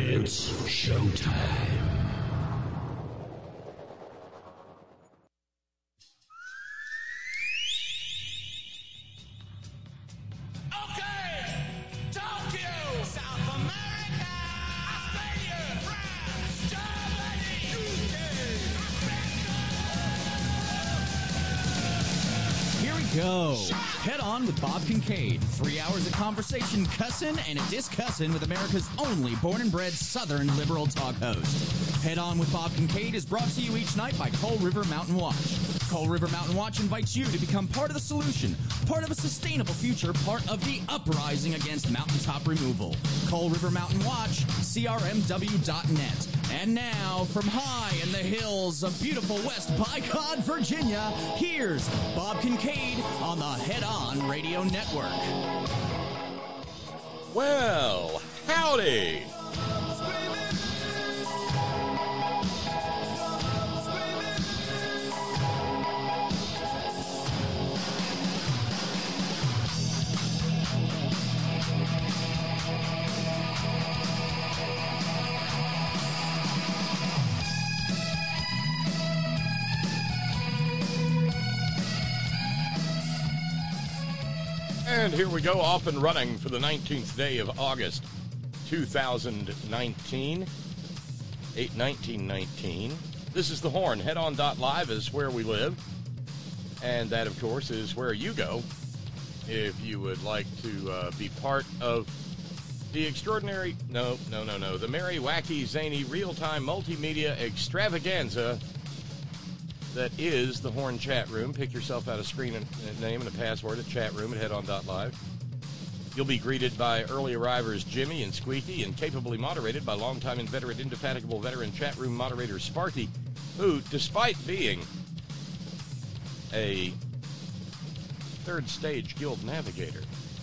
It's showtime. Go. Head on with Bob Kincaid. 3 hours of conversation, cussin' and a discussin' with America's only born and bred Southern liberal talk host. Head on with Bob Kincaid is brought to you each night by Coal River Mountain Watch. Coal River Mountain Watch invites you to become part of the solution, part of a sustainable future, part of the uprising against mountaintop removal. Coal River Mountain Watch, crmw.net. And now, from high in the hills of beautiful West Bicod, Virginia, here's Bob Kincaid on the Head On Radio Network. Well, howdy. And here we go, off and running for the 19th day of August, 2019, 8/19/19. This is The Horn. HeadOn.live is where we live. And that, of course, is where you go if you would like to be part of the extraordinary, the merry, wacky, zany, real-time multimedia extravaganza that is the Horn Chat Room. Pick yourself out a screen and a name and a password at chatroom at headon.live. You'll be greeted by early arrivers Jimmy and Squeaky, and capably moderated by longtime inveterate, indefatigable veteran chat room moderator Sparky, who, despite being a third stage guild navigator,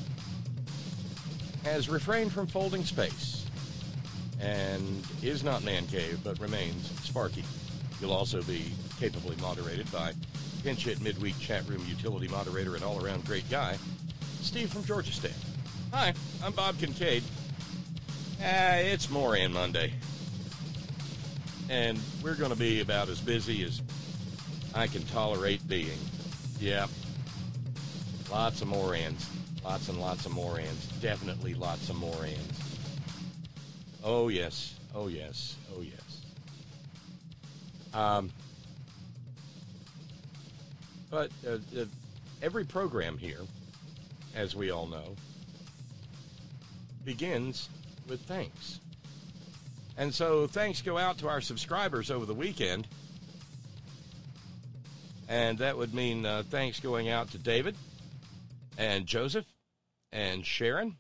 has refrained from folding space and is not Man Cave, but remains Sparky. You'll also be capably moderated by pinch hit midweek chat room utility moderator and all-around great guy, Steve from Georgistan. Hi, I'm Bob Kincaid. It's Moran Monday. And we're going to be about as busy as I can tolerate being. Yeah. Lots of Morans. Lots and lots of Morans. Definitely lots of Morans. Oh, yes. Oh, yes. Oh, yes. But every program here, as we all know, begins with thanks. And so thanks go out to our subscribers over the weekend. And that would mean thanks going out to David and Joseph and Sharon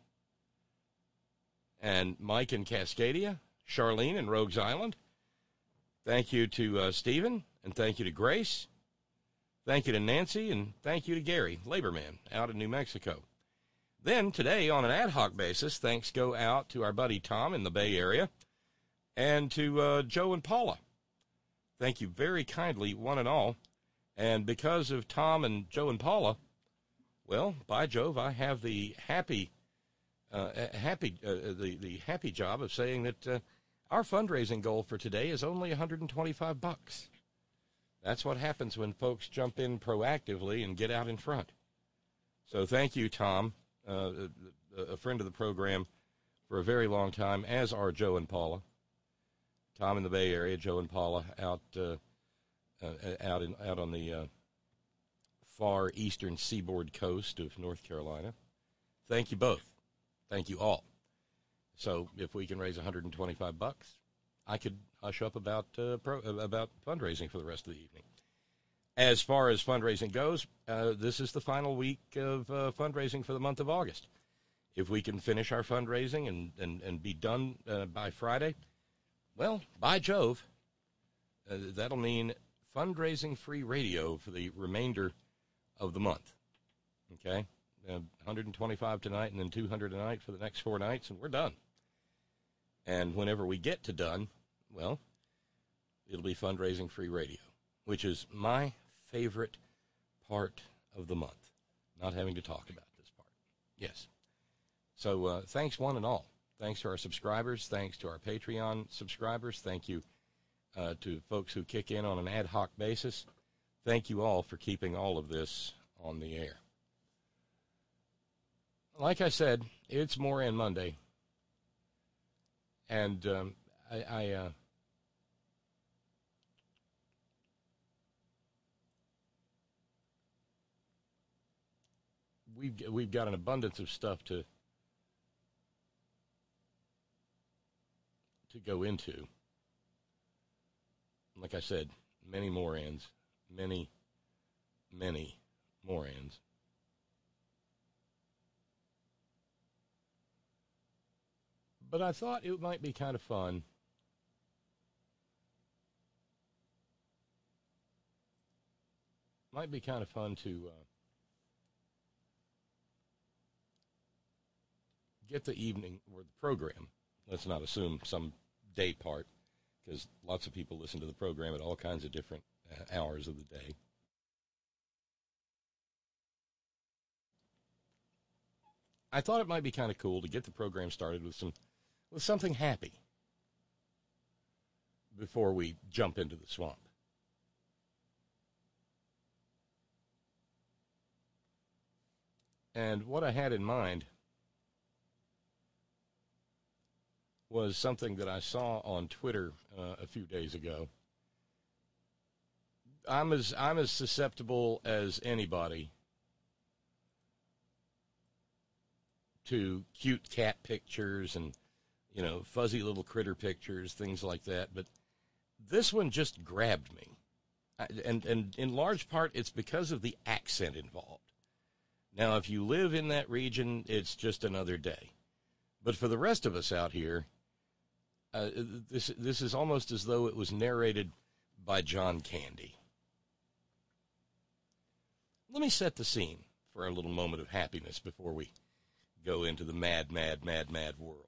and Mike in Cascadia, Charlene in Rogues Island. Thank you to Stephen, and thank you to Grace. Thank you to Nancy, and thank you to Gary, labor man, out in New Mexico. Then, today, on an ad hoc basis, thanks go out to our buddy Tom in the Bay Area, and to Joe and Paula. Thank you very kindly, one and all. And because of Tom and Joe and Paula, well, by Jove, I have the happy job of saying that our fundraising goal for today is only $125. That's what happens when folks jump in proactively and get out in front. So thank you, Tom, a friend of the program for a very long time, as are Joe and Paula. Tom in the Bay Area, Joe and Paula out on the far eastern seaboard coast of North Carolina. Thank you both. Thank you all. So if we can raise $125, I could hush up about fundraising for the rest of the evening. As far as fundraising goes, this is the final week of fundraising for the month of August. If we can finish our fundraising and be done by Friday, well, by Jove, that'll mean fundraising-free radio for the remainder of the month. Okay? 125 tonight and then 200 tonight for the next 4 nights, and we're done. And whenever we get to done, well, it'll be fundraising-free radio, which is my favorite part of the month, not having to talk about this part. Yes. So thanks one and all. Thanks to our subscribers. Thanks to our Patreon subscribers. Thank you to folks who kick in on an ad hoc basis. Thank you all for keeping all of this on the air. Like I said, it's Moran Monday. And we've got an abundance of stuff to go into. Like I said, many Morans, many Morans. But I thought it might be kind of fun to get the evening or the program. Let's not assume some day part, because lots of people listen to the program at all kinds of different hours of the day. I thought it might be kind of cool to get the program started with something happy before we jump into the swamp. And what I had in mind was something that I saw on Twitter a few days ago. I'm as susceptible as anybody to cute cat pictures and, fuzzy little critter pictures, things like that. But this one just grabbed me. And in large part, it's because of the accent involved. Now, if you live in that region, it's just another day. But for the rest of us out here, this is almost as though it was narrated by John Candy. Let me set the scene for a little moment of happiness before we go into the mad world.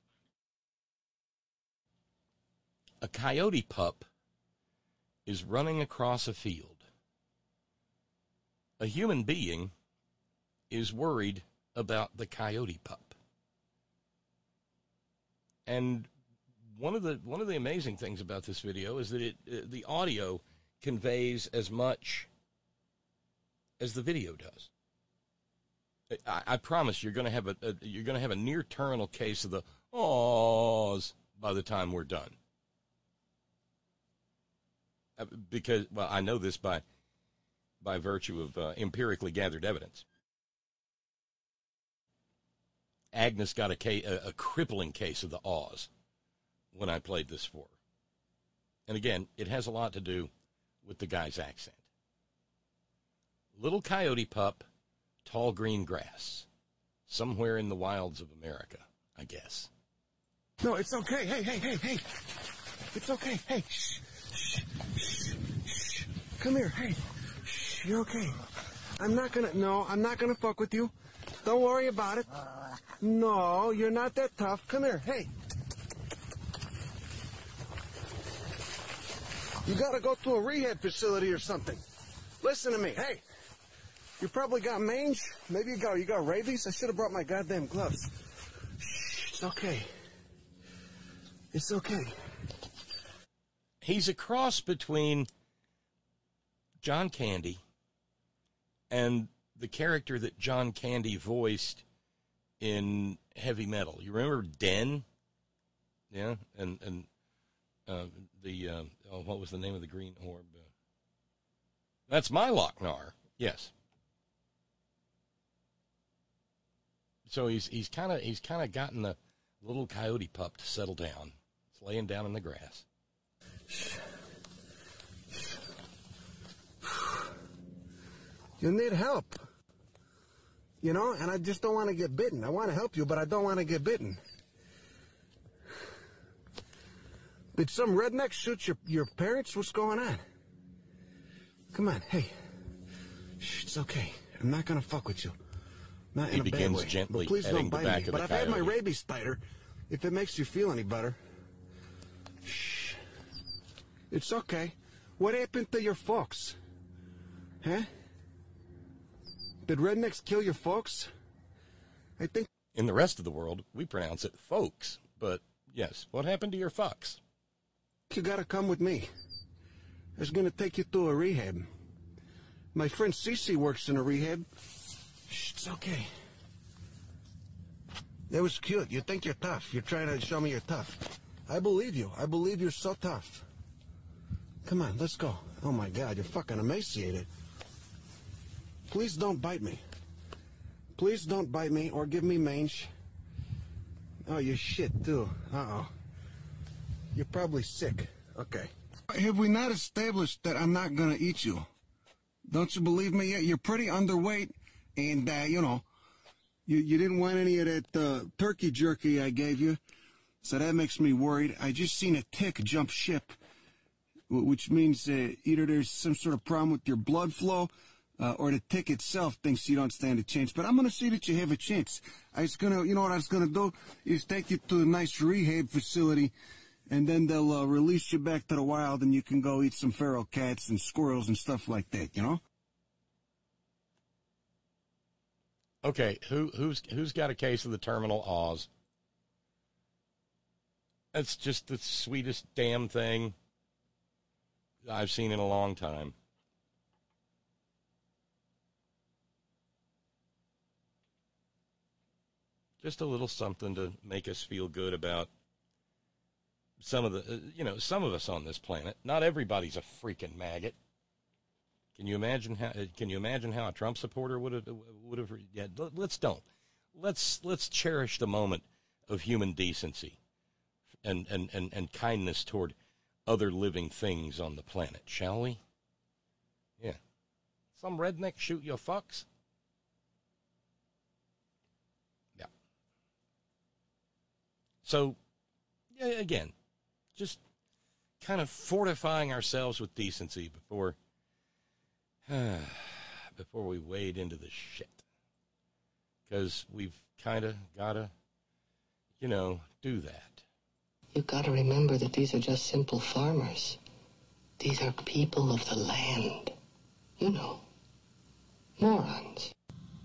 A coyote pup is running across a field. A human being is worried about the coyote pup. And one of the amazing things about this video is that the audio conveys as much as the video does. I promise you're going to have a near terminal case of the awws by the time we're done. Because, well, I know this by virtue of empirically gathered evidence. Agnes got a crippling case of the awes when I played this for her. And again, it has a lot to do with the guy's accent. Little coyote pup, tall green grass, somewhere in the wilds of America, I guess. No, it's okay. Hey. It's okay. Hey, shh. Come here. Hey, shh. You're okay. I'm not gonna fuck with you. Don't worry about it. No, you're not that tough. Come here. Hey. You gotta go to a rehab facility or something. Listen to me. Hey. You probably got mange. Maybe you got rabies. I should have brought my goddamn gloves. Shh, it's okay. It's okay. He's a cross between John Candy and the character that John Candy voiced in Heavy Metal. You remember Den? Yeah, and what was the name of the green orb? That's my Lochnar. Yes. So he's kind of gotten the little coyote pup to settle down. It's laying down in the grass. You need help. And I just don't want to get bitten. I want to help you, but I don't want to get bitten. Did some redneck shoot your parents? What's going on? Come on, hey. Shh, it's okay. I'm not going to fuck with you. Not in a bad way. He begins gently please petting don't the bite back me. of But the I've coyote. had my rabies spider, if it makes you feel any better. Shh. It's okay. What happened to your folks? Huh? Did rednecks kill your folks? I think... In the rest of the world, we pronounce it folks. But, yes, what happened to your fucks? You gotta come with me. I was gonna take you to a rehab. My friend Cece works in a rehab. Shh, it's okay. That was cute. You think you're tough. You're trying to show me you're tough. I believe you. I believe you're so tough. Come on, let's go. Oh my God, you're fucking emaciated. Please don't bite me. Please don't bite me or give me mange. Oh, you're shit too. Uh-oh. You're probably sick. Okay. Have we not established that I'm not gonna eat you? Don't you believe me yet? You're pretty underweight, and, you didn't want any of that turkey jerky I gave you, so that makes me worried. I just seen a tick jump ship, which means either there's some sort of problem with your blood flow, or the tick itself thinks you don't stand a chance. But I'm going to see that you have a chance. You know what I was going to do? Is take you to a nice rehab facility, and then they'll release you back to the wild, and you can go eat some feral cats and squirrels and stuff like that, you know? Okay, who's got a case of the terminal Oz? That's just the sweetest damn thing I've seen in a long time. Just a little something to make us feel good about some of the, some of us on this planet. Not everybody's a freaking maggot. Can you imagine how a Trump supporter would have? Yeah, let's cherish the moment of human decency and kindness toward other living things on the planet, shall we? Yeah. Some redneck shoot your fucks. Yeah. So, yeah, again, just kind of fortifying ourselves with decency before we wade into the shit. Because we've kind of got to, do that. You've got to remember that these are just simple farmers. These are people of the land. Morons.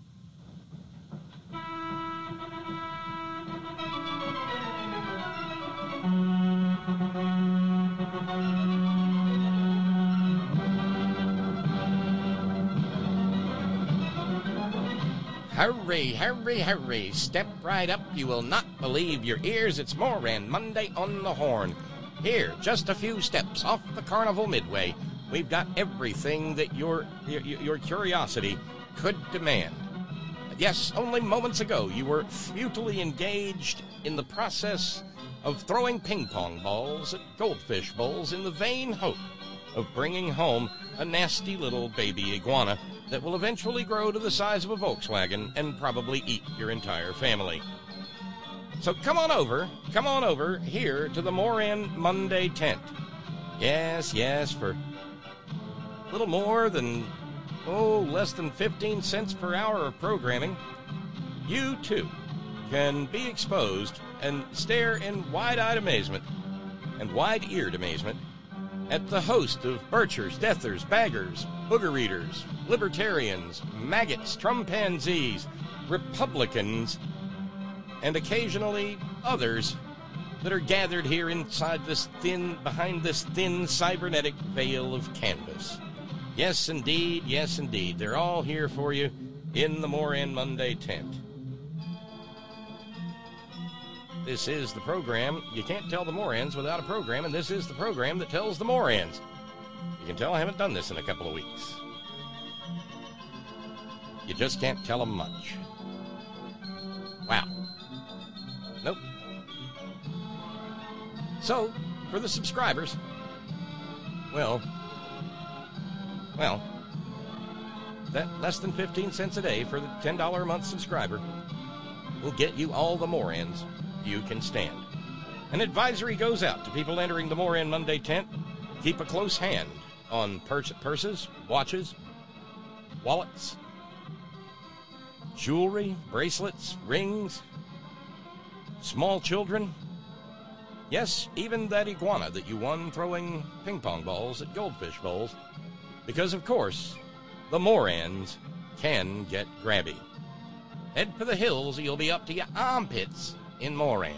Hurry, hurry, hurry. Step right up. You will not believe your ears. It's Moran Monday on the Horn. Here, just a few steps off the Carnival Midway. We've got everything that your curiosity could demand. Yes, only moments ago you were futilely engaged in the process of throwing ping pong balls at goldfish bowls in the vain hope of bringing home a nasty little baby iguana that will eventually grow to the size of a Volkswagen and probably eat your entire family. So come on over here to the Moran Monday tent. Yes, for a little more than, less than 15 cents per hour of programming, you too can be exposed and stare in wide-eyed amazement and wide-eared amazement at the host of birchers, deathers, baggers, booger eaters, libertarians, maggots, trumpanzees, Republicans, and occasionally others that are gathered here behind this thin cybernetic veil of canvas. Yes, indeed. They're all here for you in the Moran Monday tent. This is the program. You can't tell the Morans without a program, and this is the program that tells the Morans. You can tell I haven't done this in a couple of weeks. You just can't tell them much. Wow. Nope. So, for the subscribers, well, that less than 15 cents a day for the $10 a month subscriber will get you all the Morans you can stand. An advisory goes out to people entering the Moran Monday tent. Keep a close hand on purses, watches, wallets, jewelry, bracelets, rings, small children. Yes, even that iguana that you won throwing ping pong balls at goldfish bowls. Because, of course, the Morans can get grabby. Head for the hills, or you'll be up to your armpits in morans.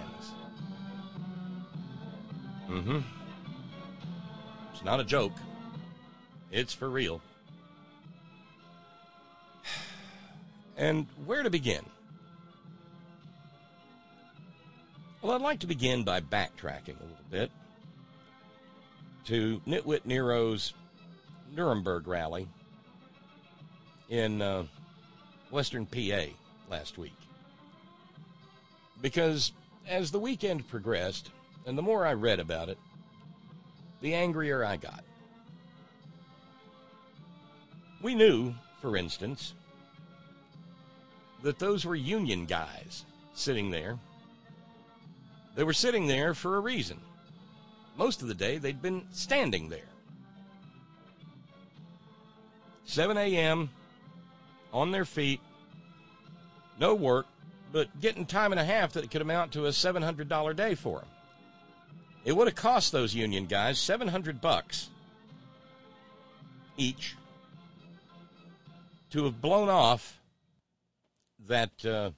It's not a joke. It's for real. And where to begin? Well, I'd like to begin by backtracking a little bit to Nitwit Nero's Nuremberg rally in Western PA last week. Because as the weekend progressed, and the more I read about it, the angrier I got. We knew, for instance, that those were union guys sitting there. They were sitting there for a reason. Most of the day, they'd been standing there. 7 a.m., on their feet, no work, but getting time and a half that could amount to a $700 day for them. It would have cost those union guys $700 each to have blown off that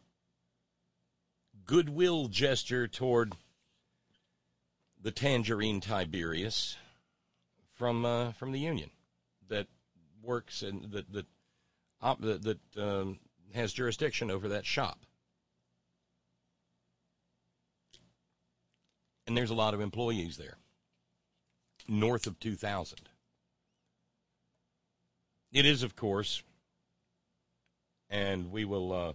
goodwill gesture toward the Tangerine Tiberius from the union that works and that has jurisdiction over that shop. And there's a lot of employees there, north of 2,000. It is, of course, and we will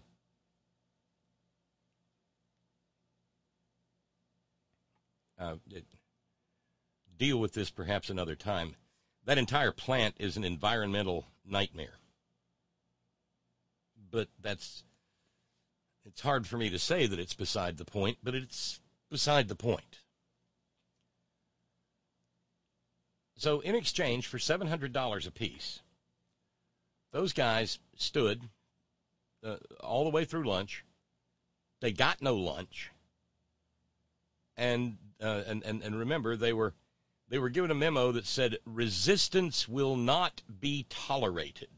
deal with this perhaps another time. That entire plant is an environmental nightmare. But it's hard for me to say that it's beside the point, but it's beside the point. So in exchange for $700 apiece, those guys stood all the way through lunch. They got no lunch. And remember, they were given a memo that said resistance will not be tolerated.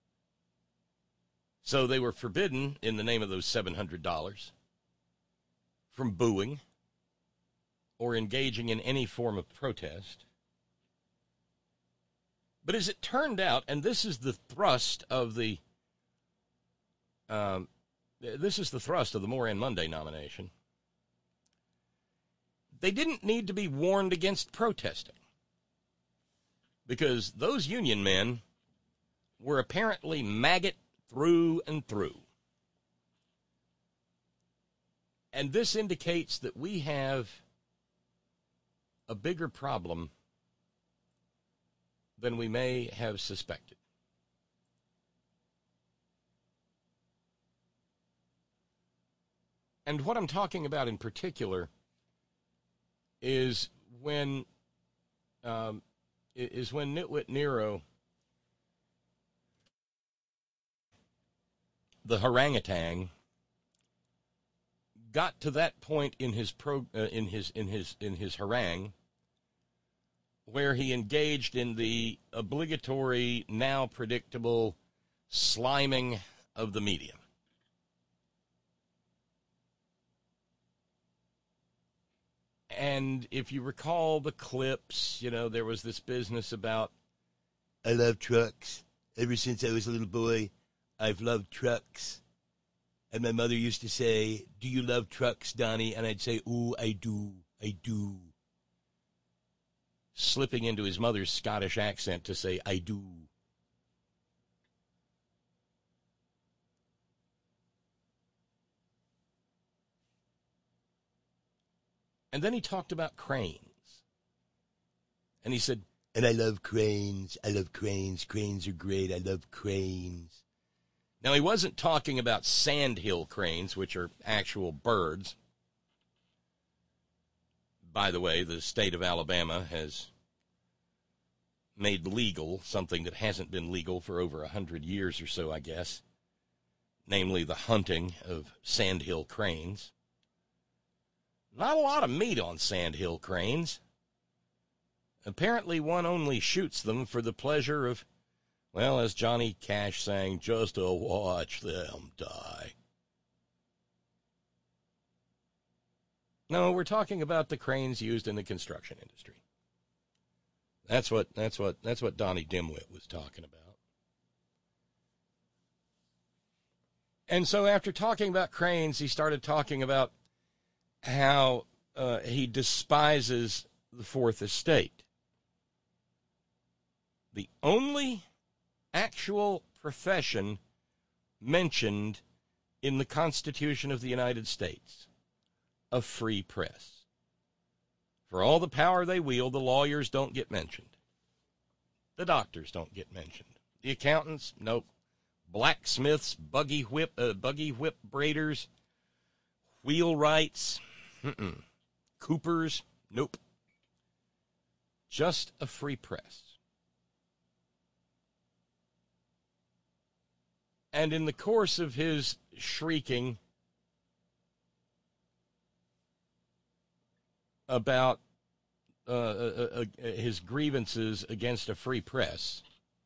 So they were forbidden, in the name of those $700, from booing or engaging in any form of protest. But as it turned out, and this is the thrust of the Moran Monday nomination, they didn't need to be warned against protesting, because those union men were apparently maggot through and through. And this indicates that we have a bigger problem than we may have suspected. And what I'm talking about in particular is when Nitwit Nero, the harangutan, got to that point in his harangue where he engaged in the obligatory, now predictable sliming of the media. And if you recall the clips, there was this business about, I love trucks. Ever since I was a little boy, I've loved trucks. And my mother used to say, do you love trucks, Donnie? And I'd say, ooh, I do. Slipping into his mother's Scottish accent to say, I do. And then he talked about cranes. And he said, and I love cranes. I love cranes. Cranes are great. I love cranes. Now, he wasn't talking about sandhill cranes, which are actual birds. By the way, the state of Alabama has made legal something that hasn't been legal for over 100 years or so, I guess, namely the hunting of sandhill cranes. Not a lot of meat on sandhill cranes. Apparently one only shoots them for the pleasure of, well, as Johnny Cash sang, just to watch them die. No, we're talking about the cranes used in the construction industry. That's what Donnie Dimwit was talking about. And so after talking about cranes, he started talking about how he despises the Fourth Estate. The only actual profession mentioned in the Constitution of the United States, a free press. For all the power they wield, the lawyers don't get mentioned. The doctors don't get mentioned. The accountants, nope. Blacksmiths, buggy whip braiders, wheelwrights, coopers, nope. Just a free press. And in the course of his shrieking about his grievances against a free press,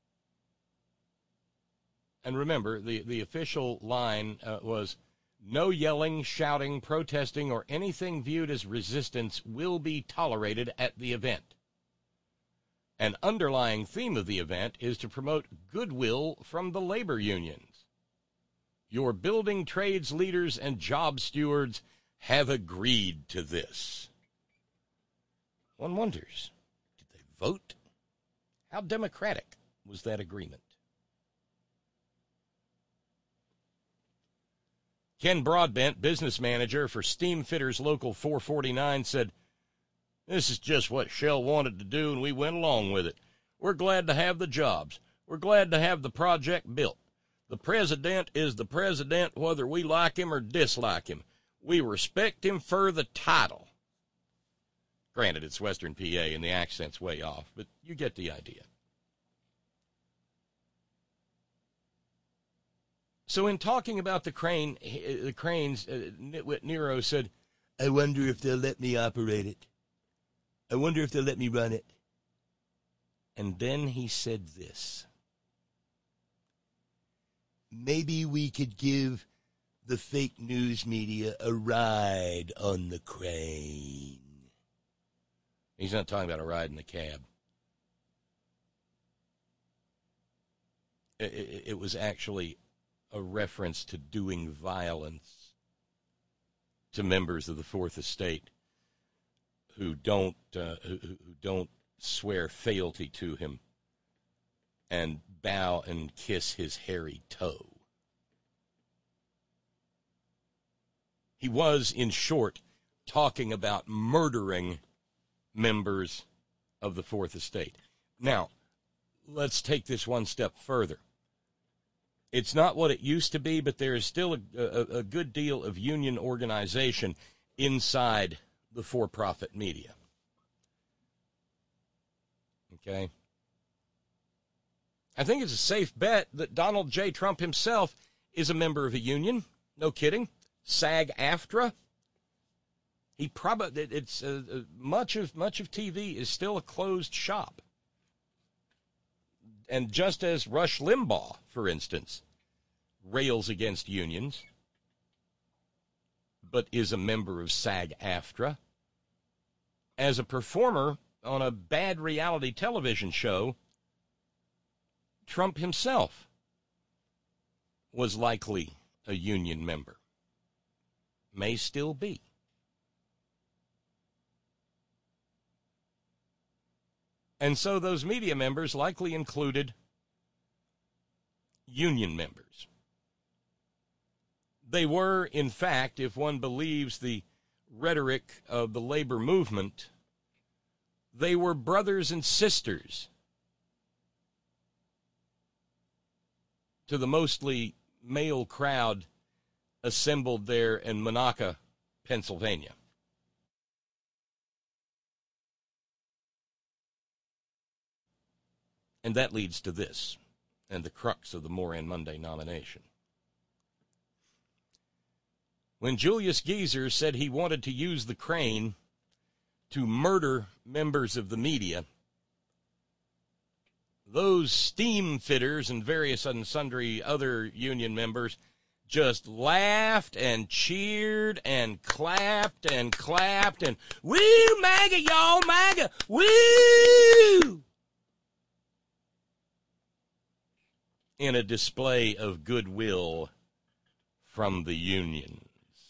and remember, the official line was, no yelling, shouting, protesting, or anything viewed as resistance will be tolerated at the event. An underlying theme of the event is to promote goodwill from the labor unions. Your building trades leaders and job stewards have agreed to this. One wonders, did they vote? How democratic was that agreement? Ken Broadbent, business manager for Steamfitters Local 449, said, this is just what Shell wanted to do, and we went along with it. We're glad to have the jobs. We're glad to have the project built. The president is the president whether we like him or dislike him. We respect him for the title. Granted, it's Western PA and the accent's way off, but you get the idea. So in talking about the cranes, Nitwit Nero said, I wonder if they'll let me operate it. I wonder if they'll let me run it. And then he said this. Maybe we could give the fake news media a ride on the crane. He's not talking about a ride in the cab. It was actually a reference to doing violence to members of the Fourth Estate who don't swear fealty to him and bow and kiss his hairy toe. He was, in short, talking about murdering members of the Fourth Estate. Now, let's take this one step further. It's not what it used to be, but there is still a good deal of union organization inside the for-profit media. Okay? I think it's a safe bet that Donald J. Trump himself is a member of a union. No kidding. SAG-AFTRA. He probably, it's much of TV is still a closed shop. And just as Rush Limbaugh, for instance, rails against unions, but is a member of SAG-AFTRA, as a performer on a bad reality television show, Trump himself was likely a union member. May still be. And so those media members likely included union members. They were, in fact, if one believes the rhetoric of the labor movement, they were brothers and sisters to the mostly male crowd assembled there in Monaca, Pennsylvania. And that leads to this, and the crux of the Moran Monday nomination. When Julius Geezer said he wanted to use the crane to murder members of the media, those steam fitters and various and sundry other union members just laughed and cheered and clapped and woo, MAGA, y'all, MAGA, woo! In a display of goodwill from the unions.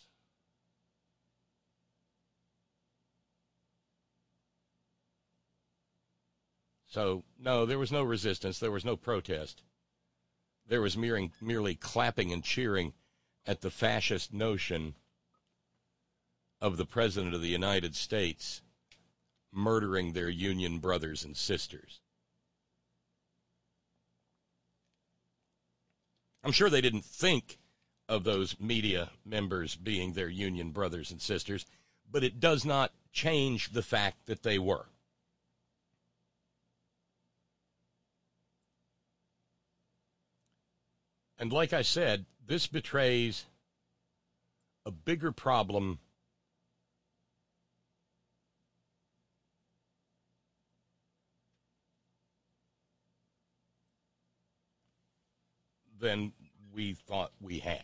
So, no, there was no resistance. There was no protest. There was merely clapping and cheering at the fascist notion of the President of the United States murdering their union brothers and sisters. I'm sure they didn't think of those media members being their union brothers and sisters, but it does not change the fact that they were. And like I said, this betrays a bigger problem than we thought we had.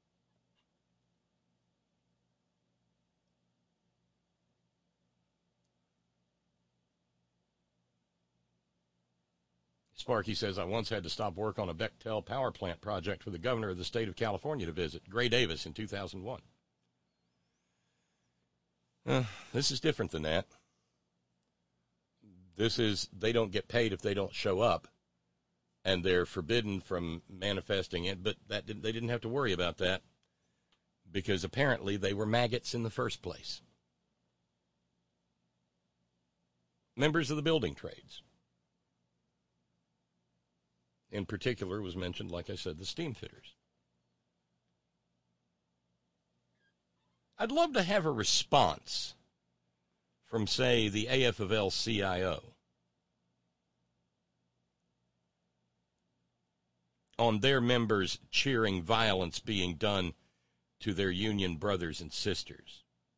Sparky says, I once had to stop work on a Bechtel power plant project for the governor of the state of California to visit, Gray Davis, in 2001. This is different than that. This is, they don't get paid if they don't show up, and they're forbidden from manifesting it, but they didn't have to worry about that because apparently they were maggots in the first place. Members of the building trades. In particular was mentioned, like I said, the steam fitters. I'd love to have a response from, say, the AFL-CIO on their members cheering violence being done to their union brothers and sisters.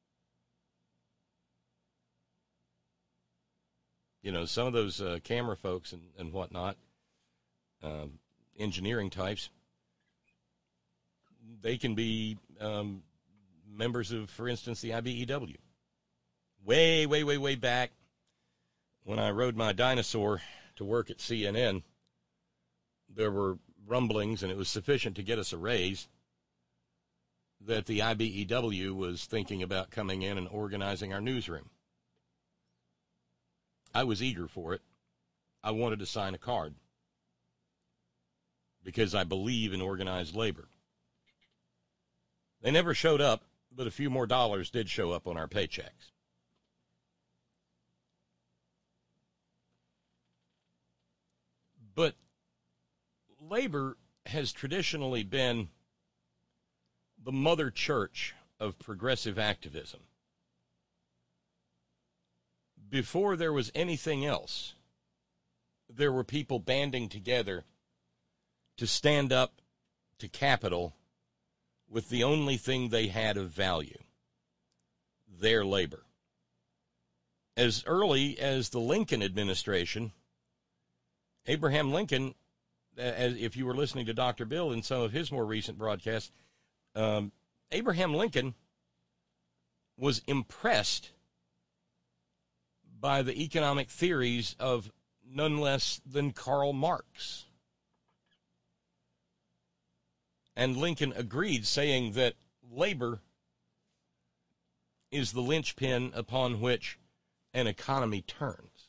You know, some of those camera folks and whatnot, engineering types, they can be members of, for instance, the IBEW. Way back when I rode my dinosaur to work at CNN, there were rumblings, and it was sufficient to get us a raise, that the IBEW was thinking about coming in and organizing our newsroom. I was eager for it. I wanted to sign a card because I believe in organized labor. They never showed up, but a few more dollars did show up on our paychecks. But labor has traditionally been the mother church of progressive activism. Before there was anything else, there were people banding together to stand up to capital with the only thing they had of value, their labor. As early as the Lincoln administration, Abraham Lincoln, if you were listening to Dr. Bill in some of his more recent broadcasts, Abraham Lincoln was impressed by the economic theories of none less than Karl Marx. And Lincoln agreed, saying that labor is the linchpin upon which an economy turns.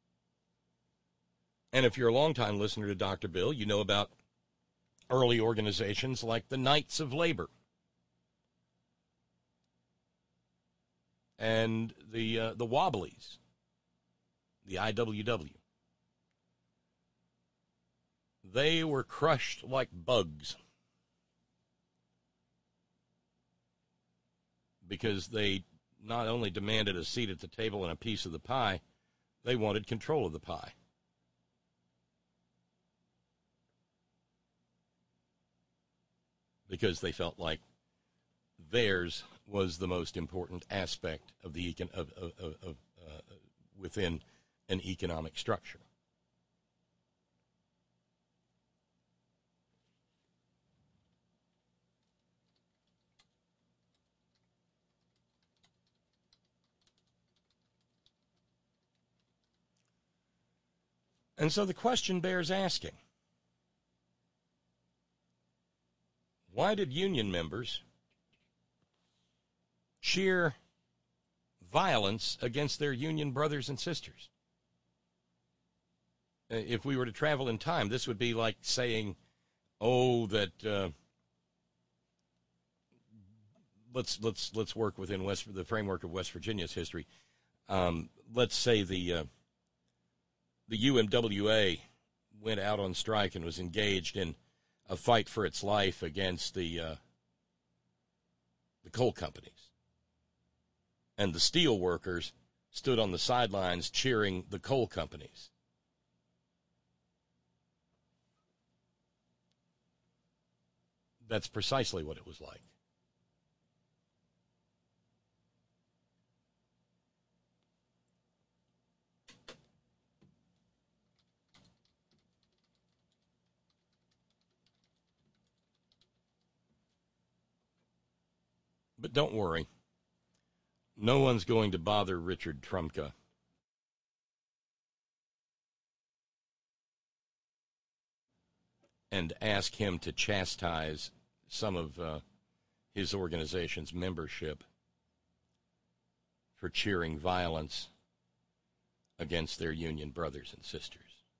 And if you're a longtime listener to Dr. Bill, you know about early organizations like the Knights of Labor and the Wobblies, the IWW. They were crushed like bugs because they not only demanded a seat at the table and a piece of the pie, they wanted control of the pie. Because they felt like theirs was the most important aspect of the within an economic structure. And so the question bears asking. Why did union members cheer violence against their union brothers and sisters? If we were to travel in time, this would be like saying, that let's work within the framework of West Virginia's history. Let's say the UMWA went out on strike and was engaged in a fight for its life against the coal companies. And the steel workers stood on the sidelines cheering the coal companies. That's precisely what it was like. But don't worry. No one's going to bother Richard Trumka. And ask him to chastise some of his organization's membership for cheering violence against their union brothers and sisters.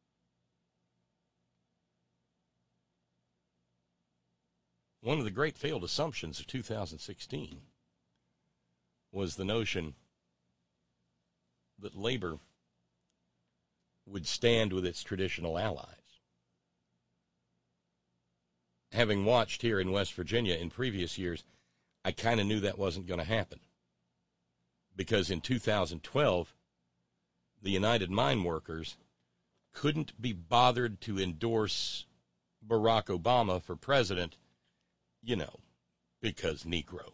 One of the great failed assumptions of 2016 was the notion that labor would stand with its traditional allies. Having watched here in West Virginia in previous years, I kind of knew that wasn't going to happen. Because in 2012, the United Mine Workers couldn't be bothered to endorse Barack Obama for president, because Negro.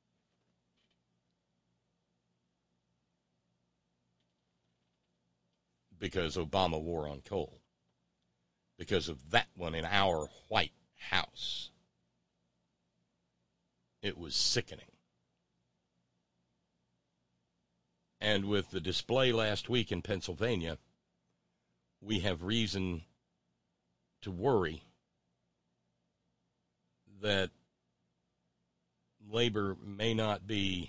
Because Obama wore on coal. Because of that one in our White House. It was sickening. And with the display last week in Pennsylvania, we have reason to worry that labor may not be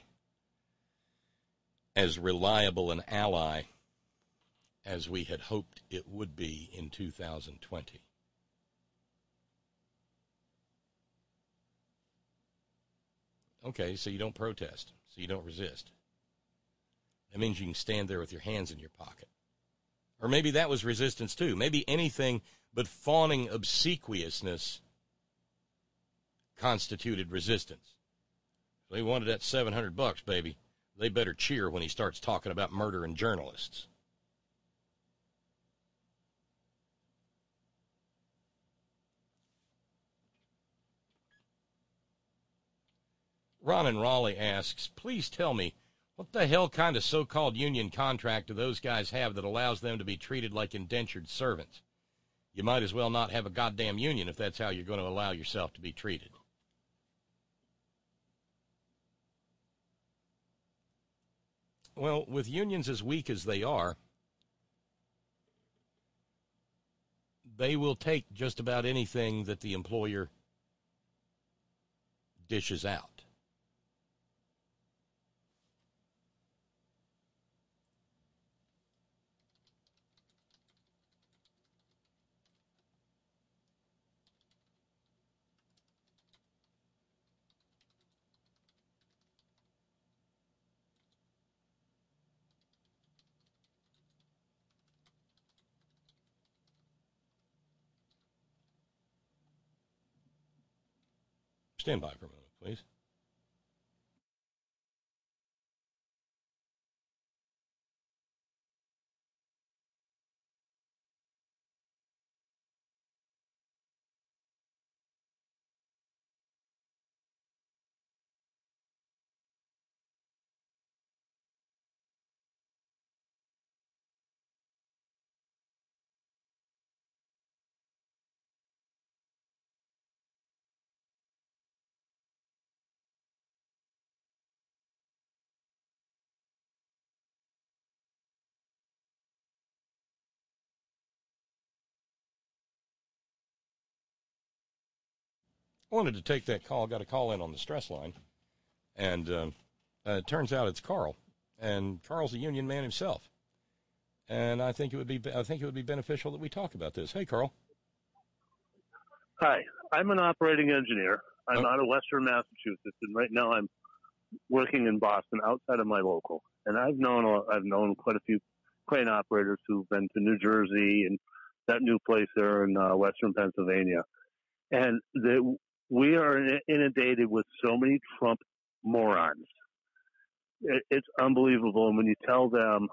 as reliable an ally as we had hoped it would be in 2020. Okay, so you don't protest, so you don't resist. That means you can stand there with your hands in your pocket. Or maybe that was resistance too. Maybe anything but fawning obsequiousness constituted resistance. They wanted that $700, baby. They better cheer when he starts talking about murdering journalists. Ron in Raleigh asks, please tell me, what the hell kind of so-called union contract do those guys have that allows them to be treated like indentured servants? You might as well not have a goddamn union if that's how you're going to allow yourself to be treated. Well, with unions as weak as they are, they will take just about anything that the employer dishes out. Stand by for a moment, please. I wanted to take that call. Got a call in on the stress line, and it turns out it's Carl, and Carl's a union man himself. And I think it would be beneficial that we talk about this. Hey, Carl. Hi, I'm an operating engineer. I'm out of Western Massachusetts, and right now I'm working in Boston, outside of my local. And I've known quite a few crane operators who've been to New Jersey and that new place there in Western Pennsylvania. And we are inundated with so many Trump morons. It's unbelievable. And when you tell them,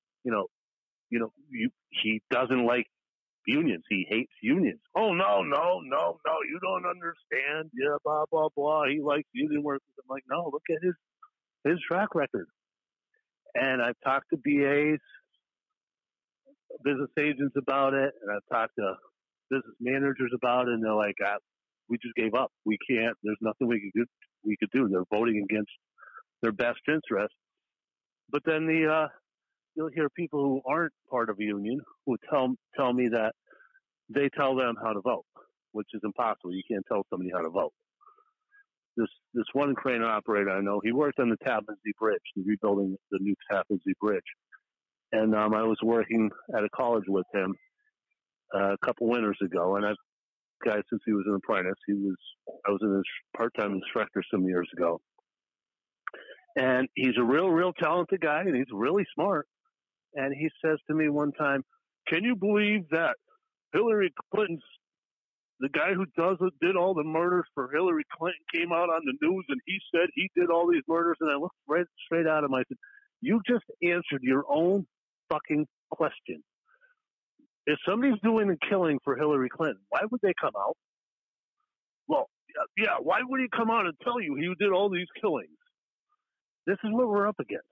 he doesn't like unions, he hates unions. Oh, no, you don't understand. Yeah, blah, blah, blah. He likes union workers. I'm like, no, look at his track record. And I've talked to BAs, business agents about it, and I've talked to business managers about it, and they're like, we just gave up. We can't. There's nothing we could do. They're voting against their best interest. But then you'll hear people who aren't part of a union who tell me that they tell them how to vote, which is impossible. You can't tell somebody how to vote. This one crane operator I know, he worked on the Tappan Zee Bridge, rebuilding the new Tappan Zee Bridge. And I was working at a college with him a couple winters ago, and I've guy since he was an apprentice. I was a part-time instructor some years ago. And he's a real talented guy, and he's really smart. And he says to me one time, can you believe that Hillary Clinton's, the guy who did all the murders for Hillary Clinton came out on the news and he said he did all these murders? And I looked right straight at him. I said, you just answered your own fucking question. If somebody's doing a killing for Hillary Clinton, why would they come out? Well, yeah, why would he come out and tell you he did all these killings? This is what we're up against.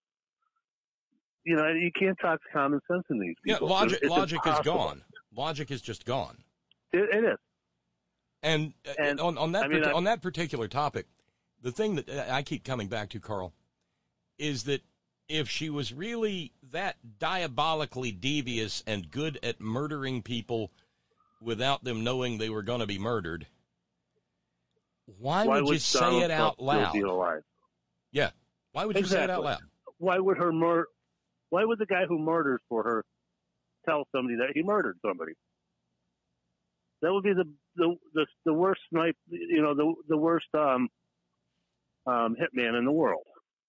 You can't talk common sense in these people. Yeah, logic is gone. Logic is just gone. It is. And on that particular topic, the thing that I keep coming back to, Carl, is that if she was really that diabolically devious and good at murdering people without them knowing they were going to be murdered, why would you say it out loud? Yeah. Why would you say it out loud? Why would the guy who murders for her tell somebody that he murdered somebody? That would be the worst snipe, the worst hitman in the world.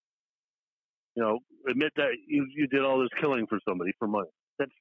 Admit that you did all this killing for somebody for money.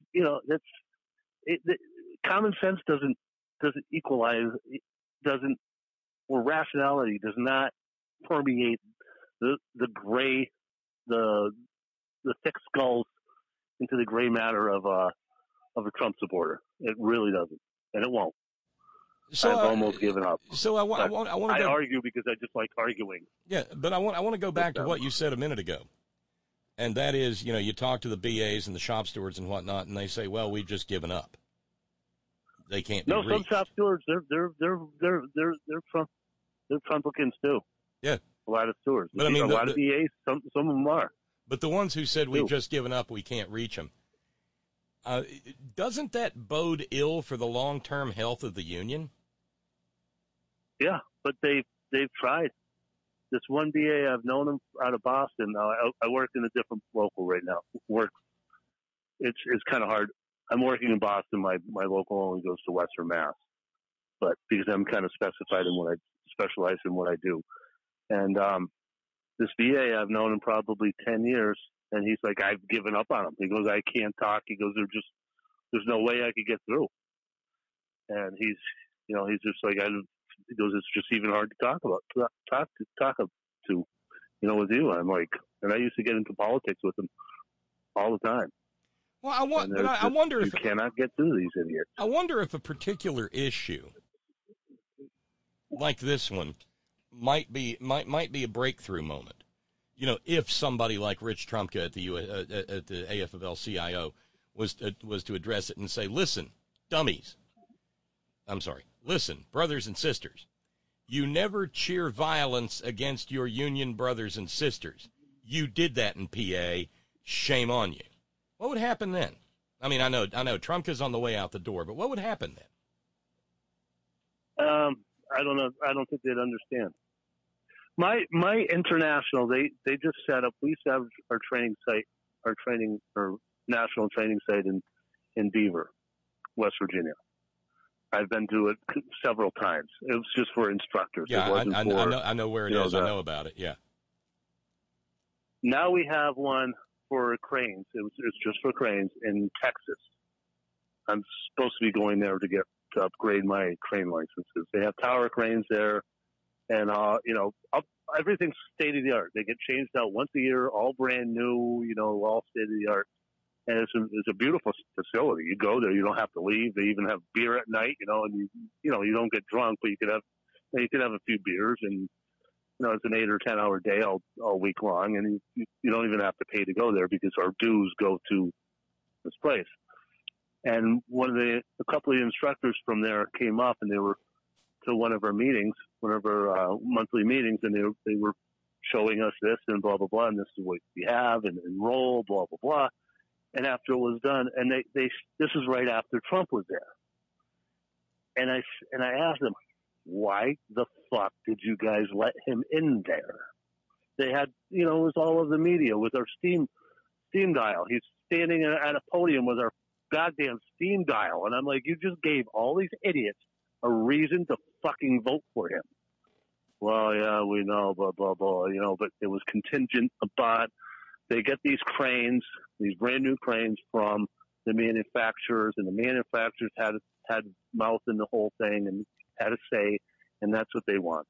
Common sense doesn't equalize, or rationality does not permeate the gray, the thick skulls into the gray matter of a Trump supporter. It really doesn't, and it won't. So I've almost given up. So I argue because I just like arguing. Yeah, but I want to go back to what you said a minute ago, and that is, you talk to the BAs and the shop stewards and whatnot, and they say, "Well, we've just given up. They can't be reached." Some shop stewards they're Trumplicans too. Yeah, a lot of stewards. But I mean, a lot of BAs. Some of them are. But the ones who said we've just given up, we can't reach them. Doesn't that bode ill for the long-term health of the union? Yeah, but they've tried. This one BA, I've known him out of Boston. I work in a different local right now. It's kind of hard. I'm working in Boston. My local only goes to Western Mass, but because I'm kind of specified in what I specialize in what I do, and this BA, I've known him probably 10 years, and he's like, I've given up on him. He goes, I can't talk. He goes, there's no way I could get through. And he's just like, he goes, it's just even hard to talk to, with you. I'm like, and I used to get into politics with him all the time. Well, I wonder if you cannot get through these idiots. I wonder if a particular issue like this one might be a breakthrough moment. If somebody like Rich Trumka at the AFL-CIO was to address it and say, listen, brothers and sisters, you never cheer violence against your union brothers and sisters. You did that in PA. Shame on you. What would happen then? I mean, I know Trumka's on the way out the door, but what would happen then? I don't know. I don't think they'd understand. My international, they just set up. We set up our training site, our national training site in Beaver, West Virginia. I've been to it several times. It was just for instructors. Yeah, it wasn't I know where it is. I know about it. Yeah. Now we have one for cranes. It's just for cranes in Texas. I'm supposed to be going there to upgrade my crane licenses. They have tower cranes there, and everything's state of the art. They get changed out once a year, all brand new. All state of the art. And it's a beautiful facility. You go there, you don't have to leave. They even have beer at night, and you don't get drunk, but you could have a few beers, and it's an 8 or 10 hour day all week long, and you don't even have to pay to go there because our dues go to this place. And a couple of the instructors from there came up, and they were to one of our meetings, one of our monthly meetings, and they were showing us this and blah blah blah, and this is what we have, and enroll, blah blah blah. And after it was done, and this is right after Trump was there, and I asked them, why the fuck did you guys let him in there? They had, it was all of the media with our steam dial. He's standing at a podium with our goddamn steam dial, and I'm like, you just gave all these idiots a reason to fucking vote for him. Well, yeah, we know, blah blah blah, but it was contingent upon. They get these cranes, these brand new cranes from the manufacturers, and the manufacturers had mouth in the whole thing and had a say, and that's what they want.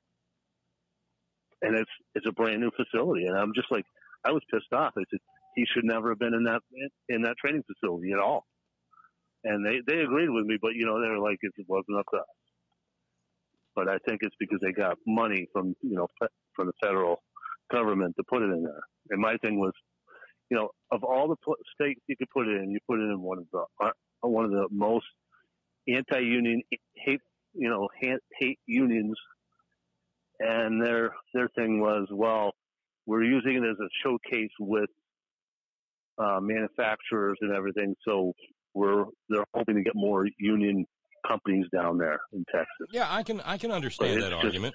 And it's a brand new facility, and I'm just like, I was pissed off. I said he should never have been in that training facility at all. And they agreed with me, but they were like, it wasn't up to us. But I think it's because they got money from from the federal government to put it in there. And my thing was, of all the states you could put it in, you put it in one of the most anti-union hate unions. And their thing was, well, we're using it as a showcase with manufacturers and everything. So they're hoping to get more union companies down there in Texas. Yeah, I can understand that argument.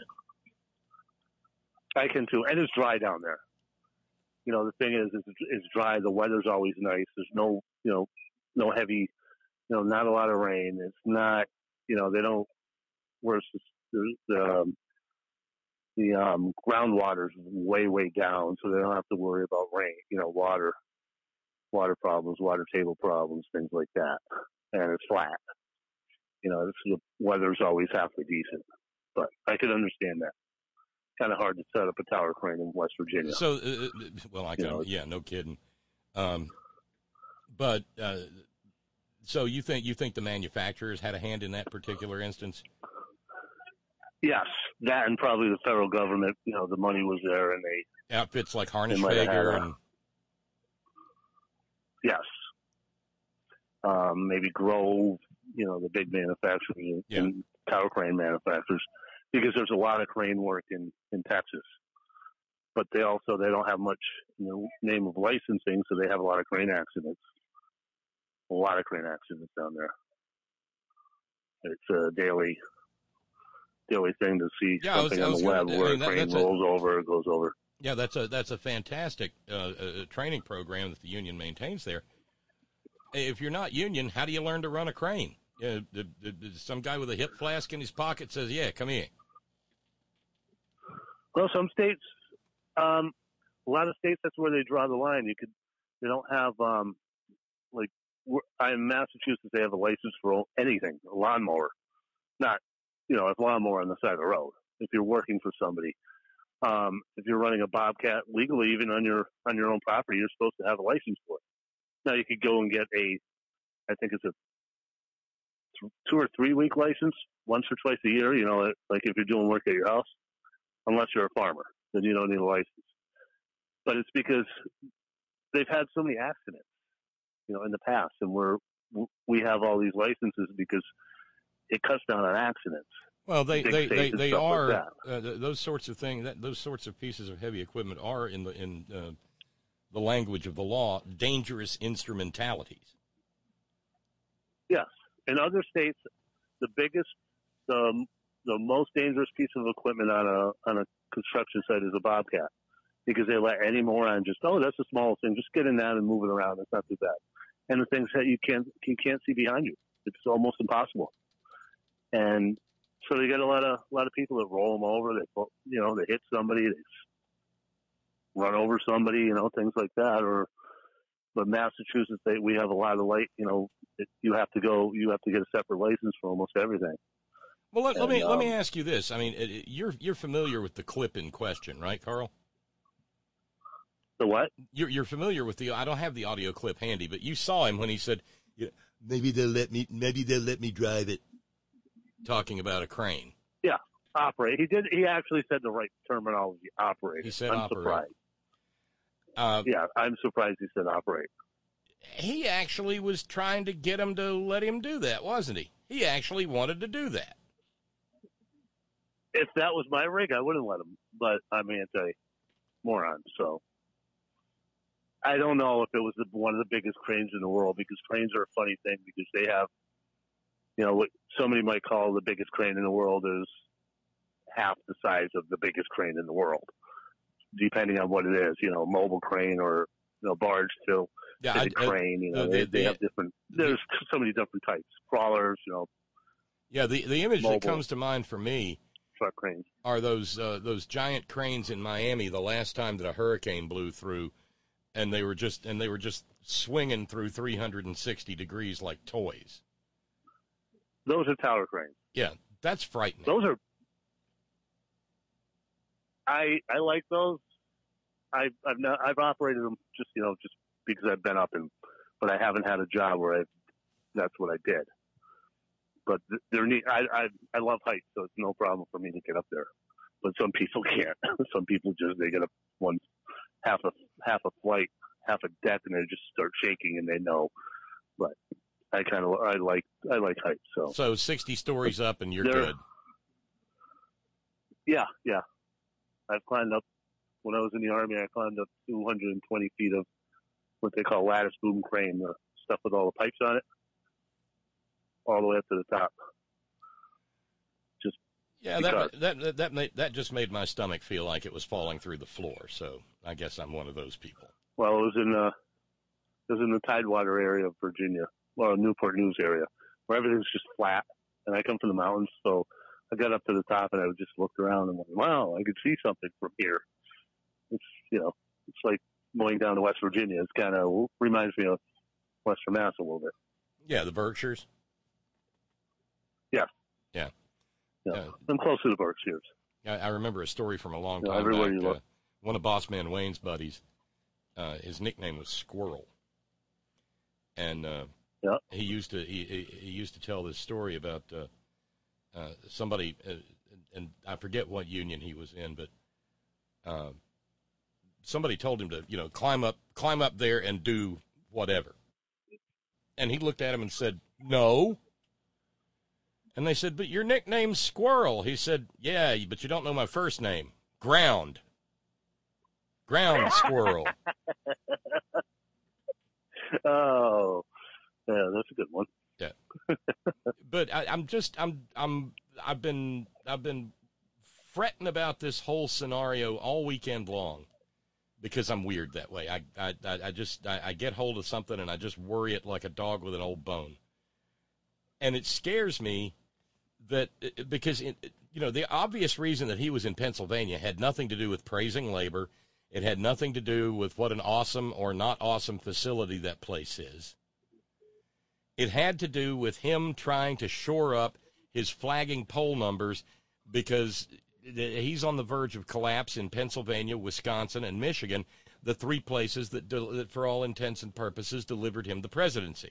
I can too, and it's dry down there. The thing is, it's dry. The weather's always nice. There's no heavy, not a lot of rain. It's not, they don't. Whereas the groundwater's way down, so they don't have to worry about rain. Water problems, water table problems, things like that. And it's flat. The weather's always halfway decent. But I could understand that. Kind of hard to set up a tower crane in West Virginia. So, I can, no kidding. But so you think the manufacturers had a hand in that particular instance? Yes, that and probably the federal government. The money was there, and they outfits like Harnisch-Fager and yes, maybe Grove. The big manufacturers and tower crane manufacturers. Because there's a lot of crane work in Texas, but they don't have much name of licensing, so they have a lot of crane accidents. A lot of crane accidents down there. It's a daily thing to see something on the web where a crane rolls over, it goes over. Yeah, that's a fantastic training program that the union maintains there. If you're not union, how do you learn to run a crane? Some guy with a hip flask in his pocket says, "Yeah, come here." Well, some states, a lot of states, that's where they draw the line. They don't have, in Massachusetts, they have a license for anything, a lawnmower. Not, a lawnmower on the side of the road. If you're working for somebody, if you're running a Bobcat legally, even on your own property, you're supposed to have a license for it. Now you could go and get I think it's a 2 or 3 week license once or twice a year, like if you're doing work at your house, unless you're a farmer, then you don't need a license. But it's because they've had so many accidents, in the past, and we have all these licenses because it cuts down on accidents. Well, they are like those sorts of things. Those sorts of pieces of heavy equipment are in the language of the law, dangerous instrumentalities. Yes. In other states, the the most dangerous piece of equipment on a construction site is a bobcat, because they let any moron just, oh, that's the smallest thing, just get in that and move it around. It's not too bad. And the things that you can't see behind you. It's almost impossible. And so you get a lot of people that roll them over. They hit somebody, they run over somebody, things like that. But Massachusetts, we have a lot of light. You have to get a separate license for almost everything. Well, let me ask you this. I mean, you're familiar with the clip in question, right, Carl? The what? You're familiar with I don't have the audio clip handy, but you saw him when he said, maybe they'll let me drive it, talking about a crane. Yeah, operate. He actually said the right terminology, operate. He said I'm operate. Surprised. Yeah, I'm surprised he said operate. He actually was trying to get him to let him do that, wasn't he? He actually wanted to do that. If that was my rig, I wouldn't let him. But I'm anti-moron, so I don't know if it was one of the biggest cranes in the world, because cranes are a funny thing, because they have, what somebody might call the biggest crane in the world is half the size of the biggest crane in the world, depending on what it is, mobile crane or, barge to crane, they have different, there's so many different types, crawlers, Yeah, the image mobile that comes to mind for me truck cranes are those giant cranes in Miami the last time that a hurricane blew through, and they were just swinging through 360 degrees like toys. Those are tower cranes. Yeah, that's frightening. Those are. I like those. I've operated them just because I've been up but I haven't had a job where that's what I did. But they're neat. I love heights, so it's no problem for me to get up there. But some people can't. Some people they get up half a flight, half a deck, and they just start shaking, and they know. But I like heights. So 60 stories up, and you're good. Yeah. I've climbed up. When I was in the Army, I climbed up 220 feet of what they call lattice boom crane, the stuff with all the pipes on it, all the way up to the top. That just made my stomach feel like it was falling through the floor. So I guess I'm one of those people. Well, it was in the Tidewater area of Virginia, well, Newport News area, where everything's just flat. And I come from the mountains, so I got up to the top and I just looked around and went, wow, I could see something from here. It's it's like going down to West Virginia. It's kind of reminds me of Western Mass a little bit. Yeah, the Berkshires. Yeah. Yeah. I'm close to the Berkshires. I remember a story from a long time everywhere back. You look. One of Boss Man Wayne's buddies, his nickname was Squirrel, and he used to tell this story about somebody, and I forget what union he was in, but somebody told him to climb up there and do whatever, and he looked at him and said, "No." And they said, "But your nickname's Squirrel." He said, "Yeah, but you don't know my first name. Ground Squirrel." Oh, yeah, that's a good one. Yeah, but I've been fretting about this whole scenario all weekend long because I'm weird that way. I get hold of something and I just worry it like a dog with an old bone, and it scares me. That because the obvious reason that he was in Pennsylvania had nothing to do with praising labor. It had nothing to do with what an awesome or not awesome facility that place is. It had to do with him trying to shore up his flagging poll numbers because he's on the verge of collapse in Pennsylvania, Wisconsin, and Michigan, the three places that for all intents and purposes, delivered him the presidency.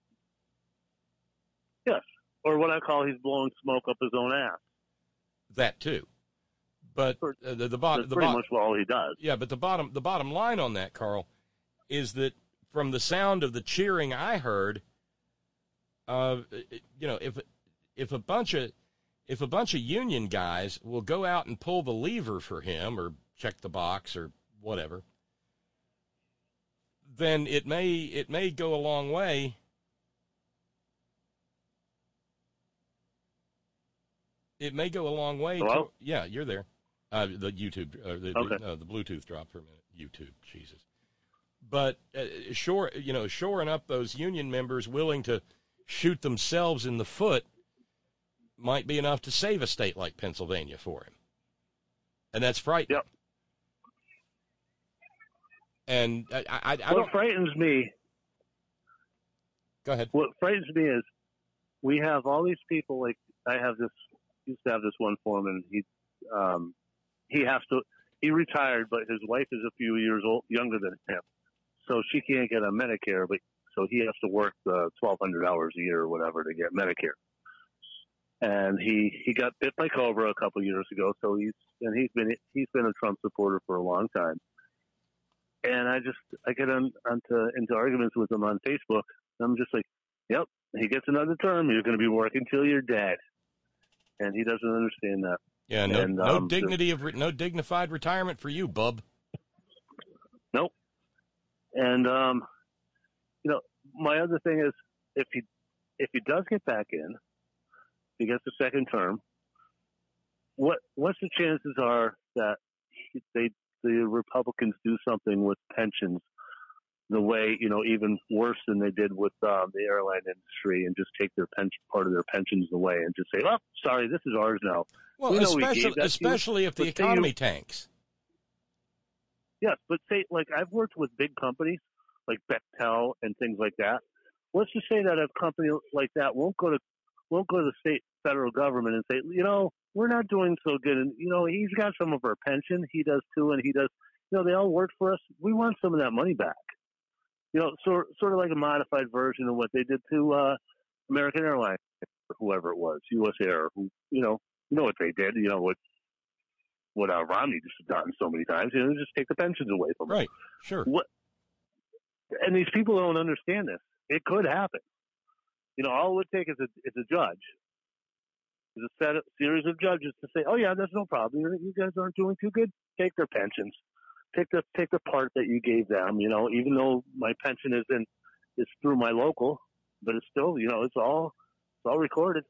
Yes. Or what I call he's blowing smoke up his own ass. That too, but the bottom that's pretty much all he does. Yeah, but the bottom line on that, Carl, is that from the sound of the cheering I heard, if a bunch of union guys will go out and pull the lever for him or check the box or whatever, then it may go a long way. It may go a long way. Hello? Yeah, you're there. The YouTube, Okay. the Bluetooth dropped for a minute. YouTube, Jesus. But shoring up those union members willing to shoot themselves in the foot might be enough to save a state like Pennsylvania for him. And that's frightening. Yep. And I What don't. frightens me. Go ahead. What frightens me is we have all these people. Like I used to have this one foreman. He retired, but his wife is a few years younger than him, so she can't get on Medicare. But so he has to work 1,200 hours a year or whatever to get Medicare. And he got bit by cobra a couple years ago. So he's been a Trump supporter for a long time. And I get into arguments with him on Facebook. I'm just like, yep, he gets another term. You're going to be working till you're dead. And he doesn't understand that. Yeah, no dignified retirement for you, bub. Nope. And my other thing is, if he does get back in, he gets a second term. What's the chances are that the Republicans do something with pensions the way, even worse than they did with the airline industry, and just take their part of their pensions away and just say, "Oh, sorry, this is ours now." Well, especially if the economy tanks. Yes, but say, like, I've worked with big companies like Bechtel and things like that. Let's just say that a company like that won't go to the state federal government and say, we're not doing so good, and he's got some of our pension, he does too, and he does. They all work for us. We want some of that money back. Sort of like a modified version of what they did to American Airlines, or whoever it was, U.S. Air. Who, what they did. What Romney just has done so many times. Just take the pensions away from them. Right. Sure. And these people don't understand this. It could happen. All it would take is a judge. There's a series of judges to say, "Oh yeah, there's no problem. You guys aren't doing too good. Take their pensions. Take the part that you gave them. Even though my pension is through my local, but it's still, it's all recorded.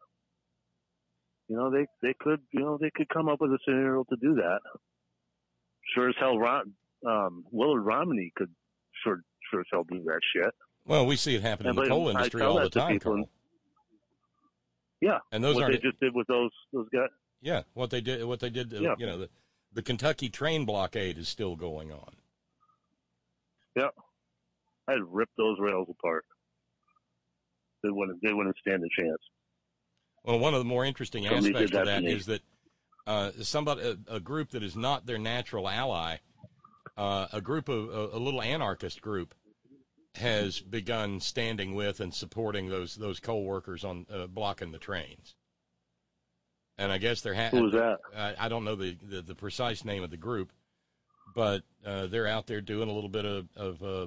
They could come up with a scenario to do that. Sure as hell, Willard Romney could sure as hell do that shit. Well, we see it happen in the coal industry all the time, Carl. Yeah, and those what they just did with those guys. Yeah, what they did. Yeah. The Kentucky train blockade is still going on. Yeah, I'd rip those rails apart. They wouldn't stand a chance. Well, one of the more interesting aspects of that is that a group that is not their natural ally, a little anarchist group, has begun standing with and supporting those coal workers on blocking the trains. And I guess they're who's that? I don't know the precise name of the group, but they're out there doing a little bit of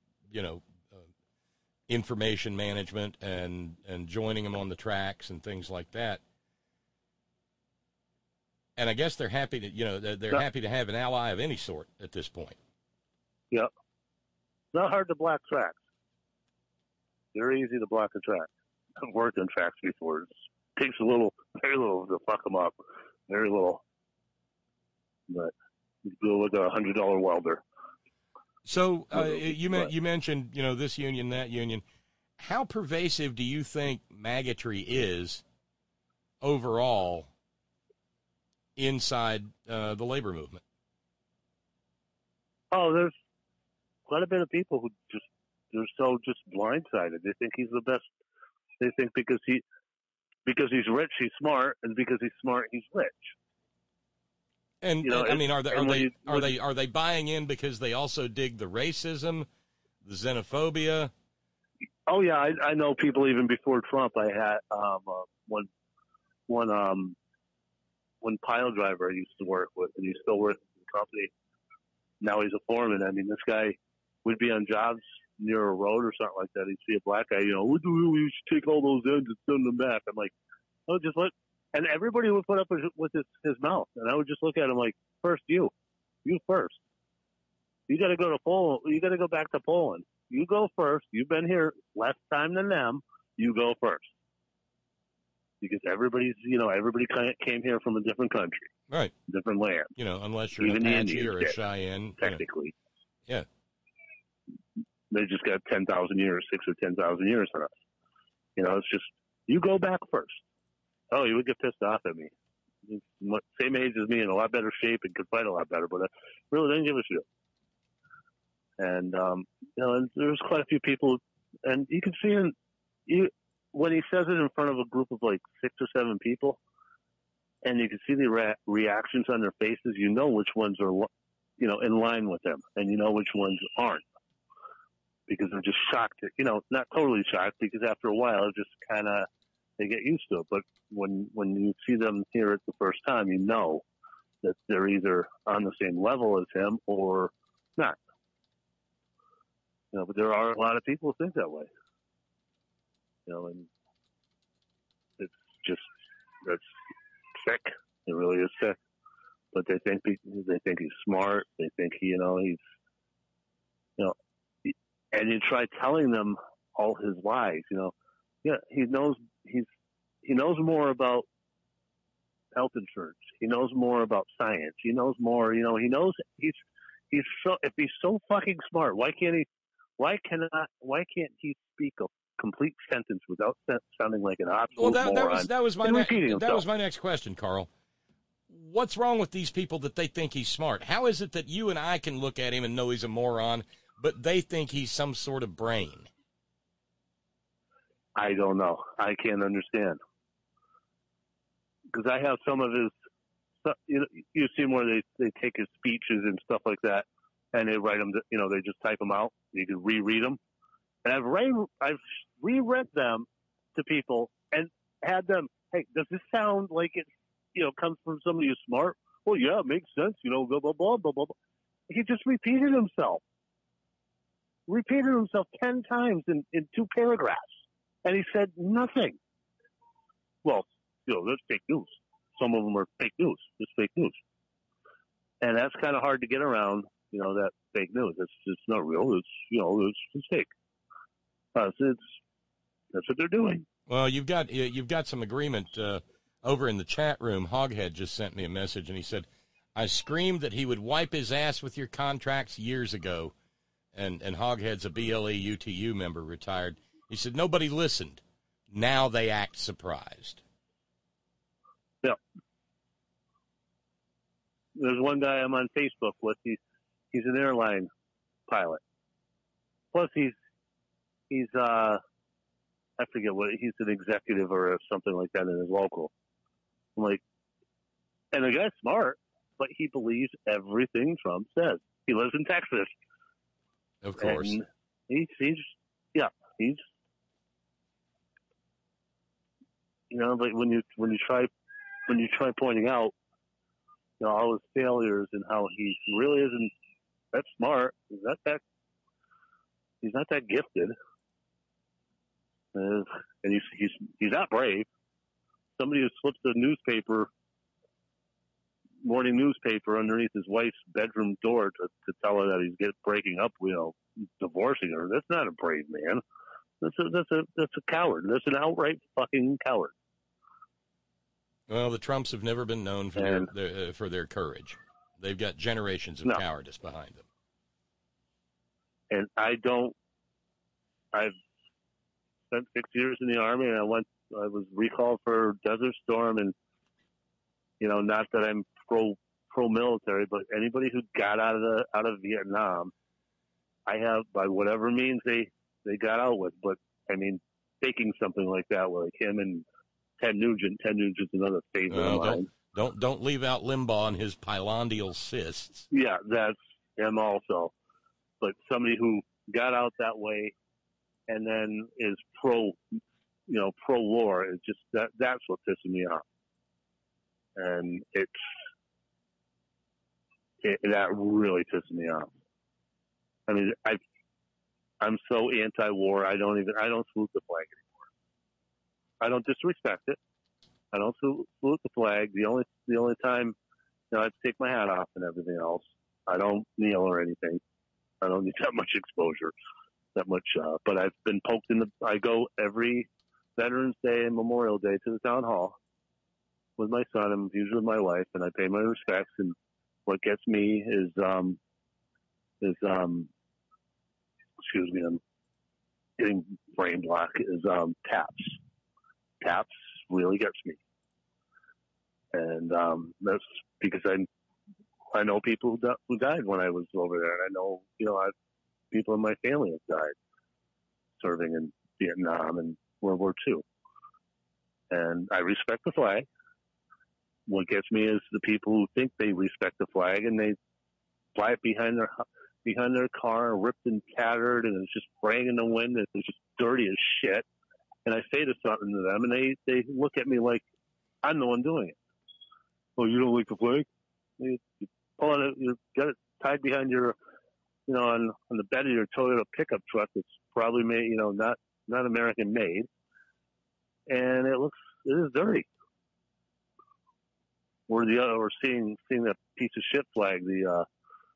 information management and joining them on the tracks and things like that. And I guess they're happy to happy to have an ally of any sort at this point. Yep. It's not hard to block tracks. Very easy to block a track. I've worked on tracks before. It takes very little to fuck them up. Very little. But you do it with a $100 welder. So you mentioned, this union, that union. How pervasive do you think maggotry is overall inside the labor movement? Oh, there's quite a bit of people who they're so blindsided. They think he's the best. They think because he's rich, he's smart, and because he's smart, he's rich. And are they buying in because they also dig the racism, the xenophobia? Oh yeah, I know people even before Trump. I had one pile driver I used to work with, and he still works in the company. Now he's a foreman. I mean, this guy would be on jobs near a road or something like that. He'd see a black guy, we should take all those ends and send them back. I'm like, oh, just look. And everybody would put up with his mouth. And I would just look at him like, first you first. You got to go to Poland. You got to go back to Poland. You go first. You've been here less time than them. You go first. because everybody came here from a different country, Right. different land. Unless you're Even an the Apache Indians or a did, Cheyenne. technically. Yeah. They just got 10,000 years, 6 or 10,000 years on us. It's just, you go back first. Oh, you would get pissed off at me. He's same age as me, in a lot better shape, and could fight a lot better, but I really didn't give a shit. And, and there's quite a few people, and you can see when he says it in front of a group of like 6 or 7 people, and you can see the reactions on their faces, which ones are, in line with them, and which ones aren't. Because they're just shocked, not totally shocked, because after a while, it just kind of, they get used to it. But when you see them hear it the first time, that they're either on the same level as him or not. But there are a lot of people who think that way. And it's just, that's sick. It really is sick. But they think he's smart. They think he's, and you try telling them all his lies, he knows more about health insurance. He knows more about science. He knows more, he knows he's so, if he's so fucking smart, why can't he speak a complete sentence without sounding like an absolute moron? That was my next question, Carl. What's wrong with these people that they think he's smart? How is it that you and I can look at him and know he's a moron, but they think he's some sort of brain? I don't know. I can't understand. Because I have some of his, you see him where they take his speeches and stuff like that, and they write them, they just type them out. You can reread them. And I've reread them to people and had them, hey, does this sound like it, comes from somebody who's smart? Well, yeah, it makes sense, blah, blah, blah, blah, blah. He just repeated himself 10 times in 2 paragraphs. And he said nothing. Well, that's fake news. Some of them are fake news. It's fake news. And that's kind of hard to get around, that fake news. It's not real. It's fake. That's what they're doing. Well, you've got some agreement over in the chat room. Hoghead just sent me a message, and he said, I screamed that he would wipe his ass with your contracts years ago. And Hoghead's a BLE UTU member, retired. He said, nobody listened. Now they act surprised. Yeah. There's one guy I'm on Facebook with. He's an airline pilot. Plus he's I forget what, he's an executive or something like that in his local. I'm like, and the guy's smart, but he believes everything Trump says. He lives in Texas. Of course. And he's like when you try pointing out, all his failures and how he really isn't that smart. He's not that gifted. And he's not brave. Somebody who slips a morning newspaper underneath his wife's bedroom door to tell her that he's breaking up, divorcing her. That's not a brave man. That's a coward. That's an outright fucking coward. Well, the Trumps have never been known for their courage. They've got generations of cowardice behind them. And I've spent 6 years in the Army, and I was recalled for Desert Storm, and not that I'm pro military, but anybody who got out of Vietnam, I have, by whatever means they got out with. But I mean, taking something like that, like him and Ted Nugent's another favorite of mine. Don't leave out Limbaugh and his pilondial cysts. Yeah, that's him also. But somebody who got out that way and then is pro war is just that's what pisses me off. And that really pisses me off. I mean, I'm so anti-war. I don't salute the flag anymore. I don't disrespect it. I don't salute the flag. The only time, I take my hat off and everything else. I don't kneel or anything. I don't need that much exposure, but I've been poked in I go every Veterans Day and Memorial Day to the town hall with my son and usually my wife, and I pay my respects. And what gets me is excuse me, I'm getting brain block. Is taps. Taps really gets me, and that's because I know people who died when I was over there, and I know people in my family have died serving in Vietnam and World War II, and I respect the flag. What gets me is the people who think they respect the flag and they fly it behind their car, ripped and tattered, and it's just spraying in the wind, and it's just dirty as shit. And I say something to them, and they look at me like I'm the one doing it. Oh, you don't like the flag? You pull it, you got it tied behind your, on the bed of your Toyota pickup truck. It's probably made, not American made, and it is dirty. We're seeing that piece of shit flag, the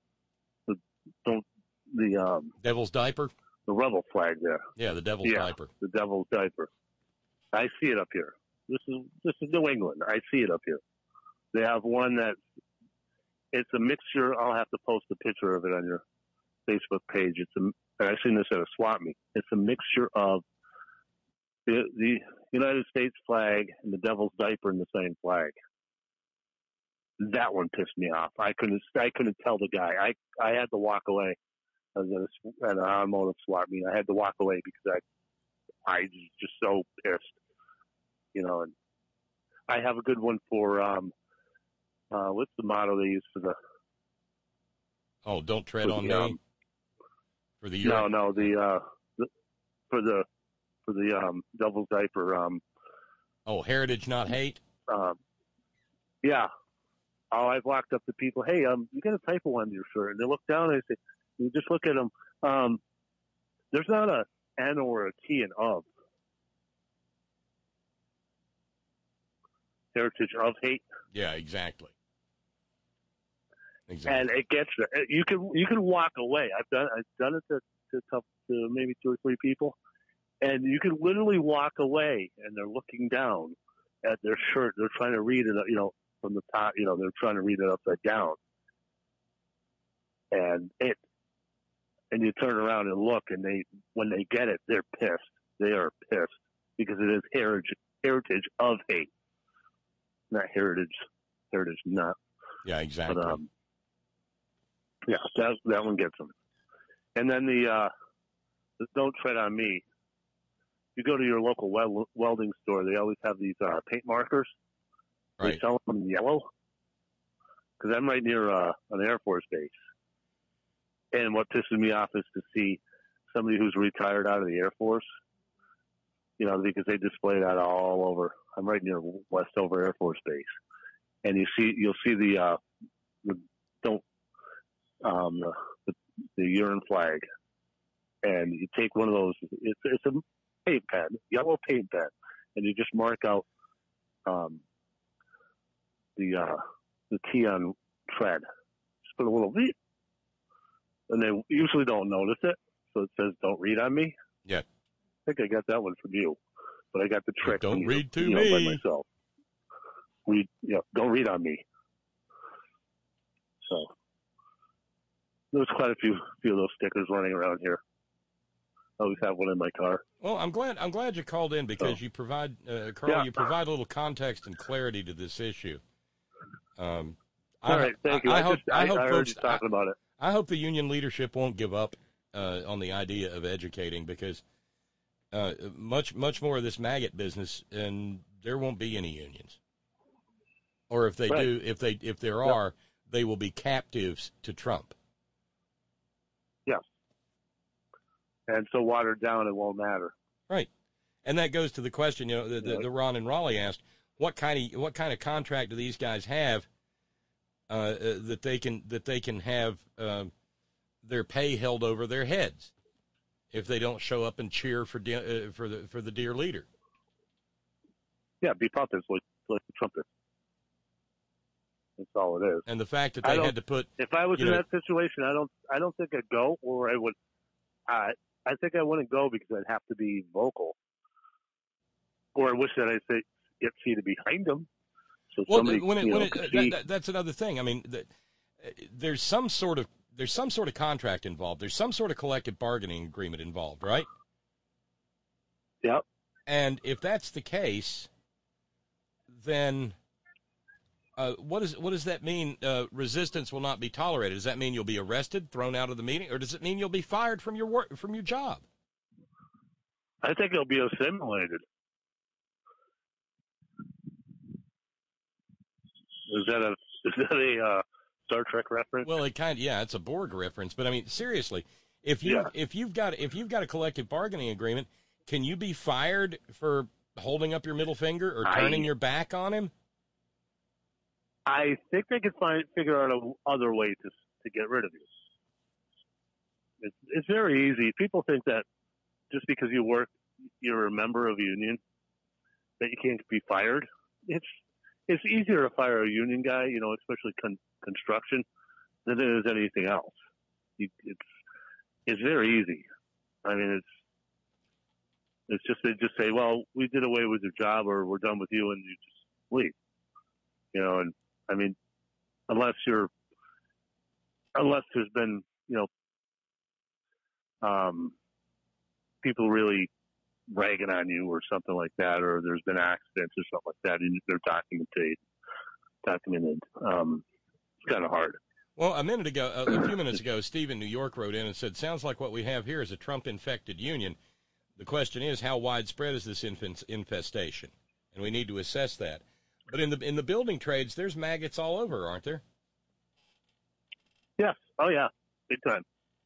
Devil's Diaper? The rebel flag there. Yeah, the Devil's Diaper. The Devil's Diaper. I see it up here. This is New England. I see it up here. They have one it's a mixture. I'll have to post a picture of it on your Facebook page. I've seen this at a swap meet. It's a mixture of the United States flag and the Devil's Diaper in the same flag. That one pissed me off. I couldn't tell the guy. I had to walk away. I was at an automotive swap meet. I had to walk away because I was just so pissed. And I have a good one for what's the motto they use for the? Oh, don't tread on me. For the no, for the Devil's Diaper. Heritage, not hate. Yeah. Oh, I've walked up to people. Hey, you got a typo on your shirt, and they look down and they say, you just look at them. There's not a N or a T in of. Heritage of hate. Yeah, exactly. And it gets you can walk away. I've done it to maybe 2 or 3 people, and you can literally walk away, and they're looking down at their shirt. They're trying to read it, from the top. They're trying to read it upside down, and you turn around and look, and when they get it, they're pissed. They are pissed because it is heritage of hate, not heritage not. Yeah, exactly. But, yeah, that one gets them. And then the don't tread on me. You go to your local welding store, they always have these paint markers. Right. They sell them in yellow. Because I'm right near an Air Force base. And what pisses me off is to see somebody who's retired out of the Air Force, because they display that all over. I'm right near Westover Air Force Base. And you'll see the urine flag, and you take one of those. It's a paint pen, yellow paint pen, and you just mark out the T on tread. Just put a little V, and they usually don't notice it, so it says "Don't read on me." Yeah, I think I got that one from you, but I got the trick. Don't read to me by myself. Don't read on me. So there's quite a few of those stickers running around here. I always have one in my car. Well, I'm glad you called in because you provide, Carl, you provide a little context and clarity to this issue. All right, thank you. I hope heard you talking about it. I hope the union leadership won't give up on the idea of educating because much more of this maggot business, and there won't be any unions. Or if they do, if there are, they will be captives to Trump. Yes. And so watered down, it won't matter. Right. And that goes to the question, the Ron and Raleigh asked, what kind of contract do these guys have that they can have their pay held over their heads if they don't show up and cheer for the dear leader? Yeah, be puppets like the trumpet. That's all it is. And the fact that they had to put, if I was in that situation, I don't think I'd go, or I would. I think I wouldn't go because I'd have to be vocal. or I wish that I say get seated behind them. So Well, somebody, could see. that's another thing. I mean, there's some sort of contract involved. There's some sort of collective bargaining agreement involved, right? Yep. And if that's the case, then what does that mean? Resistance will not be tolerated. Does that mean you'll be arrested, thrown out of the meeting, or does it mean you'll be fired from your job? I think it'll be assimilated. Is that a Star Trek reference? Well, it's a Borg reference. But I mean, seriously, if you've got a collective bargaining agreement, can you be fired for holding up your middle finger or turning your back on him? I think they could figure out another way to get rid of you. It's very easy. People think that just because you're a member of a union, that you can't be fired. It's easier to fire a union guy, especially construction, than it is anything else. It's very easy. I mean, it's just they just say, well, we did away with your job, or we're done with you, and you just leave. And I mean, unless there's been people really ragging on you or something like that, or there's been accidents or something like that, and they're documented. It's kind of hard. Well, a few minutes ago, Steve in New York wrote in and said, sounds like what we have here is a Trump-infected union. The question is, how widespread is this infestation? And we need to assess that. But in the building trades, there's maggots all over, aren't there? Yes. Oh, yeah. Big time.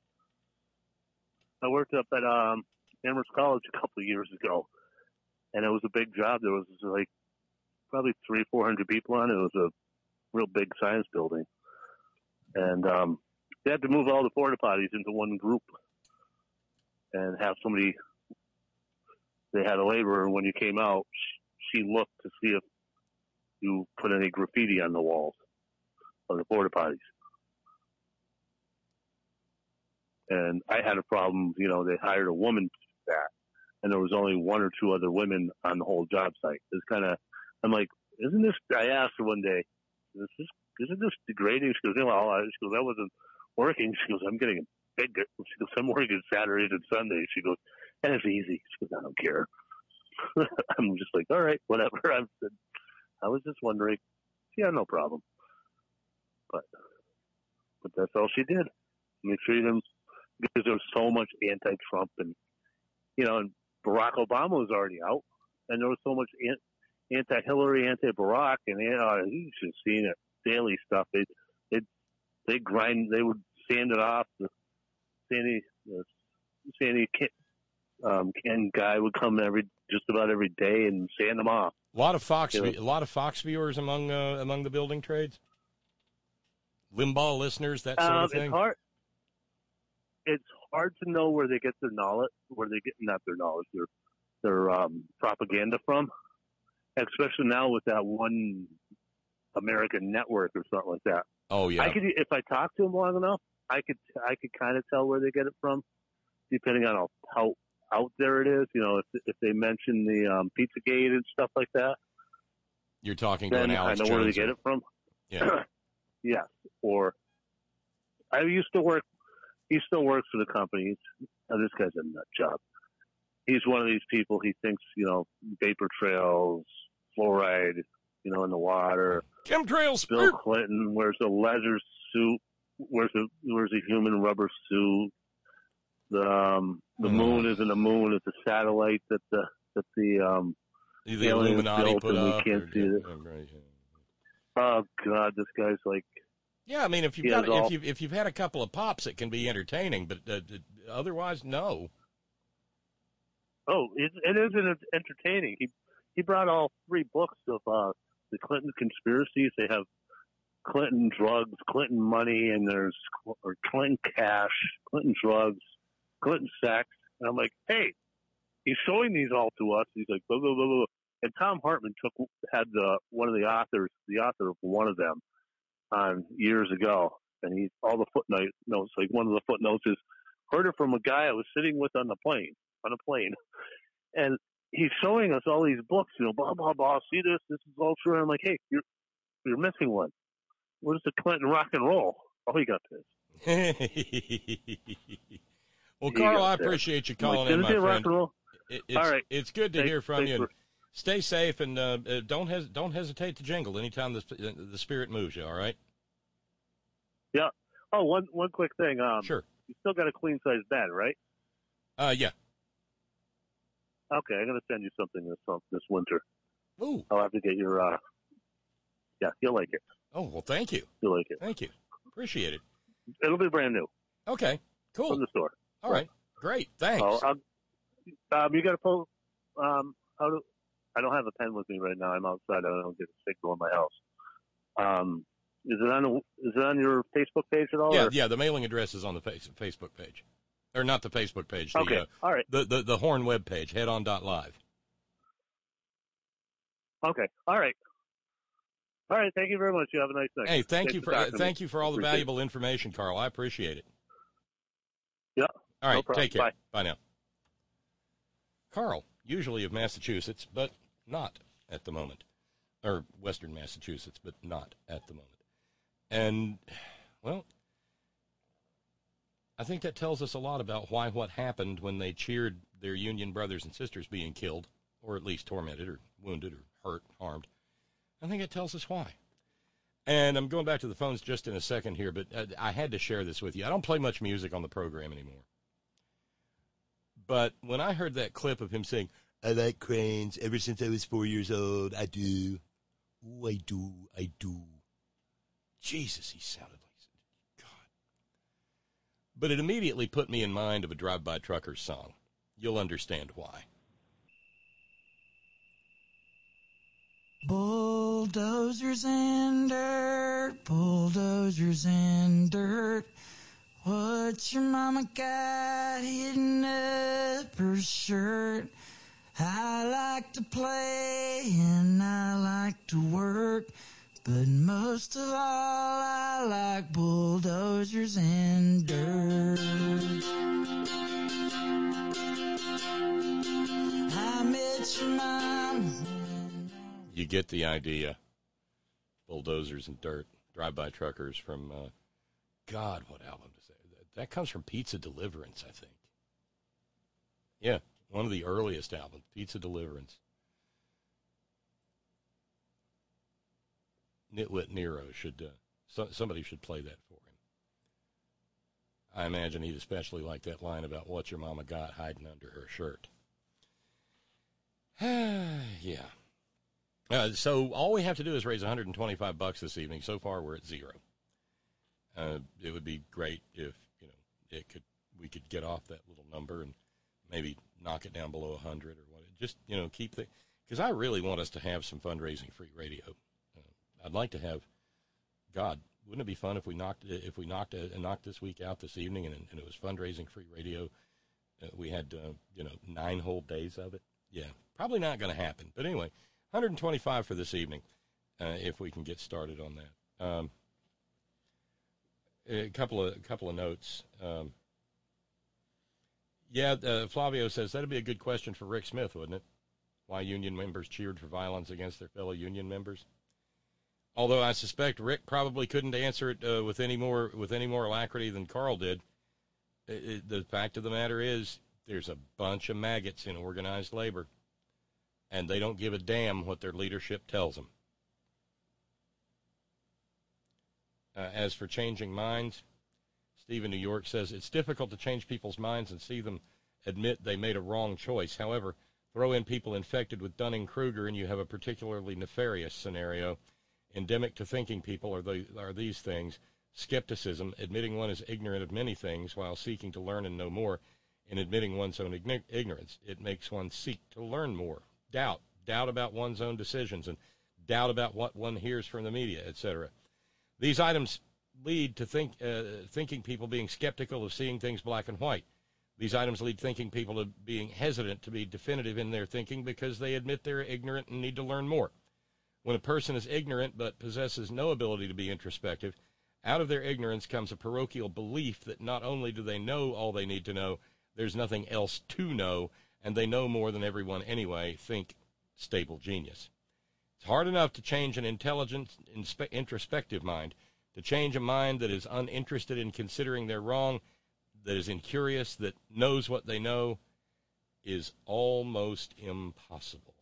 I worked up at Amherst College a couple of years ago, and it was a big job. There was like probably 300-400 people on it. It was a real big science building. And they had to move all the porta potties into one group and have somebody. They had a laborer, when you came out, she looked to see if you put any graffiti on the walls of the porta potties. And I had a problem, they hired a woman to do that, and there was only one or two other women on the whole job site. It's I'm like, isn't this? I asked her one day, isn't this degrading? She goes, I wasn't working. She goes, I'm getting a big. She goes, I'm working Saturdays and Sundays. She goes, and it's easy. She goes, I don't care. I'm just like, all right, whatever. I was just wondering. Yeah, no problem. But that's all she did. We treated him because there was so much anti-Trump, and and Barack Obama was already out, and there was so much anti-Hillary, anti-Barack, and you should have seen it. Daily stuff. They would sand it off. The Sandy Ken guy would come just about every day and sand them off. A lot of Fox viewers among the building trades. Limbaugh listeners, that sort of thing. It's hard to know where they get their knowledge, their propaganda from, especially now with that one American network or something like that. Oh yeah. If I talk to them long enough, I could kind of tell where they get it from, depending on how out there it is. If they mention the Pizzagate and stuff like that. You're talking to an Alex Jones. I know where they get it from. Yeah. Yes. Or he still works for the company. This guy's a nut job. He's one of these people. He thinks, vapor trails, fluoride, in the water. Chemtrails. Bill Clinton wears a leather suit, wears a human rubber suit. The moon isn't a moon; it's a satellite that the Illuminati put up. We can't see it. Oh God, this guy's like. Yeah, I mean, if you've had a couple of pops, it can be entertaining, but otherwise, no. Oh, it isn't entertaining. He brought all 3 books of the Clinton conspiracies. They have Clinton drugs, Clinton money, and there's Clinton cash, Clinton drugs, Clinton sex. And I'm like, hey, he's showing these all to us. He's like, blah, blah, blah, blah. And Tom Hartman had one of the author of one of them on years ago. And all the footnotes, like one of the footnotes is, heard it from a guy I was sitting with on a plane. And he's showing us all these books, blah, blah, blah. See this? This is all true. And I'm like, hey, you're missing one. What is the Clinton rock and roll? Oh, he got this. Well, Carl, I appreciate you calling in, my friend. Rock and roll? All right. It's good to hear from you. And stay safe, and don't hesitate to jingle anytime the spirit moves you, all right? Yeah. Oh, one quick thing. Sure. You still got a queen-size bed, right? Yeah. Okay, I'm going to send you something this winter. Ooh. I'll have to get your, yeah, you'll like it. Oh, well, thank you. You'll like it. Thank you. Appreciate it. It'll be brand new. Okay, cool. From the store. All right. Great. Thanks. You got to pull, I don't have a pen with me right now. I'm outside. I don't get a signal in my house. Is it on your Facebook page at all? Yeah, the mailing address is on the Facebook page. Or not the Facebook page. Okay, all right. The Horn web page, headon.live. Okay, all right. All right, thank you very much. You have a nice night. Hey, thank you for all the valuable information, Carl. I appreciate it. Yeah. All right, no problem. take care. Bye. Bye now. Carl, usually of Massachusetts, but not at the moment. Or Western Massachusetts, but not at the moment. And, well, I think that tells us a lot about what happened when they cheered their Union brothers and sisters being killed, or at least tormented or wounded or hurt, harmed. I think it tells us why. And I'm going back to the phones just in a second here, but I had to share this with you. I don't play much music on the program anymore. But when I heard that clip of him saying, I like cranes ever since I was 4 years old, I do. Ooh, I do. Jesus, he sounded like God. But it immediately put me in mind of a Drive-By Truckers song. You'll understand why. Bulldozers and dirt, bulldozers and dirt. What's your mama got hidden up her shirt? I like to play and I like to work, but most of all I like bulldozers and dirt. I met your mama. You get the idea. Bulldozers and dirt. Drive-By Truckers from, God, what album is that? That comes from Pizza Deliverance, I think. Yeah, one of the earliest albums, Pizza Deliverance. Nitwit Nero should, somebody should play that for him. I imagine he'd especially like that line about what your mama got hiding under her shirt. Yeah. So all we have to do is raise $125 this evening. So far, we're at zero. It would be great if we could get off that little number and maybe knock it down below 100 or what. Just keep the, because I really want us to have some fundraising free radio. I'd like to have. God, wouldn't it be fun if we knocked this week out this evening and it was fundraising free radio? We had 9 whole days of it. Yeah, probably not going to happen. But anyway. 125 for this evening, if we can get started on that. A couple of notes. Flavio says that'd be a good question for Rick Smith, wouldn't it? Why union members cheered for violence against their fellow union members. Although I suspect Rick probably couldn't answer it with any more alacrity than Carl did. The fact of the matter is, there's a bunch of maggots in organized labor. And they don't give a damn what their leadership tells them. As for changing minds, Steve in New York says, it's difficult to change people's minds and see them admit they made a wrong choice. However, throw in people infected with Dunning-Kruger and you have a particularly nefarious scenario. Endemic to thinking people are these things: skepticism, admitting one is ignorant of many things while seeking to learn and know more, and admitting one's own ignorance. It makes one seek to learn more. Doubt about one's own decisions, and doubt about what one hears from the media, etc. These items lead to thinking people being skeptical of seeing things black and white. These items lead thinking people to being hesitant to be definitive in their thinking because they admit they're ignorant and need to learn more. When a person is ignorant but possesses no ability to be introspective, out of their ignorance comes a parochial belief that not only do they know all they need to know, there's nothing else to know, and they know more than everyone anyway. Think stable genius. It's hard enough to change an intelligent, introspective mind. To change a mind that is uninterested in considering they're wrong, that is incurious, that knows what they know, is almost impossible.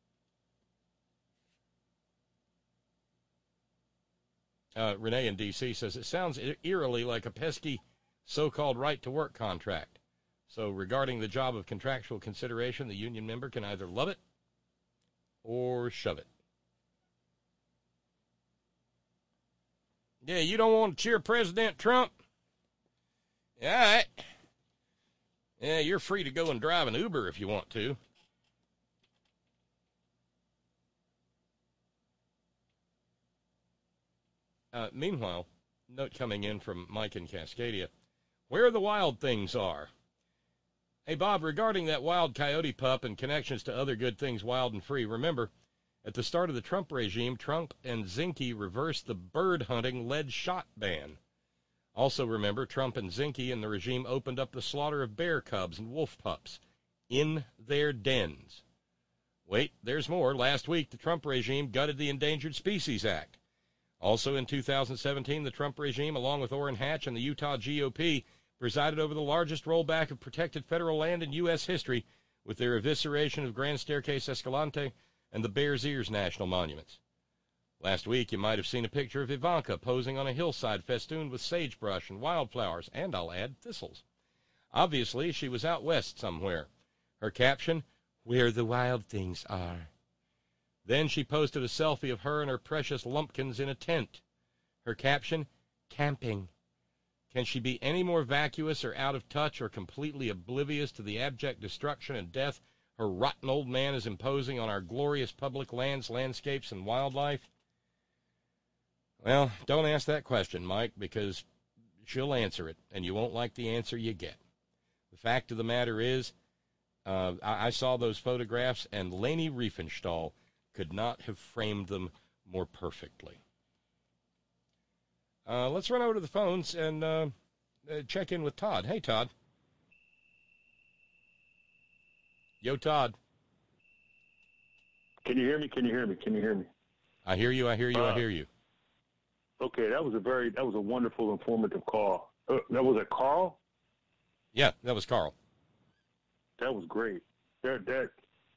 Renee in D.C. says, it sounds eerily like a pesky so-called right-to-work contract. So regarding the job of contractual consideration, the union member can either love it or shove it. Yeah, you don't want to cheer President Trump? All right. Yeah, you're free to go and drive an Uber if you want to. Meanwhile, note coming in from Mike in Cascadia, where the wild things are. Hey, Bob, regarding that wild coyote pup and connections to other good things wild and free, remember, at the start of the Trump regime, Trump and Zinke reversed the bird hunting lead shot ban. Also remember, Trump and Zinke and the regime opened up the slaughter of bear cubs and wolf pups in their dens. Wait, there's more. Last week, the Trump regime gutted the Endangered Species Act. Also in 2017, the Trump regime, along with Orrin Hatch and the Utah GOP, presided over the largest rollback of protected federal land in U.S. history with their evisceration of Grand Staircase Escalante and the Bears Ears National Monuments. Last week, you might have seen a picture of Ivanka posing on a hillside festooned with sagebrush and wildflowers, and I'll add, thistles. Obviously, she was out west somewhere. Her caption, "Where the wild things are." Then she posted a selfie of her and her precious lumpkins in a tent. Her caption, "Camping." Can she be any more vacuous or out of touch or completely oblivious to the abject destruction and death her rotten old man is imposing on our glorious public lands, landscapes, and wildlife? Well, don't ask that question, Mike, because she'll answer it, and you won't like the answer you get. The fact of the matter is, I saw those photographs, and Leni Riefenstahl could not have framed them more perfectly. Let's run over to the phones and check in with Todd. Hey, Todd. Yo, Todd. Can you hear me? Can you hear me? Can you hear me? I hear you. I hear you. I hear you. Okay, that was a wonderful, informative call. That was a Carl? Yeah, that was Carl. That was great. That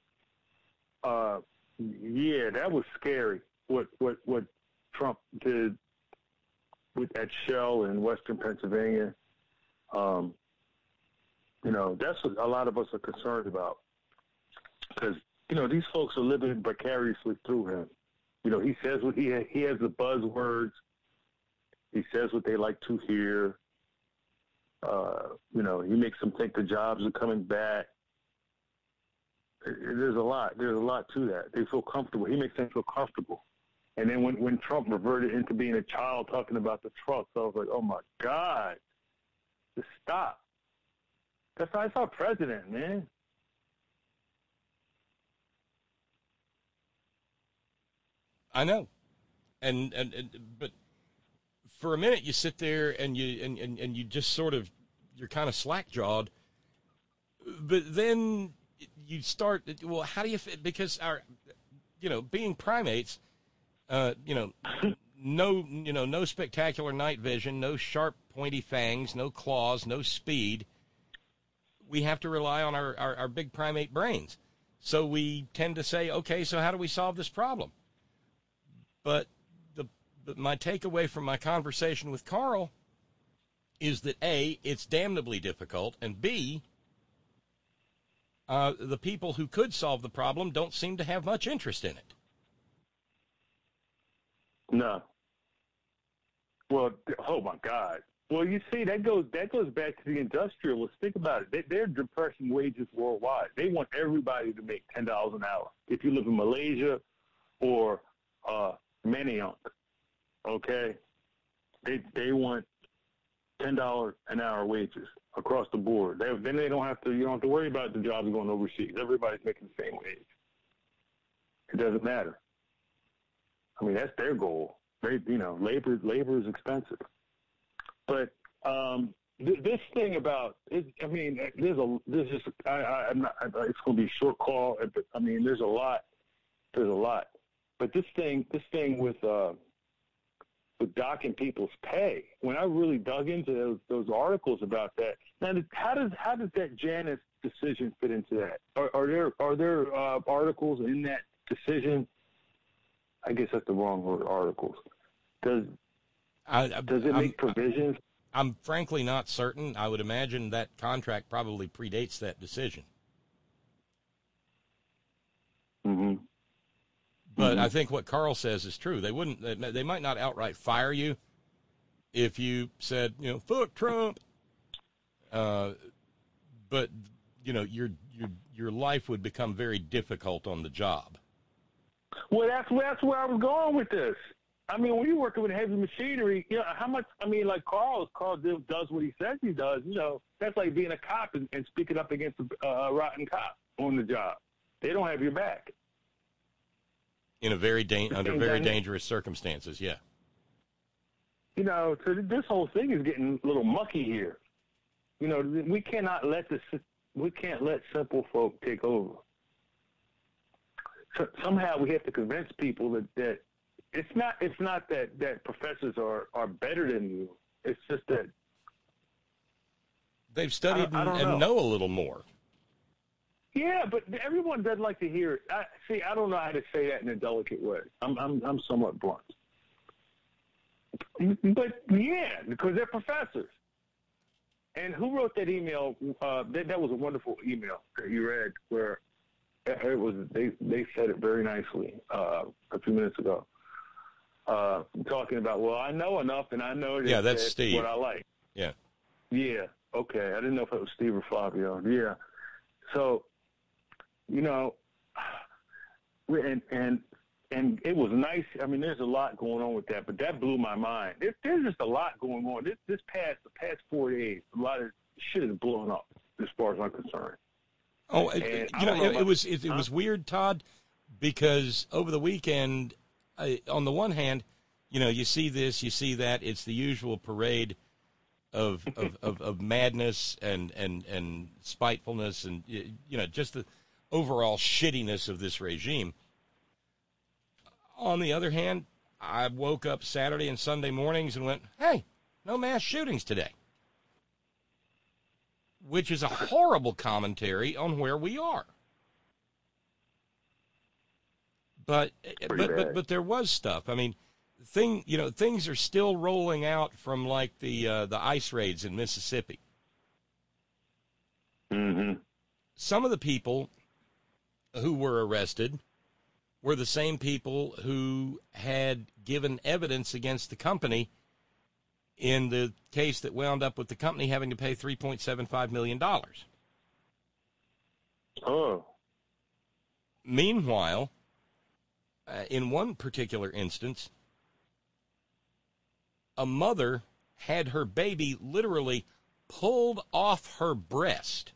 was scary. What Trump did with that shell in Western Pennsylvania. That's what a lot of us are concerned about, because these folks are living vicariously through him. He says what he has the buzzwords. He says what they like to hear. He makes them think the jobs are coming back. There's a lot to that. They feel comfortable. He makes them feel comfortable. And then when Trump reverted into being a child talking about the trucks, I was like, oh my God, just stop. That's our president, man. I know. But for a minute you sit there and you just sort of, you're kind of slack-jawed. But then you start, well, how do you, because our, being primates, no spectacular night vision, no sharp pointy fangs, no claws, no speed. We have to rely on our big primate brains. So we tend to say, okay, so how do we solve this problem? But my takeaway from my conversation with Carl is that A, it's damnably difficult, and B, the people who could solve the problem don't seem to have much interest in it. No. Well, oh my God. Well, you see, that goes back to the industrialists. Think about it. They're depressing wages worldwide. They want everybody to make $10 an hour. If you live in Malaysia or Manioc, okay, they want $10 an hour wages across the board. Then you don't have to worry about the jobs going overseas. Everybody's making the same wage. It doesn't matter. I mean, that's their goal. Labor is expensive. But this thing about it, I mean, it's going to be a short call. But I mean, there's a lot. But this thing with docking people's pay. When I really dug into those articles about that, now how does that Janus decision fit into that? Are there articles in that decision? I guess that's the wrong word. Articles. Does it make provisions? I'm frankly not certain. I would imagine that contract probably predates that decision. Mm-hmm. But I think what Carl says is true. They might not outright fire you if you said, fuck Trump. But your life would become very difficult on the job. Well, that's where I was going with this. I mean, when you're working with heavy machinery, how much? I mean, like Carl does what he says he does. That's like being a cop and speaking up against a rotten cop on the job. They don't have your back. In under very dangerous circumstances, yeah. So this whole thing is getting a little mucky here. We cannot let simple folk take over. So somehow we have to convince people that it's not that professors are better than you. It's just that they've studied and know a little more. Yeah, but everyone doesn't like to hear it. I don't know how to say that in a delicate way. I'm somewhat blunt. But yeah, because they're professors. And who wrote that email? That was a wonderful email that you read, where it was. They said it very nicely a few minutes ago, talking about. Well, I know enough, and I know that that's Steve. What I like. Yeah. Yeah. Okay. I didn't know if it was Steve or Flavio. Yeah. So, and it was nice. I mean, there's a lot going on with that, but that blew my mind. There's just a lot going on. The past 4 days, a lot of shit is blowing up as far as I'm concerned. Oh, it was weird, Todd, because over the weekend, on the one hand, you see this, you see that. It's the usual parade of madness and spitefulness and just the overall shittiness of this regime. On the other hand, I woke up Saturday and Sunday mornings and went, hey, no mass shootings today, which is a horrible commentary on where we are. But there was stuff. I mean, things are still rolling out from like the ICE raids in Mississippi. Mm-hmm. Some of the people who were arrested were the same people who had given evidence against the company in the case that wound up with the company having to pay $3.75 million. Oh. Meanwhile, in one particular instance, a mother had her baby literally pulled off her breast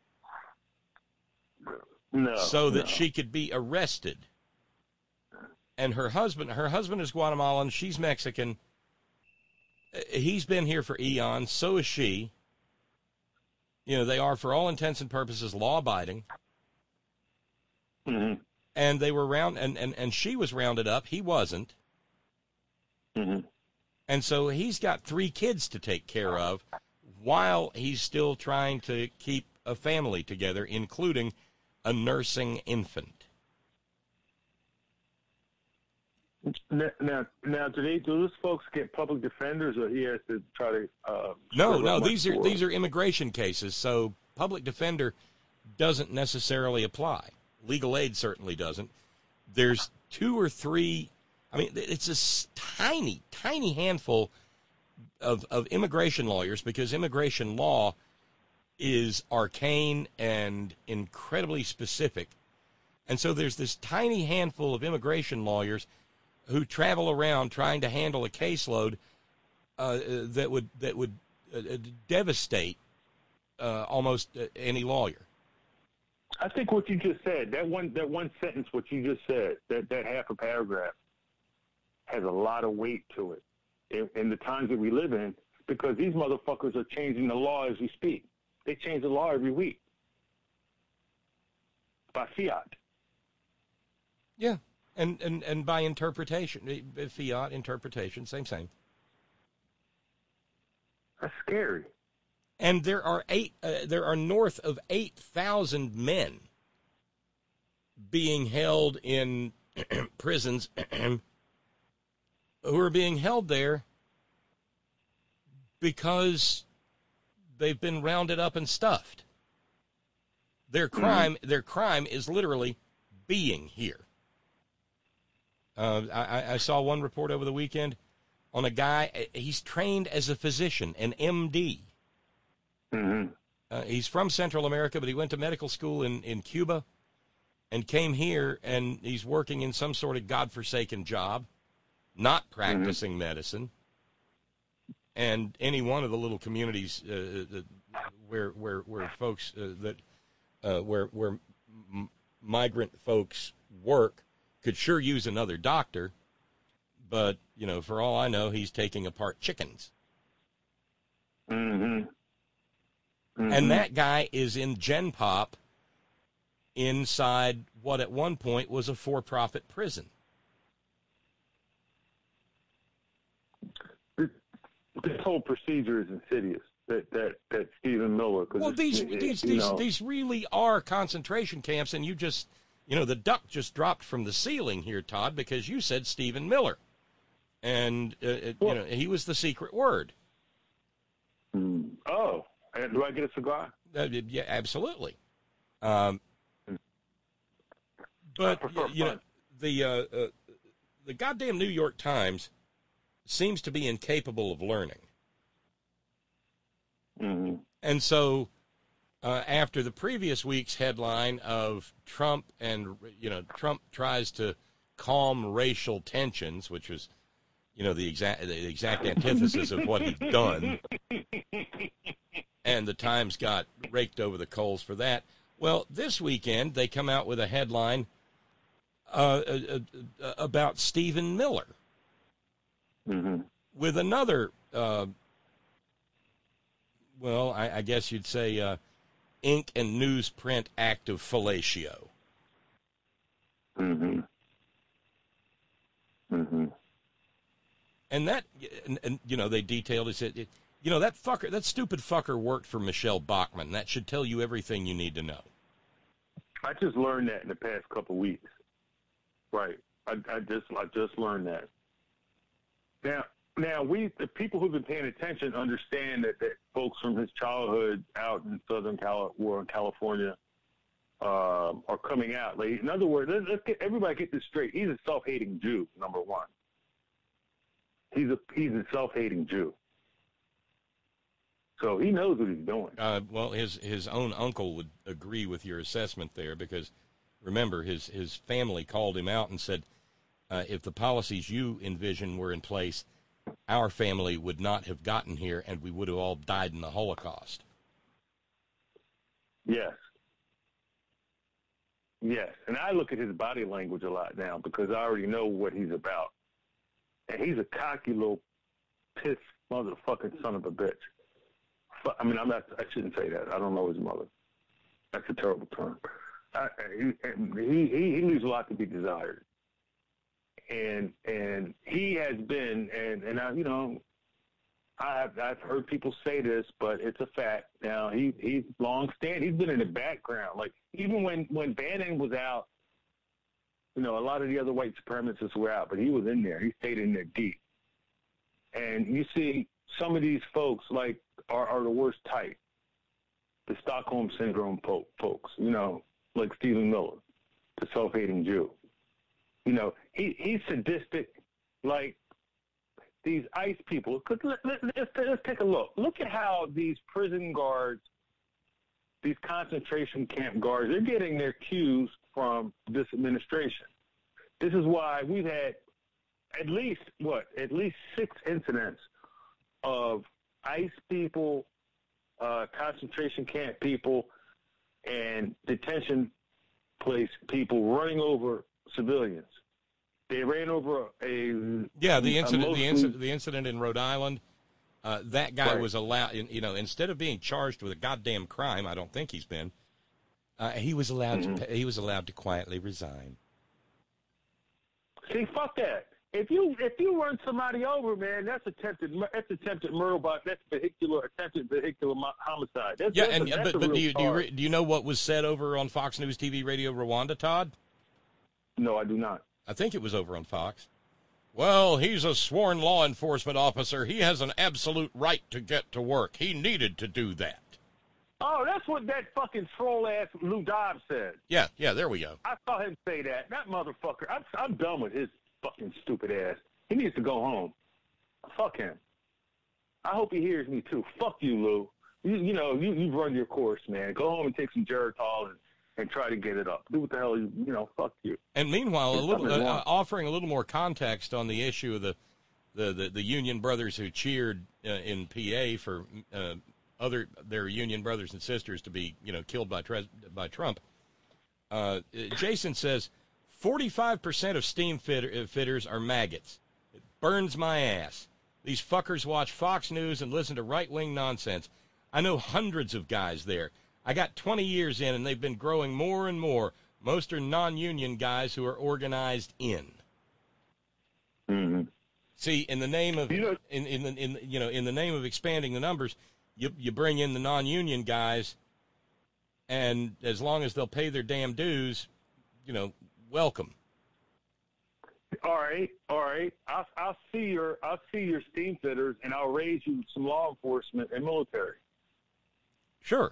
so that she could be arrested. And her husband is Guatemalan, she's Mexican. He's been here for eons, so is she. They are, for all intents and purposes, law-abiding. Mm-hmm. And they were and she was rounded up. He wasn't. Mm-hmm. And so he's got 3 kids to take care of while he's still trying to keep a family together, including a nursing infant. Now, do those folks get public defenders, or he has to try to? No. These are immigration cases, so public defender doesn't necessarily apply. Legal aid certainly doesn't. There's 2 or 3. I mean, it's a tiny handful of immigration lawyers, because immigration law is arcane and incredibly specific, and so there's this tiny handful of immigration lawyers who travel around trying to handle a caseload that would devastate almost any lawyer. I think what you just said, that one sentence, what you just said, that half a paragraph, has a lot of weight to it. In the times that we live in, because these motherfuckers are changing the law as we speak. They change the law every week by fiat. Yeah, and by interpretation, fiat interpretation, same. That's scary. And there are north of 8,000 men being held in prisons who are being held there because they've been rounded up and stuffed. Their crime is literally being here. I saw one report over the weekend on a guy. He's trained as a physician, an MD. He's from Central America, but he went to medical school in Cuba and came here, and he's working in some sort of godforsaken job, not practicing medicine. And any one of the little communities where folks where migrant folks work could sure use another doctor, but for all I know, he's taking apart chickens. And that guy is in Gen Pop inside what at one point was a for-profit prison. This whole procedure is insidious. That Stephen Miller. Well, these really are concentration camps, and you just, the duck just dropped from the ceiling here, Todd, because you said Stephen Miller, and he was the secret word. Oh, and do I get a cigar? Yeah, absolutely. But the goddamn New York Times seems to be incapable of learning. And so after the previous week's headline of Trump and, Trump tries to calm racial tensions, which was, the exact antithesis of what he'd done, and the Times got raked over the coals for that. Well, this weekend they come out with a headline about Stephen Miller with another, I guess you'd say ink and newsprint act of fellatio. And that, they detailed, it said, that stupid fucker worked for Michelle Bachmann. That should tell you everything you need to know. I just learned that in the past couple of weeks. Right. I just learned that. Now the people who've been paying attention understand that folks from his childhood out in Southern California are coming out. Like, in other words, let's everybody get this straight. He's a self-hating Jew, number one. He's a self-hating Jew. So he knows what he's doing. Well, his own uncle would agree with your assessment there, because remember, his family called him out and said, if the policies you envision were in place, our family would not have gotten here, and we would have all died in the Holocaust. Yes. And I look at his body language a lot now because I already know what he's about. And he's a cocky little piss motherfucking son of a bitch. I mean, I shouldn't say that. I don't know his mother. That's a terrible term. He leaves a lot to be desired. And he has been, and I've heard people say this, but it's a fact. Now he's long standing. He's been in the background. Like, even when Bannon was out, a lot of the other white supremacists were out, but he was in there. He stayed in there deep. And you see some of these folks are the worst type, the Stockholm Syndrome folks, like Stephen Miller, the self-hating Jew. He's sadistic, like these ICE people. Let's take a look. Look at how these prison guards, these concentration camp guards, they're getting their cues from this administration. This is why we've had at least 6 incidents of ICE people, concentration camp people, and detention place people running over civilians. They ran over the incident in Rhode Island That guy was allowed, instead of being charged with a goddamn crime, I don't think he's been. He was allowed to quietly resign. See, fuck that. If you run somebody over, man, that's attempted murder, that's attempted vehicular homicide. But do you know what was said over on Fox News TV Radio Rwanda, Todd? No, I do not. I think it was over on Fox. Well, he's a sworn law enforcement officer. He has an absolute right to get to work. He needed to do that. Oh, that's what that fucking troll-ass Lou Dobbs said. Yeah, there we go. I saw him say that. That motherfucker, I'm done with his fucking stupid ass. He needs to go home. Fuck him. I hope he hears me, too. Fuck you, Lou. You've run your course, man. Go home and take some Geritol and try to get it up. Do what the hell fuck you. And meanwhile, offering a little more context on the issue of the Union brothers who cheered in PA for their Union brothers and sisters to be killed by Trump. Jason says 45% of steam fitters are maggots. It burns my ass. These fuckers watch Fox News and listen to right-wing nonsense. I know hundreds of guys there. I got 20 years in, and they've been growing more and more. Most are non-union guys who are organized in. Mm-hmm. See, in the name of in the name of expanding the numbers, you bring in the non-union guys, and as long as they'll pay their damn dues, welcome. All right. I'll see your steam fitters, and I'll raise you some law enforcement and military. Sure.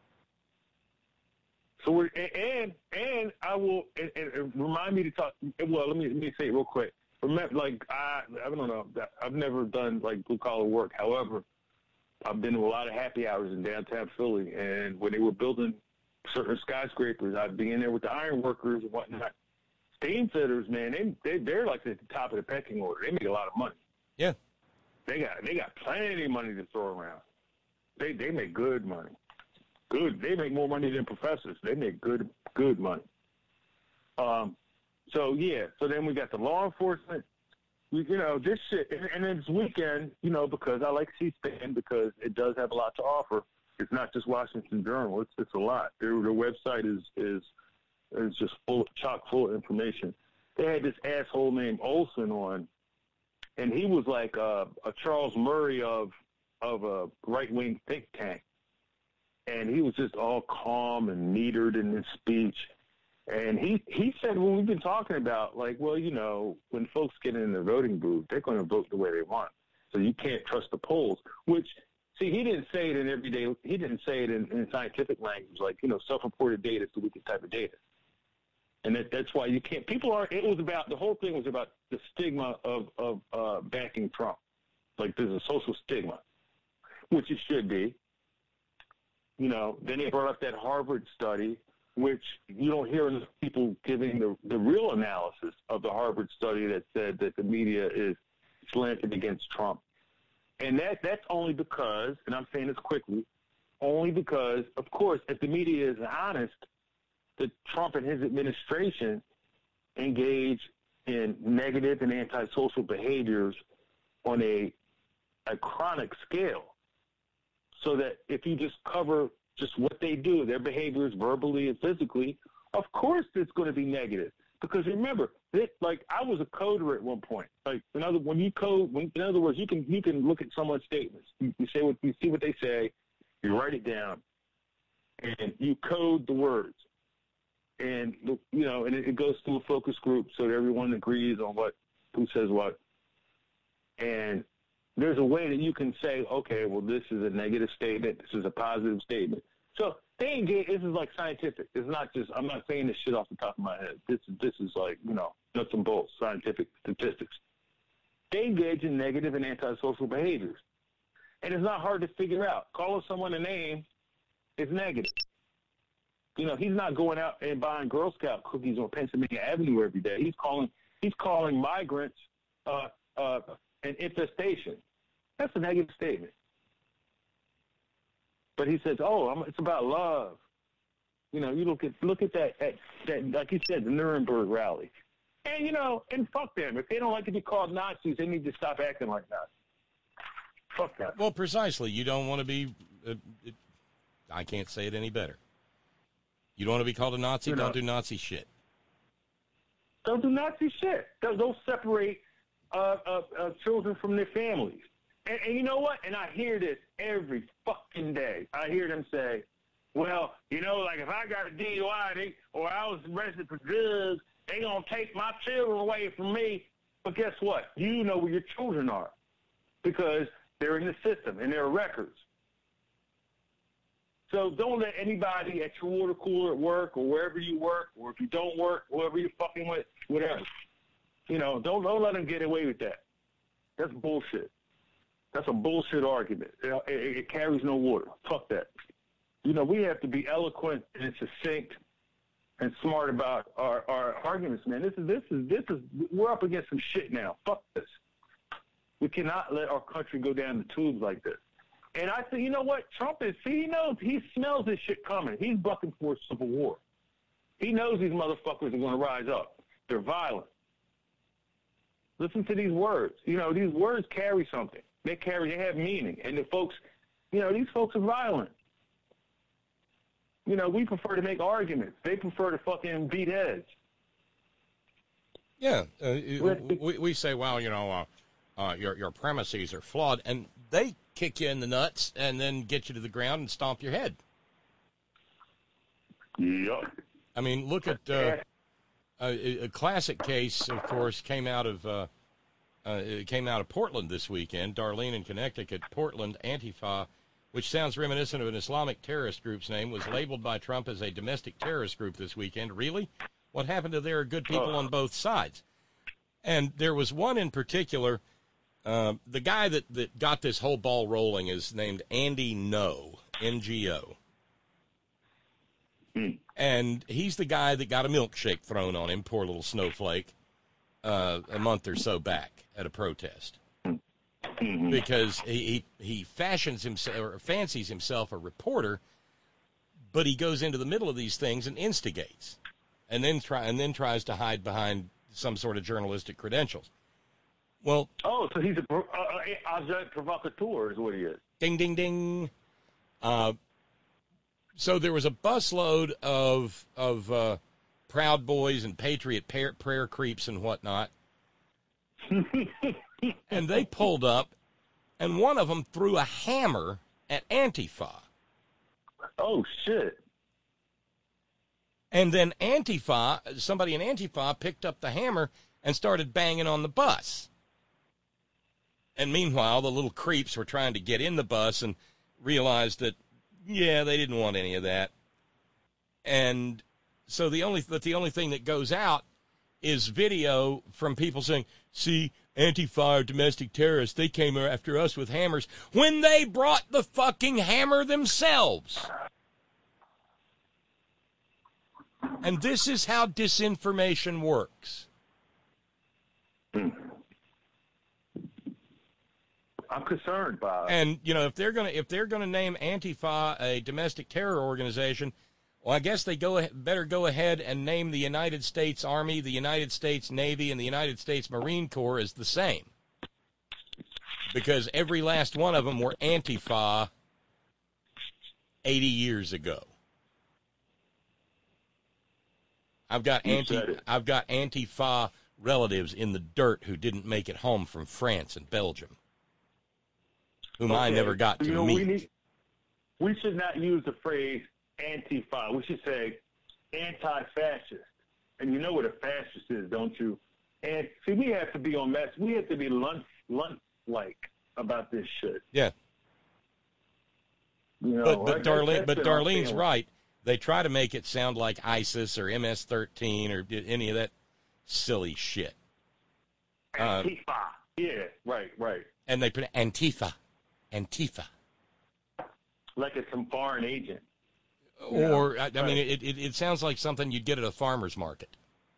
So and I will and remind me to talk. Well, let me say it real quick. Remember, I don't know. I've never done blue collar work. However, I've been to a lot of happy hours in downtown Philly, and when they were building certain skyscrapers, I'd be in there with the iron workers and whatnot. Steam fitters, man, they're like at the top of the pecking order. They make a lot of money. Yeah, they got plenty of money to throw around. They make good money. Good. They make more money than professors. They make good money. So then we got the law enforcement. This shit, and then this weekend, because I like C-SPAN because it does have a lot to offer. It's not just Washington Journal. It's a lot. Their website is just chock full of information. They had this asshole named Olson on, and he was like a Charles Murray of a right-wing think tank. And he was just all calm and metered in his speech. And he said, well, we've been talking about, when folks get in the voting booth, they're going to vote the way they want. So you can't trust the polls, which, see, he didn't say it in everyday, he didn't say it in scientific language, self-reported data is the weakest type of data. And that's why you can't, the whole thing was about the stigma of backing Trump. There's a social stigma, which it should be. Then they brought up that Harvard study, which you don't hear enough people giving the real analysis of the Harvard study that said that the media is slanted against Trump. And that's only because, and I'm saying this quickly, only because, of course, if the media is honest, that Trump and his administration engage in negative and antisocial behaviors on a chronic scale. So that if you just cover just what they do, their behaviors verbally and physically, of course it's going to be negative. Because remember, I was a coder at one point. In other words, you can look at someone's statements. You see what they say, you write it down, and you code the words. And and it goes through a focus group so that everyone agrees on who says what. And there's a way that you can say, okay, well, this is a negative statement. This is a positive statement. So they engage. This is scientific. It's not just. I'm not saying this shit off the top of my head. This is nuts and bolts, scientific statistics. They engage in negative and antisocial behaviors, and it's not hard to figure out. Calling someone a name is negative. He's not going out and buying Girl Scout cookies on Pennsylvania Avenue every day. He's calling migrants an infestation. That's a negative statement. But he says, it's about love. You look at that, like you said, the Nuremberg rally. And, and fuck them. If they don't like to be called Nazis, they need to stop acting like that. Fuck that. Well, precisely. You don't want to be. I can't say it any better. You don't want to be called a Nazi. Don't do Nazi shit. Don't do Nazi shit. Don't separate children from their families. And you know what? And I hear this every fucking day. I hear them say, well, like if I got a DUI or I was arrested for drugs, they going to take my children away from me. But guess what? You know where your children are because they're in the system and there are records. So don't let anybody at your water cooler at work or wherever you work, or if you don't work, whoever you're fucking with, whatever. Don't let them get away with that. That's bullshit. That's a bullshit argument. It carries no water. Fuck that. We have to be eloquent and succinct and smart about our arguments, man. This is we're up against some shit now. Fuck this. We cannot let our country go down the tubes like this. And I say, you know what? Trump he knows, he smells this shit coming. He's bucking for a civil war. He knows these motherfuckers are going to rise up. They're violent. Listen to these words. These words carry something. They have meaning. And the folks, these folks are violent. We prefer to make arguments. They prefer to fucking beat heads. Yeah. We say, well, your premises are flawed. And they kick you in the nuts and then get you to the ground and stomp your head. Yep. I mean, look at a classic case, of course, came out of Portland this weekend. Darlene in Connecticut, Portland, Antifa, which sounds reminiscent of an Islamic terrorist group's name, was labeled by Trump as a domestic terrorist group this weekend. Really? What happened to there are good people on both sides? And there was one in particular, the guy that got this whole ball rolling is named Andy Ngo, N-G-O. And he's the guy that got a milkshake thrown on him, poor little snowflake, a month or so back at a protest. Because he fashions himself or fancies himself a reporter, but he goes into the middle of these things and instigates, and then tries to hide behind some sort of journalistic credentials. Well, so he's a agent provocateur is what he is. Ding, ding, ding. So there was a busload of Proud Boys and Patriot prayer creeps and whatnot. And they pulled up, and one of them threw a hammer at Antifa. Oh, shit. And then somebody in Antifa picked up the hammer and started banging on the bus. And meanwhile, the little creeps were trying to get in the bus and realized that, yeah, they didn't want any of that. And so the only thing that goes out is video from people saying, see, Antifa are domestic terrorists. They came after us with hammers when they brought the fucking hammer themselves. And this is how disinformation works. I'm concerned, Bob. And if they're gonna name Antifa a domestic terror organization, well, I guess they better go ahead and name the United States Army, the United States Navy, and the United States Marine Corps as the same. Because every last one of them were Antifa 80 years ago. I've got Antifa relatives in the dirt who didn't make it home from France and Belgium, whom I never got to meet. We should not use the phrase Antifa. We should say anti-fascist. And you know what a fascist is, don't you? And see, we have to be on mess. We have to be lunch-like about this shit. Yeah. But Darlene's right. They try to make it sound like ISIS or MS-13 or any of that silly shit. Antifa. Yeah, right. And they put Antifa. Like it's some foreign agent. Or, I mean, it sounds like something you'd get at a farmer's market.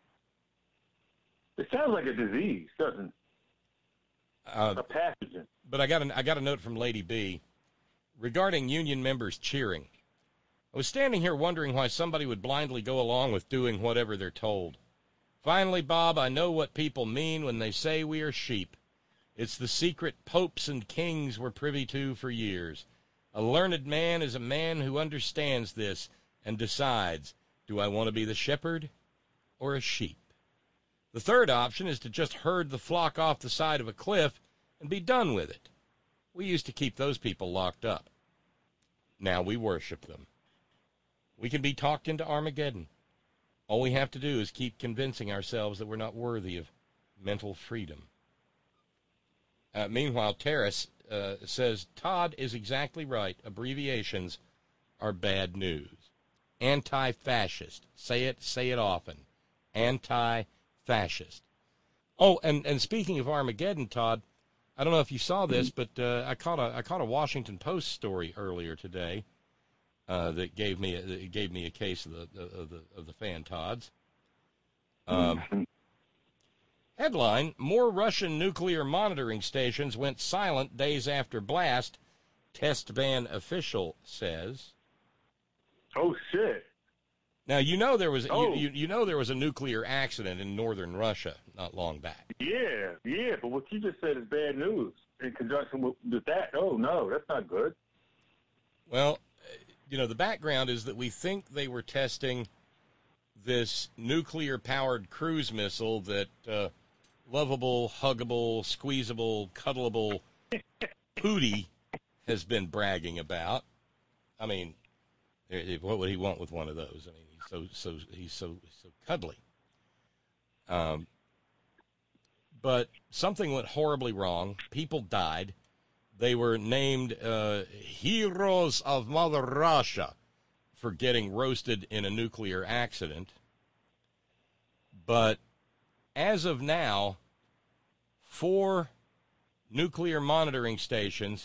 It sounds like a disease, doesn't it? A pathogen. But I got a note from Lady B regarding union members cheering. I was standing here wondering why somebody would blindly go along with doing whatever they're told. Finally, Bob, I know what people mean when they say we are sheep. It's the secret popes and kings were privy to for years. A learned man is a man who understands this and decides, do I want to be the shepherd or a sheep? The third option is to just herd the flock off the side of a cliff and be done with it. We used to keep those people locked up. Now we worship them. We can be talked into Armageddon. All we have to do is keep convincing ourselves that we're not worthy of mental freedom. Meanwhile, Terrace says, Todd is exactly right. Abbreviations are bad news. Anti-fascist. Say it often. Anti-fascist. Oh, and speaking of Armageddon, Todd, I don't know if you saw this, but I caught a Washington Post story earlier today that gave me a case of the fan Todds. Headline: More Russian nuclear monitoring stations went silent days after blast. Test ban official says. Oh shit! Now you know there was you know there was a nuclear accident in northern Russia not long back. Yeah, but what you just said is bad news in conjunction with that. Oh no, that's not good. Well, the background is that we think they were testing this nuclear-powered cruise missile that lovable, huggable, squeezable, cuddleable Pooty has been bragging about. I mean, what would he want with one of those? I mean, he's so cuddly. But something went horribly wrong. People died. They were named heroes of Mother Russia for getting roasted in a nuclear accident. But as of now, 4 nuclear monitoring stations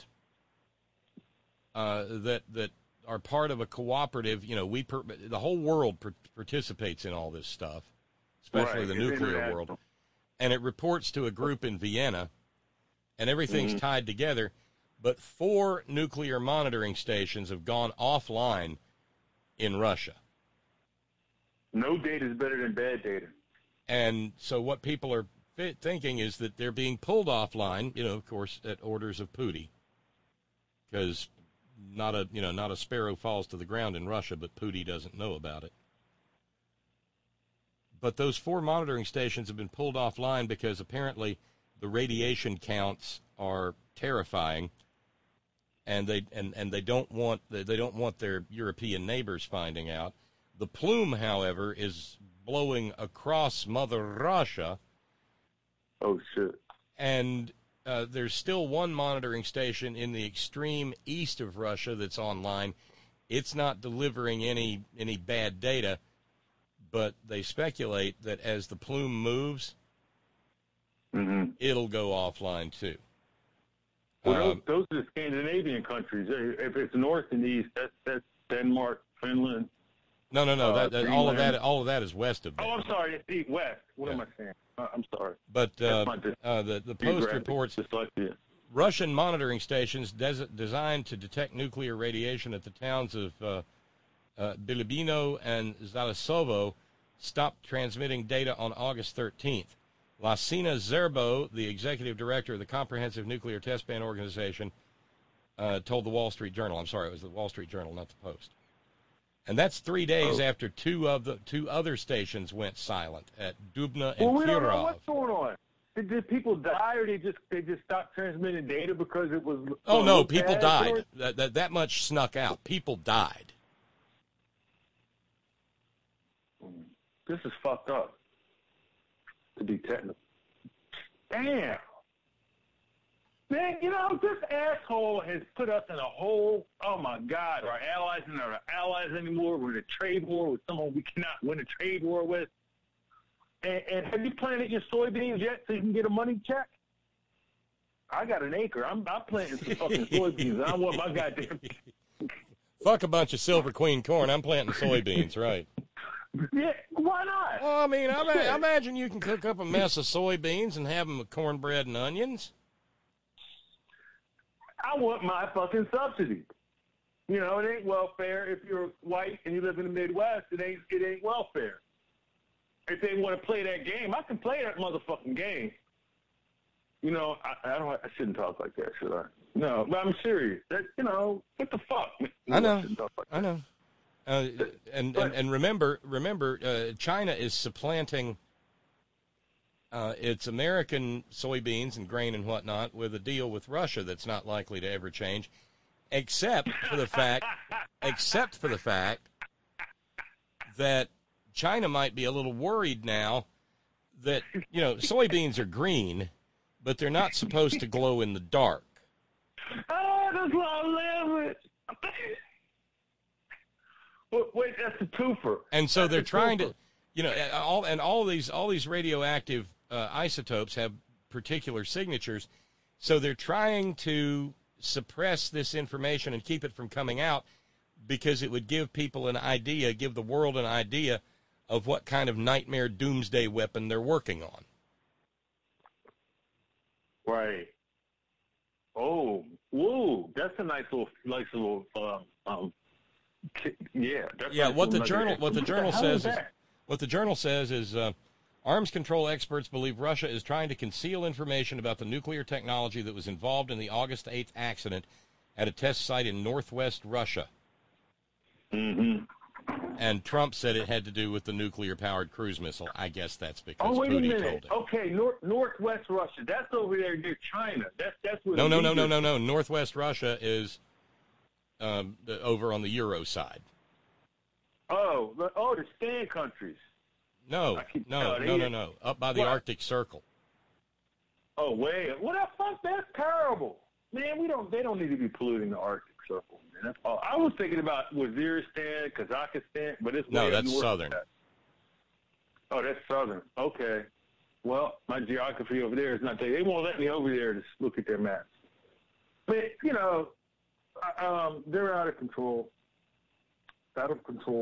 that are part of a cooperative, the whole world participates in all this stuff, especially the nuclear world. And it reports to a group in Vienna, and everything's tied together. But 4 nuclear monitoring stations have gone offline in Russia. No data is better than bad data. And so what people are thinking is that they're being pulled offline, of course, at orders of Pooty, because not a sparrow falls to the ground in Russia, but Pooty doesn't know about it. But those 4 monitoring stations have been pulled offline because apparently the radiation counts are terrifying, and they don't want their European neighbors finding out. The plume, however, is blowing across Mother Russia. Oh shit! And there's still one monitoring station in the extreme east of Russia that's online. It's not delivering any bad data, but they speculate that as the plume moves, it'll go offline too. Well, those are the Scandinavian countries. If it's north and east, that's Denmark, Finland. No. All of that is west of that. Oh, I'm sorry. It's east west. What am I saying? I'm sorry. But the Post reports Russian monitoring stations designed to detect nuclear radiation at the towns of Bilibino and Zalesovo stopped transmitting data on August 13th. Lasina Zerbo, the executive director of the Comprehensive Nuclear Test Ban Organization, told the Wall Street Journal. I'm sorry, it was the Wall Street Journal, not the Post. And that's 3 days after 2 other stations went silent at Dubna and Kirov. We don't know what's going on. Did people die, or they just stopped transmitting data because it was? Oh no, people died. That much snuck out. People died. This is fucked up. To be technical. Damn. Man, this asshole has put us in a whole, oh my God, our allies are not our allies anymore. We're in a trade war with someone we cannot win a trade war with. And have you planted your soybeans yet so you can get a money check? I got an acre. I'm planting some fucking soybeans. I want my goddamn. Fuck a bunch of Silver Queen corn. I'm planting soybeans, right? Yeah, why not? Well, I mean, I imagine you can cook up a mess of soybeans and have them with cornbread and onions. I want my fucking subsidy. It ain't welfare. If you're white and you live in the Midwest, it ain't welfare. If they want to play that game, I can play that motherfucking game. You know, I shouldn't talk like that, should I? No, but I'm serious. That, you know, what the fuck? I know. shouldn't talk like I know. And remember, China is supplanting its American soybeans and grain and whatnot with a deal with Russia that's not likely to ever change, except for the fact that China might be a little worried now that, you know, soybeans are green, but they're not supposed to glow in the dark. Oh, that's what I live with. Wait, that's a twofer. And so they're trying to, you know, all these radioactive isotopes have particular signatures, so they're trying to suppress this information and keep it from coming out because it would give people an idea, give the world an idea of what kind of nightmare doomsday weapon they're working on. Right. Oh, whoa, that's a nice little, yeah. Yeah. What the journal says is arms control experts believe Russia is trying to conceal information about the nuclear technology that was involved in the August 8th accident at a test site in northwest Russia. Mm-hmm. And Trump said it had to do with the nuclear-powered cruise missile. I guess that's because wait a Putin minute. told him. Okay, northwest Russia. That's over there near China. That's where. No. Northwest Russia is over on the Euro side. Oh, the stand countries. No. Up by the Arctic Circle. Oh, wait. What the fuck? That's terrible. Man, they don't need to be polluting the Arctic Circle. Man. That's all. I was thinking about Waziristan, Kazakhstan, but it's no, that's southern. Oh, that's southern. Okay. Well, my geography over there is not there. They won't let me over there to look at their maps. But, you know, they're out of control. That's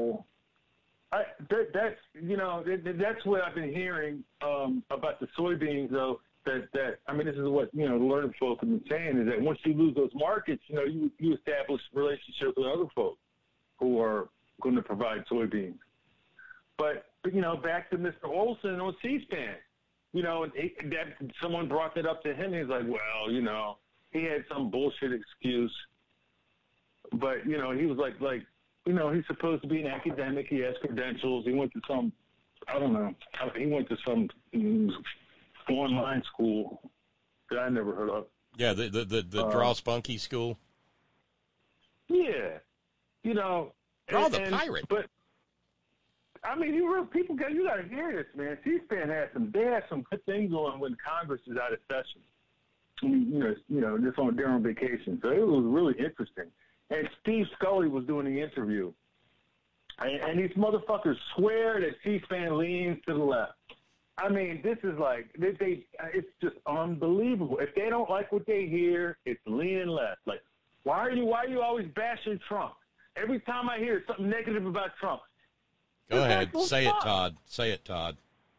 what I've been hearing about the soybeans, though. That I mean, this is what, you know, the learned folk have been saying, is that once you lose those markets, you know, you establish relationships with other folks who are going to provide soybeans. But you know, back to Mr. Olson on C-SPAN, you know, someone brought that up to him. He's like, well, you know, he had some bullshit excuse, but you know, he was like, you know, he's supposed to be an academic. He has credentials. He went to some, I don't know, he went to some online school that I never heard of. Yeah, the Draw Spunky school. Yeah, you know, Draw the pirate. But I mean, you got to hear this, man. C-SPAN had some good things on when Congress is out of session. I mean, you know, just they're on vacation, so it was really interesting. And Steve Scully was doing the interview, and these motherfuckers swear that C-SPAN leans to the left. I mean, this is like, it's just unbelievable. If they don't like what they hear, it's leaning left. Like, why are you always bashing Trump? Every time I hear something negative about Trump. Go ahead. Say it, Todd. Say it, Todd.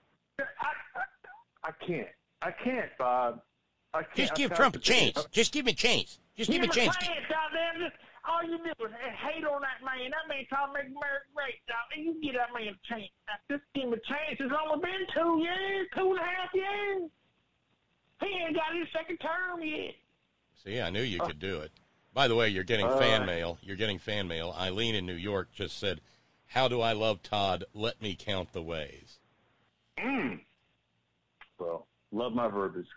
I can't, Bob. I can't. Just give Trump a chance. Just give him a chance. Just give him a chance. All you do is hate on that man. That man trying to make America great, dog. You give that man a chance. Just give him a chance. It's only been 2 years, 2.5 years. He ain't got his second term yet. See, I knew you could do it. By the way, you're getting fan mail. You're getting fan mail. Eileen in New York just said, "How do I love Todd? Let me count the ways." Well, love my verbiage.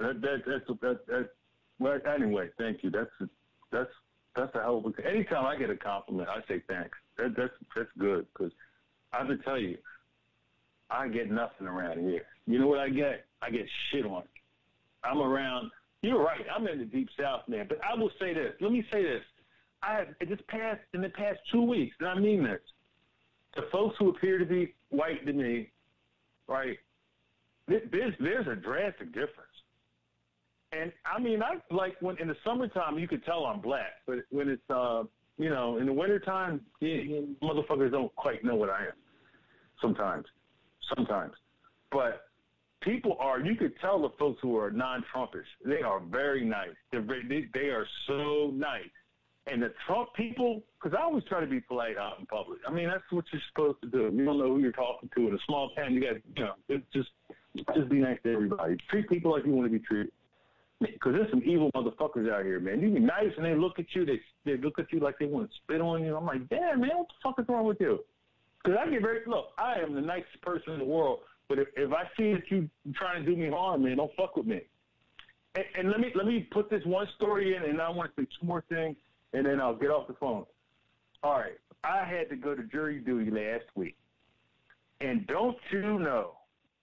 Well, anyway, thank you. That's a hell of a. Anytime I get a compliment, I say thanks. That's good, because I can tell you, I get nothing around here. You know what I get? I get shit on. I'm around. You're right. I'm in the deep south, man. But I will say this. Let me say this. In the past 2 weeks, and I mean this, the folks who appear to be white to me, right? There's a drastic difference. And I mean, I like when in the summertime you could tell I'm black, but when it's you know, in the wintertime, motherfuckers don't quite know what I am. Sometimes, but people you could tell the folks who are non-Trumpish. They are very nice. They are so nice. And the Trump people, because I always try to be polite out in public. I mean, that's what you're supposed to do. You don't know who you're talking to in a small town. You got, you know, just be nice to everybody. Treat people like you want to be treated. Because there's some evil motherfuckers out here, man. You be nice and they look at you, they look at you like they want to spit on you. I'm like, damn, man, what the fuck is wrong with you? Because I get look, I am the nicest person in the world, but if I see that you trying to do me harm, man, don't fuck with me. And let me put this one story in, and I want to say two more things, and then I'll get off the phone. All right, I had to go to jury duty last week, and don't you know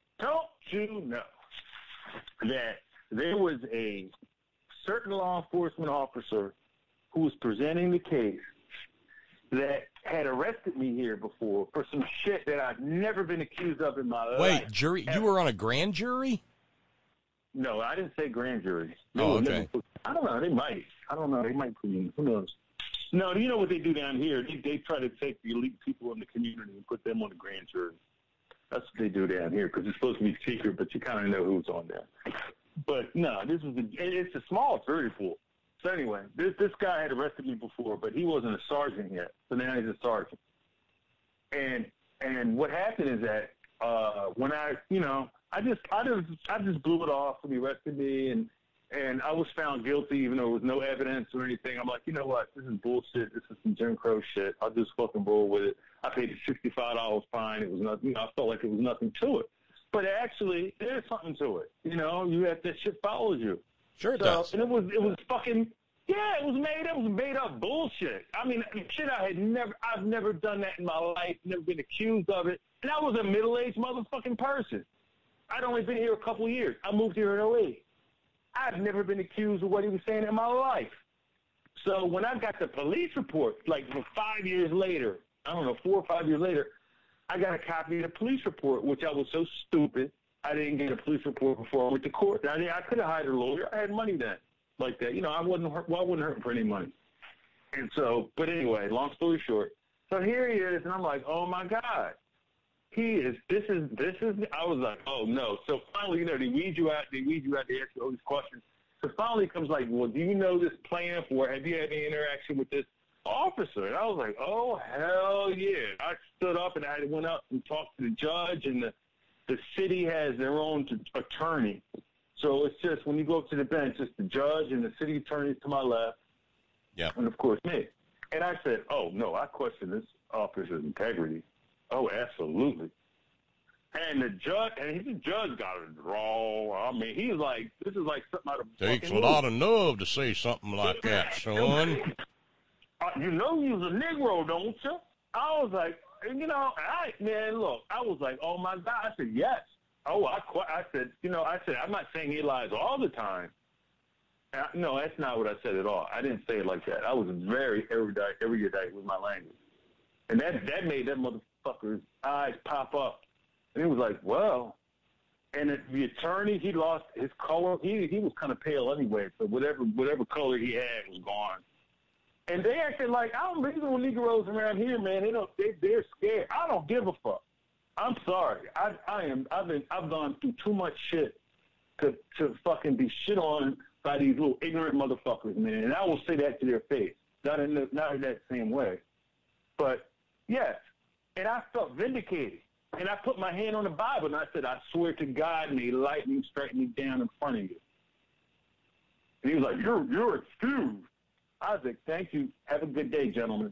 that there was a certain law enforcement officer who was presenting the case that had arrested me here before for some shit that I've never been accused of in my life. Wait, jury? You were on a grand jury? No, I didn't say grand jury. Okay. I don't know. They might. I don't know. They might put me in. Who knows? No, you know what they do down here? They try to take the elite people in the community and put them on the grand jury. That's what they do down here because it's supposed to be secret, but you kind of know who's on there. But no, it's a small jury pool. So anyway, this guy had arrested me before, but he wasn't a sergeant yet. So now he's a sergeant. And what happened is that when I just blew it off when he arrested me, and I was found guilty even though there was no evidence or anything. I'm like, you know what? This is bullshit. This is some Jim Crow shit. I'll just fucking roll with it. I paid the $65 fine. It was nothing. I felt like it was nothing to it. But actually, there's something to it. You know, that shit follows you. Sure it does. And it was fucking, it was made up bullshit. I mean, shit I've never done that in my life, never been accused of it. And I was a middle-aged motherfucking person. I'd only been here a couple of years. I moved here in 08. I've never been accused of what he was saying in my life. So when I got the police report, like 5 years later, I don't know, 4 or 5 years later, I got a copy of the police report, which I was so stupid. I didn't get a police report before I went to court. I could have hired a lawyer. I had money then, like that. You know, I wasn't hurting for any money. And so, but anyway, long story short, so here he is, and I'm like, oh my God, this is. I was like, oh no. So finally, they weed you out. They ask you all these questions. So finally, it comes like, well, do you know this plaintiff, or have you had any interaction with this officer? And I was like, oh hell yeah. I stood up and I went up and talked to the judge, and the city has their own attorney. So it's just, when you go up to the bench, it's the judge and the city attorney to my left. Yeah. And of course me. And I said, oh no, I question this officer's integrity. Oh, absolutely. And the judge got a draw. I mean, he's like, this is like something out of takes a lot of nerve to say something like that, son. You know you're a Negro, don't you? I was like, I was like, oh my God. I said, yes. Oh, I said, I'm not saying he lies all the time. No, that's not what I said at all. I didn't say it like that. I was very erudite with my language. And that made that motherfucker's eyes pop up. And he was like, well, and the attorney, he lost his color. He was kind of pale anyway, so whatever color he had was gone. And they acted like, I don't believe in Negroes around here, man. They're scared. I don't give a fuck. I'm sorry. I've gone through too much shit to fucking be shit on by these little ignorant motherfuckers, man. And I will say that to their face. Not in that same way. But yes. And I felt vindicated. And I put my hand on the Bible and I said, I swear to God, may lightning strike me down in front of you. And he was like, you're excused. I was like, thank you. Have a good day, gentlemen.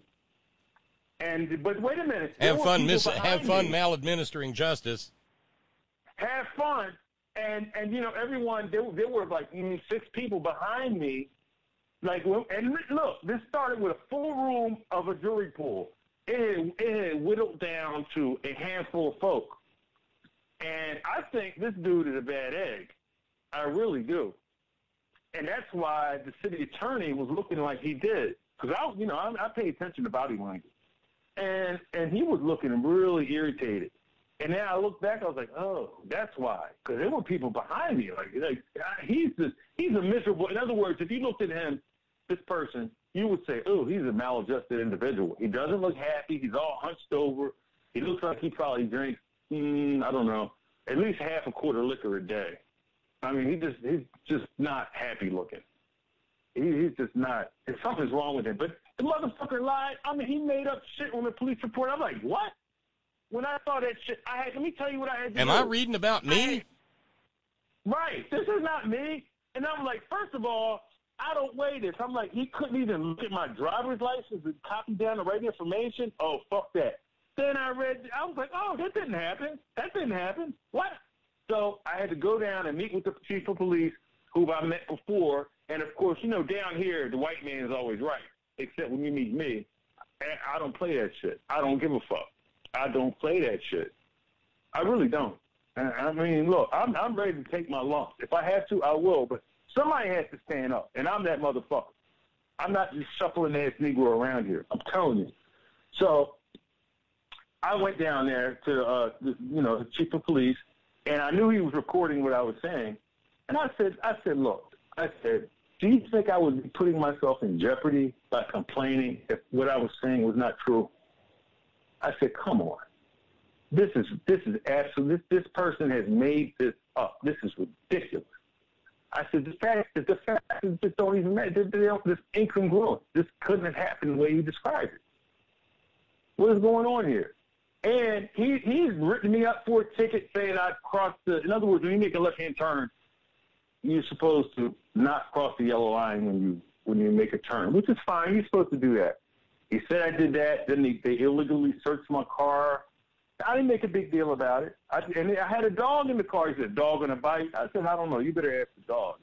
But wait a minute. Have fun maladministering justice. Have fun. And everyone, there were like 6 people behind me. And look, this started with a full room of a jury pool. It had whittled down to a handful of folk. And I think this dude is a bad egg. I really do. And that's why the city attorney was looking like he did. Because I pay attention to body language. And he was looking really irritated. And then I looked back, I was like, oh, that's why. Because there were people behind me. Like he's a miserable. In other words, if you looked at him, this person, you would say, oh, he's a maladjusted individual. He doesn't look happy. He's all hunched over. He looks like he probably drinks, I don't know, at least half a quart of liquor a day. I mean, he's just not happy looking. He's just not. Something's wrong with him. But the motherfucker lied. I mean, he made up shit on the police report. I'm like, what? When I saw that shit, let me tell you what I had to do. Am I reading about me? Right. This is not me. And I'm like, first of all, I don't weigh this. I'm like, he couldn't even look at my driver's license and copy down the right information? Oh, fuck that. Then I was like, oh, that didn't happen. That didn't happen. What? So I had to go down and meet with the chief of police, who I met before. And, of course, you know, down here, the white man is always right, except when you meet me. And I don't play that shit. I don't give a fuck. I don't play that shit. I really don't. I mean, look, I'm ready to take my lumps. If I have to, I will. But somebody has to stand up, and I'm that motherfucker. I'm not just shuffling-ass Negro around here. I'm telling you. So I went down there to, the chief of police, and I knew he was recording what I was saying. And I said, look, do you think I would be putting myself in jeopardy by complaining if what I was saying was not true? I said, come on. This is absolute. This person has made this up. This is ridiculous. I said, the fact is just don't even matter. This incongruent. This couldn't have happened the way you described it. What is going on here? And he's written me up for a ticket saying I crossed in other words, when you make a left-hand turn, you're supposed to not cross the yellow line when you make a turn, which is fine. You're supposed to do that. He said I did that. Then they illegally searched my car. I didn't make a big deal about it. And I had a dog in the car. He said, dog on a bite. I said, I don't know. You better ask the dog.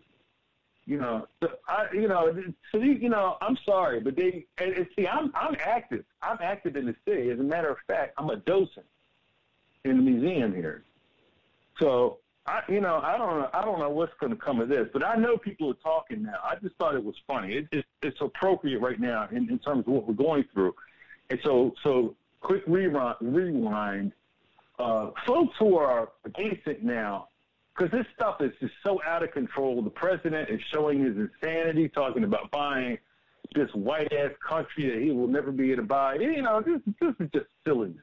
I'm sorry, but I'm active. I'm active in the city. As a matter of fact, I'm a docent in the museum here. So, I don't know what's going to come of this, but I know people are talking now. I just thought it was funny. It's appropriate right now in terms of what we're going through. And so quick rewind. Folks who are against it now, because this stuff is just so out of control. The president is showing his insanity, talking about buying this white-ass country that he will never be able to buy. This is just silliness.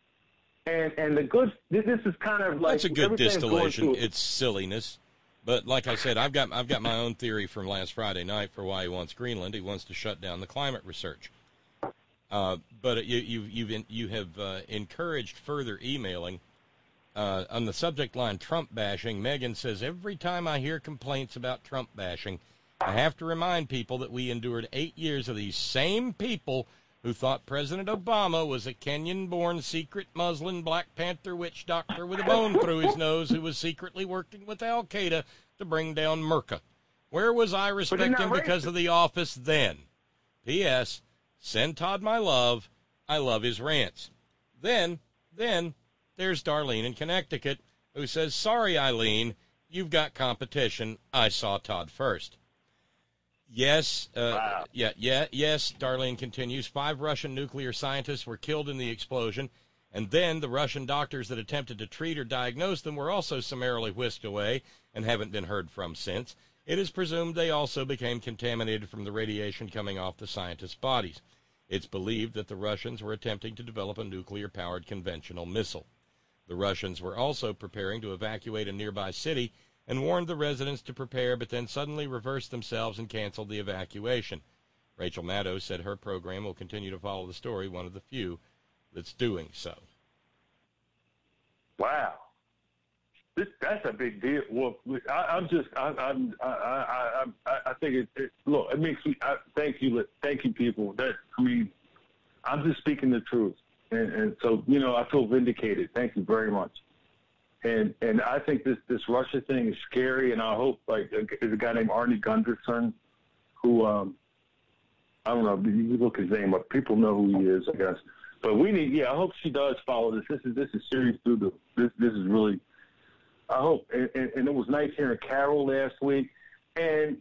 And this is kind of like that's a good distillation. It's silliness, but like I said, I've got my own theory from last Friday night for why he wants Greenland. He wants to shut down the climate research. But you have encouraged further emailing on the subject line Trump bashing. Megan says, every time I hear complaints about Trump bashing, I have to remind people that we endured 8 years of these same people who thought President Obama was a Kenyan-born secret Muslim Black Panther witch doctor with a bone through his nose who was secretly working with Al-Qaeda to bring down Merca. Where was I respecting because of the office then? P.S. Send Todd my love. I love his rants. Then there's Darlene in Connecticut who says, sorry, Eileen, you've got competition. I saw Todd first. Yes, wow. Yes, Darlene continues. 5 Russian nuclear scientists were killed in the explosion, and then the Russian doctors that attempted to treat or diagnose them were also summarily whisked away and haven't been heard from since. It is presumed they also became contaminated from the radiation coming off the scientists' bodies. It's believed that the Russians were attempting to develop a nuclear-powered conventional missile. The Russians were also preparing to evacuate a nearby city and warned the residents to prepare, but then suddenly reversed themselves and canceled the evacuation. Rachel Maddow said her program will continue to follow the story, one of the few that's doing so. Wow. That's a big deal. Well, I think look, it makes me, thank you people. I'm just speaking the truth. And so, I feel vindicated. Thank you very much. And I think this Russia thing is scary, and I hope, there's a guy named Arnie Gunderson who, I don't know, you look his name up. People know who he is, I guess. But I hope she does follow this. This is serious. This is really, I hope. And it was nice hearing Carol last week. And,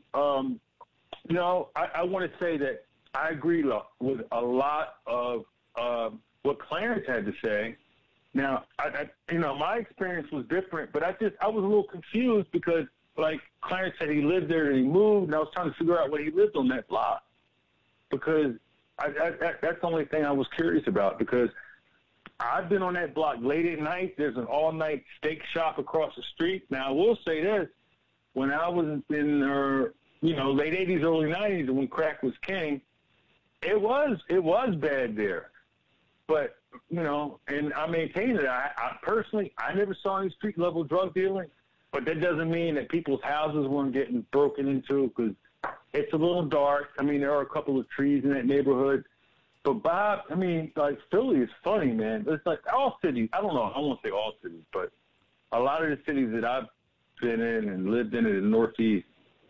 I want to say that I agree with a lot of what Clarence had to say. Now, my experience was different, but I was a little confused because, like Clarence said, he lived there and he moved, and I was trying to figure out when he lived on that block because that's the only thing I was curious about because I've been on that block late at night. There's an all-night steak shop across the street. Now, I will say this. When I was in late 80s, early 90s, when crack was king, it was bad there. But, and I maintain that I personally, I never saw any street-level drug dealing. but that doesn't mean that people's houses weren't getting broken into because it's a little dark. I mean, there are a couple of trees in that neighborhood. But, Bob, I mean, like, Philly is funny, man. It's like all cities. I don't know. I won't say all cities, but a lot of the cities that I've been in and lived in the Northeast,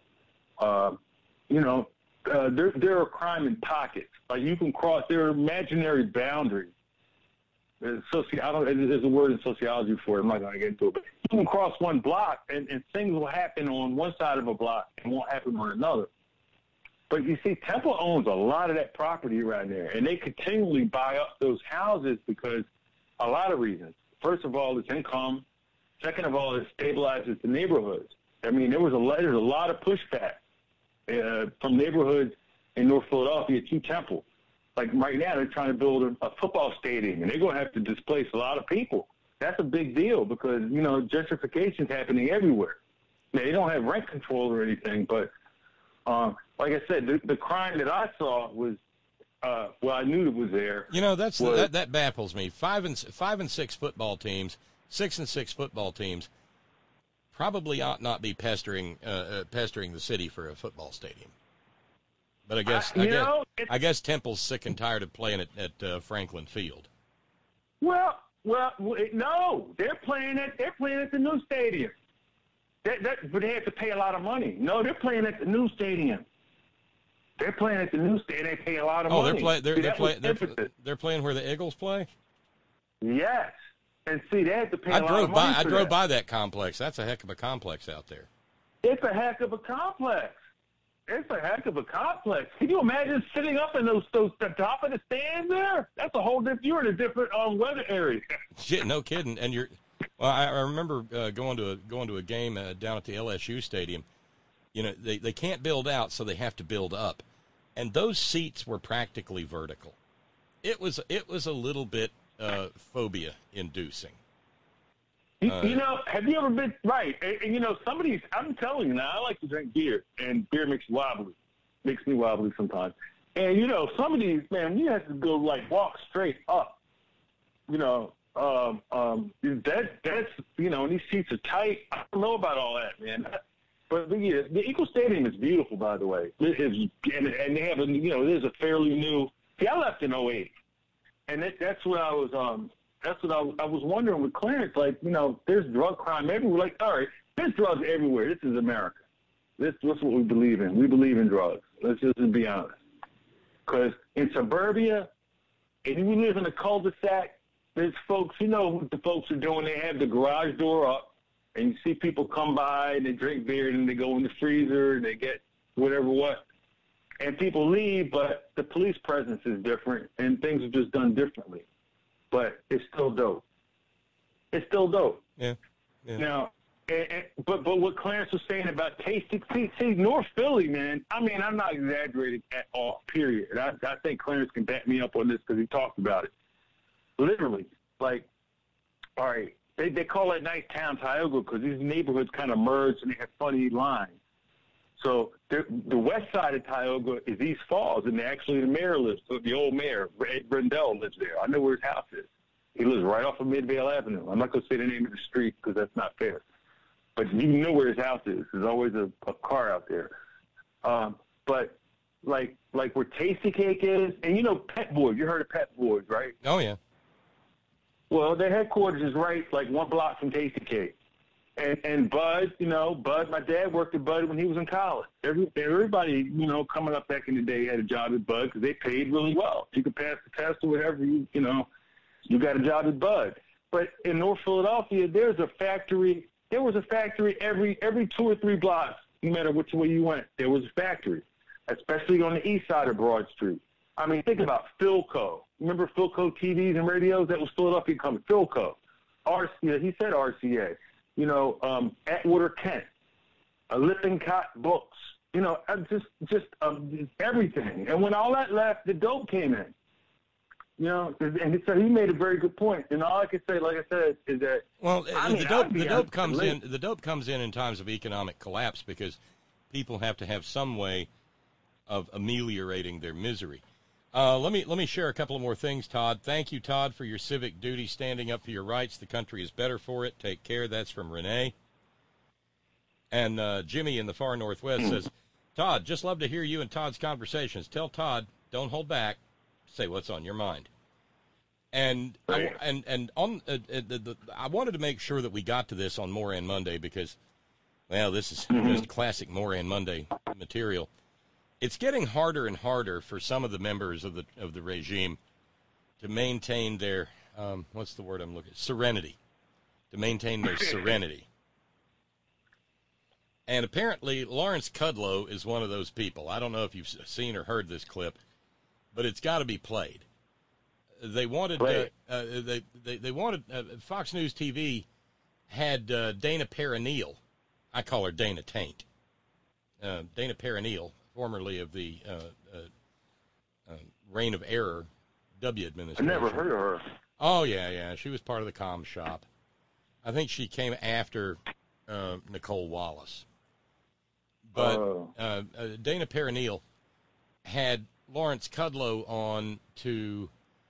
there are crime in pockets. Like, you can cross. There are imaginary boundaries. There's a word in sociology for it. I'm not going to get into it. But you can cross one block, and things will happen on one side of a block and won't happen on another. But you see, Temple owns a lot of that property around there, and they continually buy up those houses because a lot of reasons. First of all, it's income. Second of all, it stabilizes the neighborhoods. I mean, there's a lot of pushback from neighborhoods in North Philadelphia to Temple. Like right now, they're trying to build a football stadium, and they're going to have to displace a lot of people. That's a big deal because, gentrification is happening everywhere. Now, they don't have rent control or anything, but like I said, the crime that I saw was, I knew it was there. That baffles me. 5 and 6 football teams, 6 and 6 football teams, probably ought not be pestering the city for a football stadium. But I guess Temple's sick and tired of playing at Franklin Field. Well, no, they're playing at the new stadium. But they have to pay a lot of money. No, they're playing at the new stadium. They're playing at the new stadium. They pay a lot of money. They're playing where the Eagles play? Yes. And see, they have to pay a lot of money. I drove by that complex. That's a heck of a complex out there. It's a heck of a complex. Can you imagine sitting up in those the top of the stands there? That's a whole different. You're in a different weather area. Shit, no kidding. And I remember going to a game down at the LSU stadium. They can't build out, so they have to build up, and those seats were practically vertical. It was a little bit phobia inducing. Have you ever been right? And some of these, I'm telling you now, I like to drink beer, and beer makes me wobbly sometimes. And some of these, man, you have to go walk straight up. That's and these seats are tight. I don't know about all that, man. But yeah, the Eagle Stadium is beautiful, by the way. It is, and they have there's a fairly new. See, I left in 2008, and that's what I was. That's what I was wondering with Clarence. There's drug crime everywhere. All right, there's drugs everywhere. This is America. This is what we believe in. We believe in drugs. Let's just be honest. Because in suburbia, if you live in a cul-de-sac, there's folks, what the folks are doing. They have the garage door up, and you see people come by, and they drink beer, and they go in the freezer, and they get whatever what. And people leave, but the police presence is different, and things are just done differently. But it's still dope. Yeah. Now, but what Clarence was saying about tasting, see, North Philly, man, I mean, I'm not exaggerating at all, period. I think Clarence can back me up on this because he talked about it. Literally, all right, they call it Nightown Tioga because these neighborhoods kind of merge and they have funny lines. So the west side of Tioga is East Falls, and actually the mayor lives, the old mayor, Ed Brendel, lives there. I know where his house is. He lives right off of Midvale Avenue. I'm not going to say the name of the street because that's not fair. But you know where his house is. There's always a car out there. But like where Tasty Cake is, and Pet Boys. You heard of Pet Boys, right? Oh, yeah. Well, their headquarters is right 1 block from Tasty Cake. And Bud, Bud, my dad worked at Bud when he was in college. Everybody, coming up back in the day had a job at Bud because they paid really well. You could pass the test or whatever, you got a job at Bud. But in North Philadelphia, there was a factory every 2 or 3 blocks, no matter which way you went. There was a factory, especially on the east side of Broad Street. I mean, think about Philco. Remember Philco TVs and radios? That was Philadelphia coming. Philco. RCA, he said RCA. Atwater Kent, Lippincott Books, just everything. And when all that left, the dope came in. And so he made a very good point. And all I can say, like I said, is that the dope comes in times of economic collapse because people have to have some way of ameliorating their misery. Let me share a couple of more things, Todd. Thank you, Todd, for your civic duty, standing up for your rights. The country is better for it. Take care. That's from Renee. And Jimmy in the far northwest says, Todd, just love to hear you and Todd's conversations. Tell Todd, don't hold back. Say what's on your mind. And Right. I wanted to make sure that we got to this on Moran Monday because, well, this is just classic Moran Monday material. It's getting harder and harder for some of the members of the regime to maintain their what's the word I'm looking? Serenity. To maintain their serenity. And apparently Lawrence Kudlow is one of those people. I don't know if you've seen or heard this clip, but it's got to be played. They wanted they wanted Fox News TV had Dana Perrineal. I call her Dana Taint. Dana Perrineal, formerly of the Reign of Error W administration. I never heard of her. Oh yeah. She was part of the comm shop. I think she came after Nicole Wallace. But Dana Perrineal had Lawrence Kudlow on to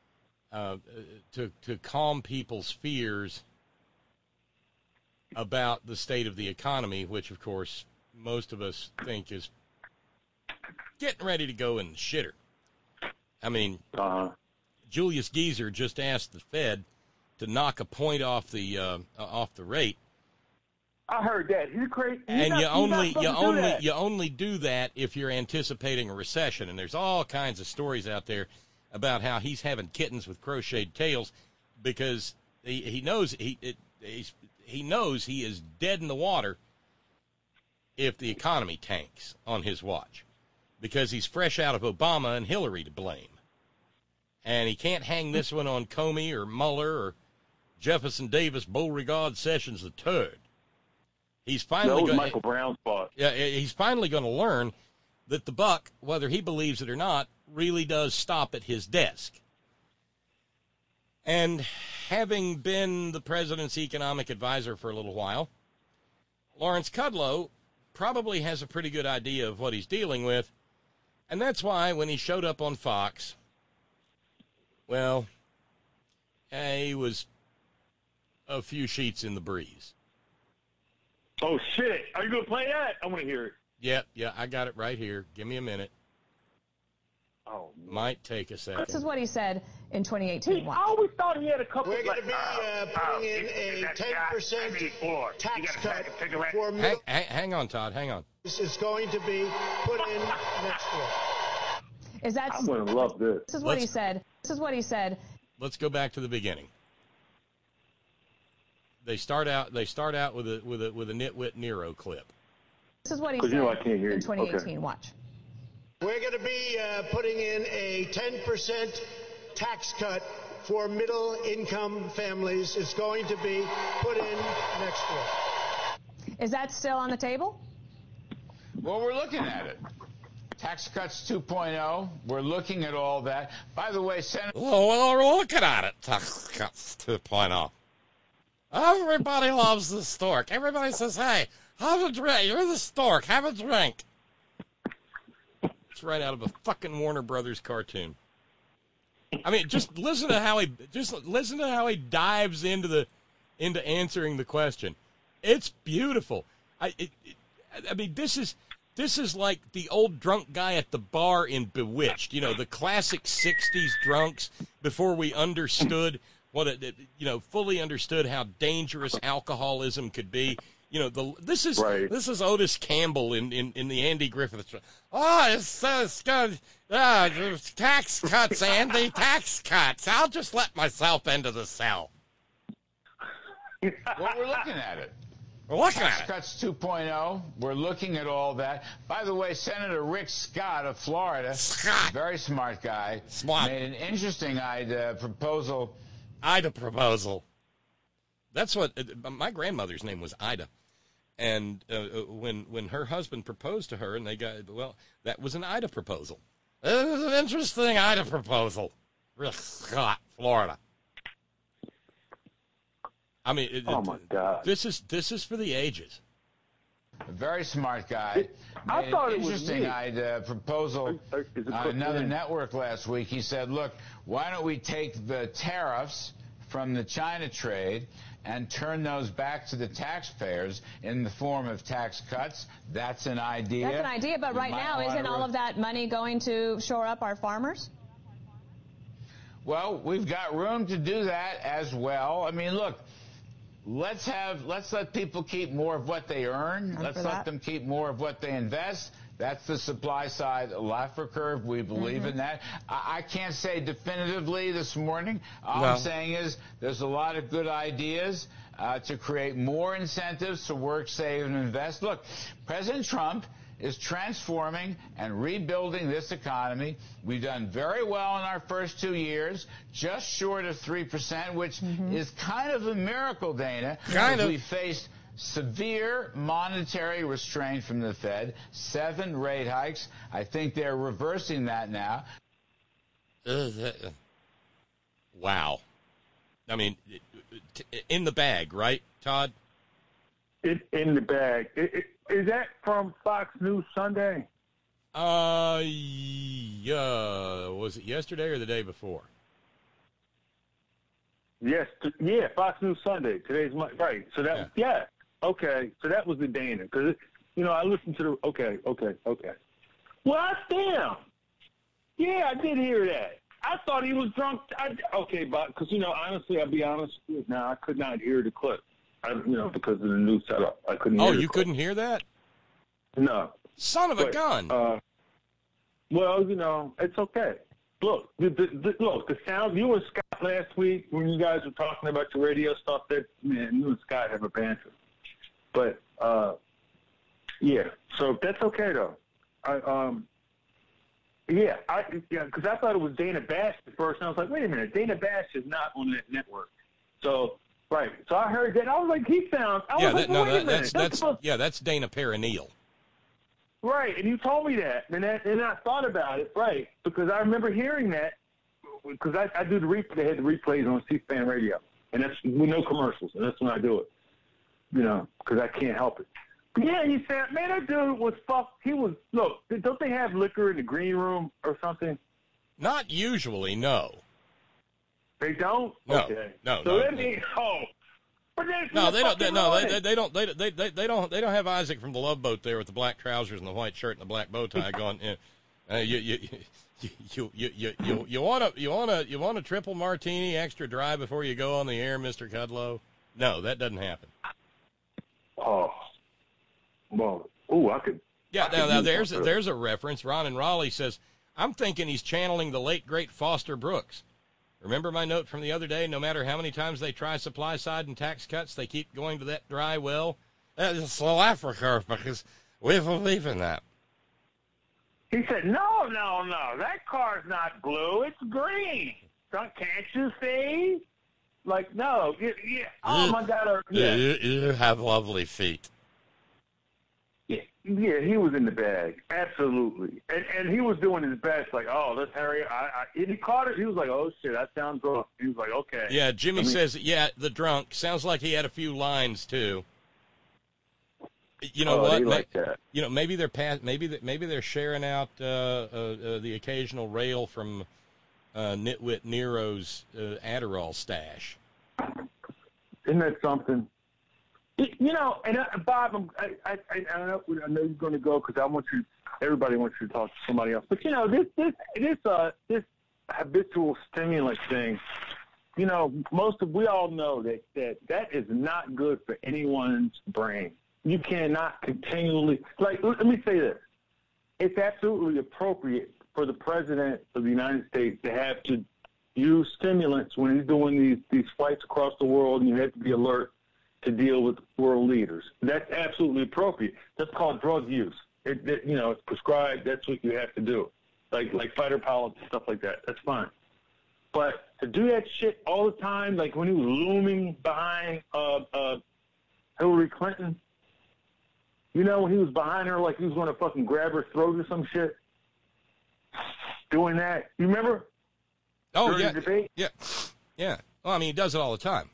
calm people's fears about the state of the economy, which, of course, most of us think is getting ready to go in the shitter. I mean, Julius Geezer just asked the Fed to knock a point off the rate. I heard that. He's crazy. And you only do that if you're anticipating a recession. And there's all kinds of stories out there about how he's having kittens with crocheted tails because he knows he knows he is dead in the water if the economy tanks on his watch because he's fresh out of Obama and Hillary to blame. And he can't hang this one on Comey or Mueller or Jefferson Davis, Beauregard, Sessions the third. He's finally going. Michael Brown's fault. Yeah, he's finally going to learn that the buck, whether he believes it or not, really does stop at his desk. And having been the president's economic advisor for a little while, Lawrence Kudlow probably has a pretty good idea of what he's dealing with. And that's why when he showed up on Fox, well, he was a few sheets in the breeze. Oh, shit. Are you going to play that? I want to hear it. Yeah, I got it right here. Give me a minute. Oh, might take a second. This is what he said in 2018. I always thought he had a couple. We're going to be putting in a 10% tax cut for middle. Hang on, Todd. Hang on. This is going to be put in next year. Is that? I'm going to love this. This is what he said. This is what he said. Let's go back to the beginning. They start out with a Nitwit Nero clip. This is what he said I can't hear in you. 2018. Okay. Watch. We're going to be putting in a 10% tax cut for middle-income families. It's going to be put in next year. Is that still on the table? Well, we're looking at it. Tax cuts 2.0. We're looking at all that. By the way, Senator... Well, we're looking at it. Tax cuts 2.0. Everybody loves the stork. Everybody says, hey, have a drink. You're the stork. Have a drink. It's right out of a fucking Warner Brothers cartoon. I mean, just listen to how he dives into answering the question. It's beautiful. I mean, this is like the old drunk guy at the bar in Bewitched. You know, the classic '60s drunks before we understood fully understood how dangerous alcoholism could be. You know, this is Otis Campbell in the Andy Griffith show. Oh, it's good. Tax cuts, Andy, tax cuts. I'll just let myself into the cell. Well, we're looking at it. We're looking Tax at it. cuts 2.0. We're looking at all that. By the way, Senator Rick Scott of Florida, very smart guy, made an interesting proposal. Ida proposal. That's what my grandmother's name was, Ida. And when her husband proposed to her, and that was an Ida proposal. It was an interesting Ida proposal. Rick Scott, Florida. I mean, oh my God, this is for the ages. A very smart guy. I thought it was interesting proposal on another network last week. He said, "Look, why don't we take the tariffs from the China trade and turn those back to the taxpayers in the form of tax cuts. That's an idea. That's an idea, but right now, isn't all of that money going to shore up our farmers? Well, we've got room to do that as well. I mean, look, let's let people keep more of what they earn. Let's let them keep more of what they invest. That's the supply side Laffer curve. We believe in that. I can't say definitively this morning. All I'm saying is there's a lot of good ideas to create more incentives to work, save, and invest. Look, President Trump is transforming and rebuilding this economy. We've done very well in our first 2 years, just short of 3%, which is kind of a miracle, Dana. We faced severe monetary restraint from the Fed, 7 rate hikes. I think they're reversing that now. Wow. I mean, in the bag, right, Todd? In the bag. Is that from Fox News Sunday? Was it yesterday or the day before? Yes, Fox News Sunday. Today's Monday, right? So that, okay. So that was the Dana, because I listened to the. Okay. Well, damn. Yeah, I did hear that. I thought he was drunk. But because honestly, I'll be honest. Now I could not hear the clip. Because of the new setup, I couldn't. Oh, you couldn't hear that? No. Son of a gun. Well, it's okay. Look, the sound. You and Scott last week when you guys were talking about your radio stuff. That man, you and Scott have a banter. But so that's okay though. Because I thought it was Dana Bash at first, and I was like, wait a minute, Dana Bash is not on that network. So. Right. So I heard that. I was like, he sounds. That's Dana Perineal. Right. And you told me that. And I thought about it. Right. Because I remember hearing that. Because I do the replay. They had the replays on C-SPAN radio. And that's with no commercials. And that's when I do it. Because I can't help it. But yeah, he said, man, that dude was fucked. He was, look, don't they have liquor in the green room or something? Not usually, no. They don't? No, okay. no. So let me. But no, they don't. No, they don't have Isaac from the Love Boat there with the black trousers and the white shirt and the black bow tie going. You want a triple martini extra dry before you go on the air, Mr. Kudlow? No, that doesn't happen. Oh, well, I could. Yeah, now there's a reference. Ron and Raleigh says, I'm thinking he's channeling the late great Foster Brooks. Remember my note from the other day? No matter how many times they try supply side and tax cuts, they keep going to that dry well. It's the Laffer curve because we believe in that. He said, no. That car's not blue. It's green. Can't you see? Like, no. Oh, my God. You have lovely feet. Yeah, he was in the bag, absolutely, and he was doing his best. Like, oh, let's hurry. And he caught it. He was like, oh shit, that sounds drunk. He was like, okay. Yeah, Jimmy says, the drunk sounds like he had a few lines too. You know what? Like that. Maybe they're sharing out the occasional rail from Nitwit Nero's Adderall stash. Isn't that something? And Bob, I know you're going to go because everybody wants you to talk to somebody else. But this habitual stimulant thing, we all know that is not good for anyone's brain. You cannot continually, let me say this. It's absolutely appropriate for the President of the United States to have to use stimulants when he's doing these flights across the world, and you have to be alert to deal with world leaders. That's absolutely appropriate. That's called drug use. It's prescribed. That's what you have to do. Like fighter pilots and stuff like that. That's fine. But to do that shit all the time, like when he was looming behind Hillary Clinton, when he was behind her like he was going to fucking grab her throat or some shit, doing that. You remember? Oh, during yeah. the debate? Yeah. Well, I mean, he does it all the time.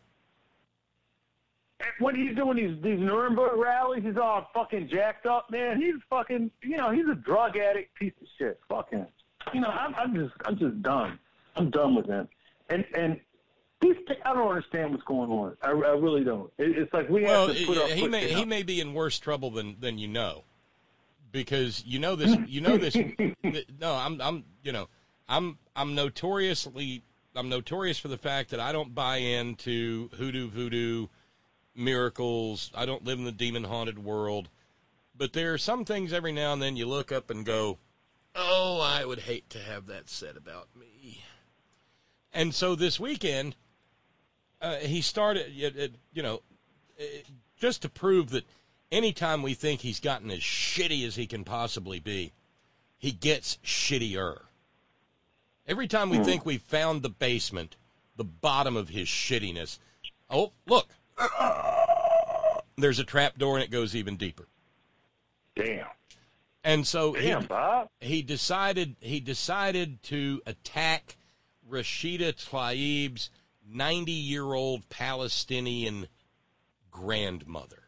When he's doing these Nuremberg rallies, he's all fucking jacked up, man. He's fucking, he's a drug addict piece of shit. Fucking, I'm just done. I'm done with him. And I don't understand what's going on. I really don't. It's like we have to put our foot down. He may be in worse trouble than you know, because you know this. No, I'm notorious for the fact that I don't buy into hoodoo, voodoo, miracles. I don't live in the demon haunted world. But there are some things every now and then you look up and go, "Oh, I would hate to have that said about me." And so this weekend, he started, just to prove that anytime we think he's gotten as shitty as he can possibly be, he gets shittier. Every time we think we've found the basement, the bottom of his shittiness, oh, look, there's a trap door and it goes even deeper. Damn. And so Bob. he decided to attack Rashida Tlaib's 90-year-old Palestinian grandmother.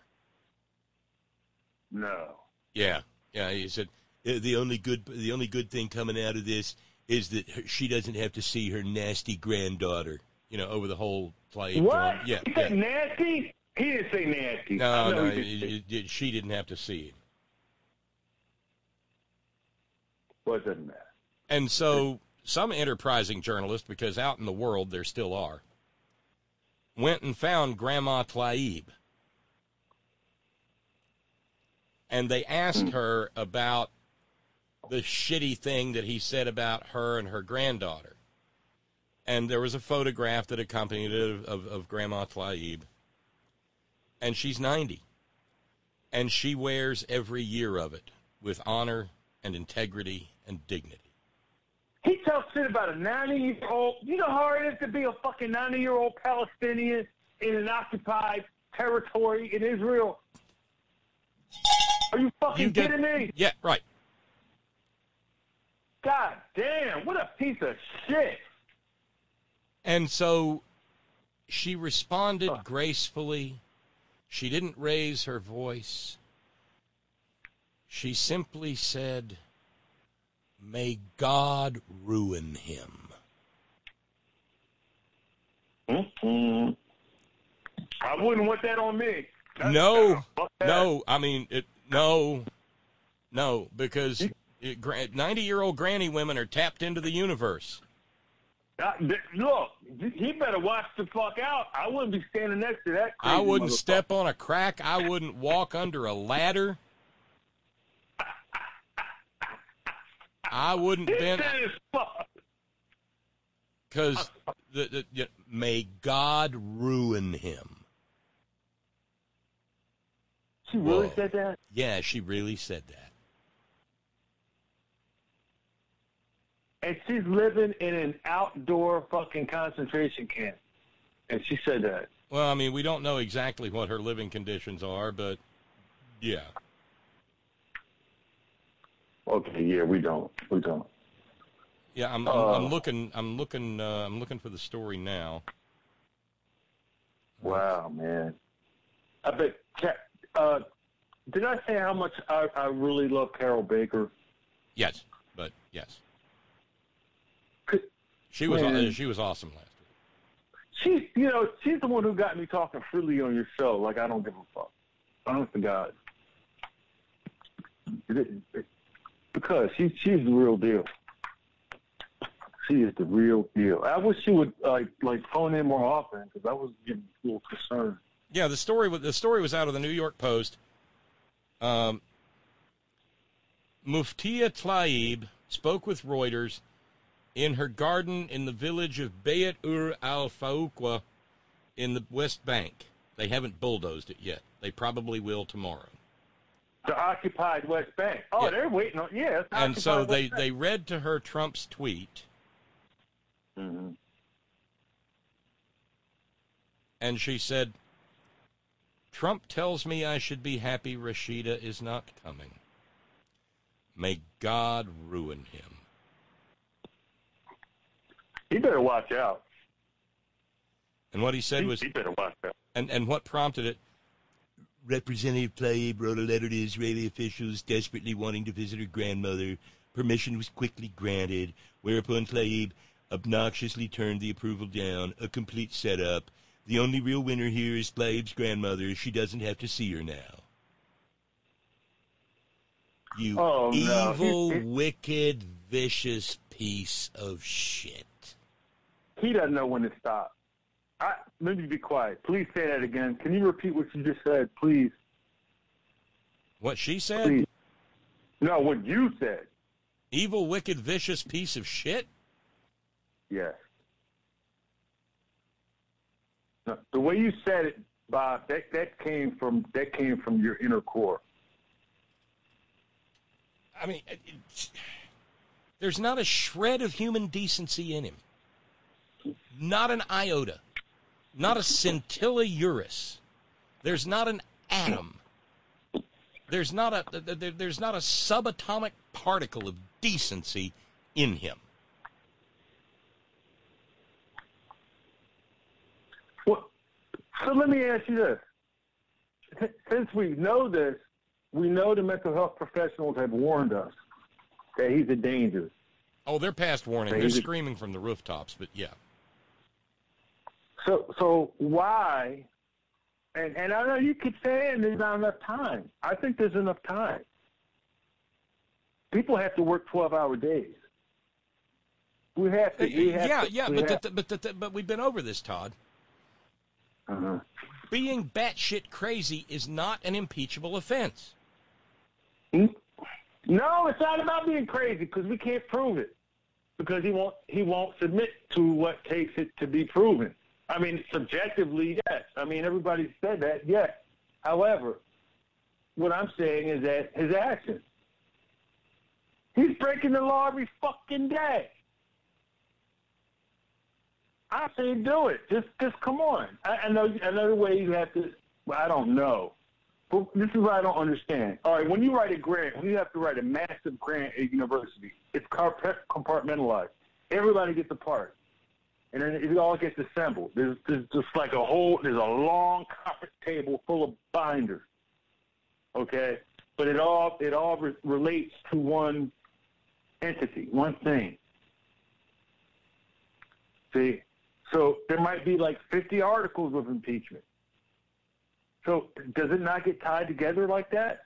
No. Yeah. He said the only good thing coming out of this is that she doesn't have to see her nasty granddaughter. Over the whole Tlaib. What? Yeah. He said nasty? He didn't say nasty. No. She didn't have to see it. What doesn't matter? And so some enterprising journalist, because out in the world there still are, went and found Grandma Tlaib. And they asked her about the shitty thing that he said about her and her granddaughter. And there was a photograph that accompanied it of Grandma Tlaib. And she's 90. And she wears every year of it with honor and integrity and dignity. He talks shit about a 90-year-old. You know how hard it is to be a fucking 90-year-old Palestinian in an occupied territory in Israel? Are you fucking kidding me? Yeah, right. God damn, what a piece of shit. And so she responded gracefully. She didn't raise her voice. She simply said, "May God ruin him." Mm-hmm. I wouldn't want that on me. No, I mean, no, because 90-year-old granny women are tapped into the universe. Look, he better watch the fuck out. I wouldn't be standing next to that crazy I wouldn't step on a crack. I wouldn't walk under a ladder. I wouldn't bend. Because may God ruin him. She really said that? Yeah, she really said that. And she's living in an outdoor fucking concentration camp. And she said that. Well, I mean, we don't know exactly what her living conditions are, but yeah. Okay, yeah, we don't. Yeah, I'm looking for the story now. Wow, man. I bet. Did I say how much I really love Carol Baker? Yes, but yes. She was awesome last week. She's the one who got me talking freely on your show. Like, I don't give a fuck. Honest to God. Because she's the real deal. She is the real deal. I wish she would like phone in more often, because I was getting a little concerned. Yeah, the story was out of the New York Post. Muftia Tlaib spoke with Reuters in her garden in the village of Bayat al-Fawqa in the West Bank. They haven't bulldozed it yet. They probably will tomorrow. The occupied West Bank. Oh, yeah. They're waiting on. Yeah. And so they read to her Trump's tweet. Mm-hmm. And she said, "Trump tells me I should be happy Rashida is not coming. May God ruin him." He better watch out. And what he said was, he better watch out. And what prompted it, Representative Tlaib wrote a letter to Israeli officials desperately wanting to visit her grandmother. Permission was quickly granted, whereupon Tlaib obnoxiously turned the approval down, a complete setup. The only real winner here is Flave's grandmother. She doesn't have to see her now. You evil, wicked, vicious piece of shit. He doesn't know when to stop. Let me be quiet. Please say that again. Can you repeat what you just said, please? What she said? Please. No, what you said. Evil, wicked, vicious piece of shit? Yes. No, the way you said it, Bob, that came from your inner core. I mean, there's not a shred of human decency in him. Not an iota. Not a scintilla uris. There's not an atom. There's not a subatomic particle of decency in him. Well, so let me ask you this. Since we know this, we know the mental health professionals have warned us that he's a danger. Oh, they're past warning. They're screaming from the rooftops, but yeah. So why? And I know you keep saying there's not enough time. I think there's enough time. People have to work 12-hour days. We have to. But we've been over this, Todd. Uh-huh. Being batshit crazy is not an impeachable offense. No, it's not about being crazy because we can't prove it. Because he won't submit to what takes it to be proven. I mean, subjectively, yes. I mean, everybody said that, yes. However, what I'm saying is that his actions. He's breaking the law every fucking day. I say do it. Just come on. I know the way you have to. Well, I don't know. But this is what I don't understand. All right, when you write a grant, when you have to write a massive grant at university, it's compartmentalized. Everybody gets a part. And then it all gets assembled. There's just like there's a long conference table full of binders. Okay? But it all relates to one entity, one thing. See? So there might be like 50 articles of impeachment. So does it not get tied together like that?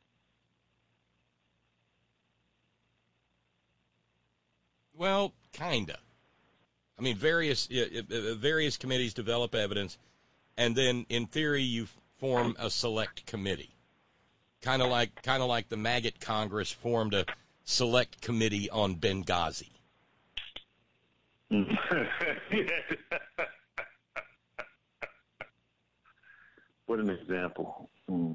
Well, kinda. I mean, various committees develop evidence, and then in theory you form a select committee, kind of like the Maggot Congress formed a select committee on Benghazi. What an example.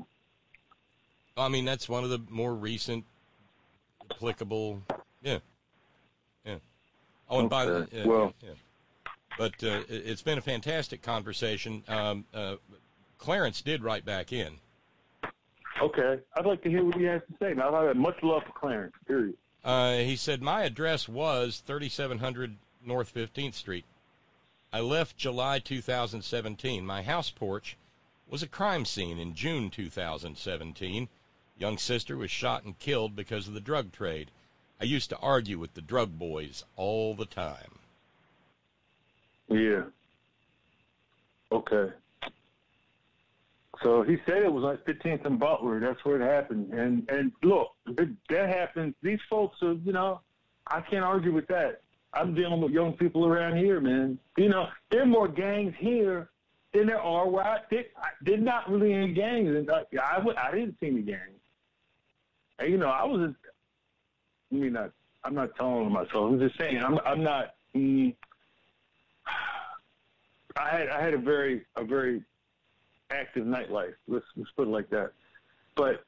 I mean, that's one of the more recent applicable. Yeah. Oh, and by the but it's been a fantastic conversation. Clarence did write back in. Okay, I'd like to hear what he has to say. Now, I have much love for Clarence. Period. He said my address was 3700 North 15th Street. I left July 2017. My house porch was a crime scene in June 2017. Young sister was shot and killed because of the drug trade. I used to argue with the drug boys all the time. Yeah. Okay. So he said it was like 15th and Butler. That's where it happened. And look, that happens. These folks are, I can't argue with that. I'm dealing with young people around here, man. There are more gangs here than there are where I did not really in gangs. And I didn't see any gangs. And, I was I'm not telling myself. I'm just saying I'm not. I had a very active nightlife. Let's put it like that. But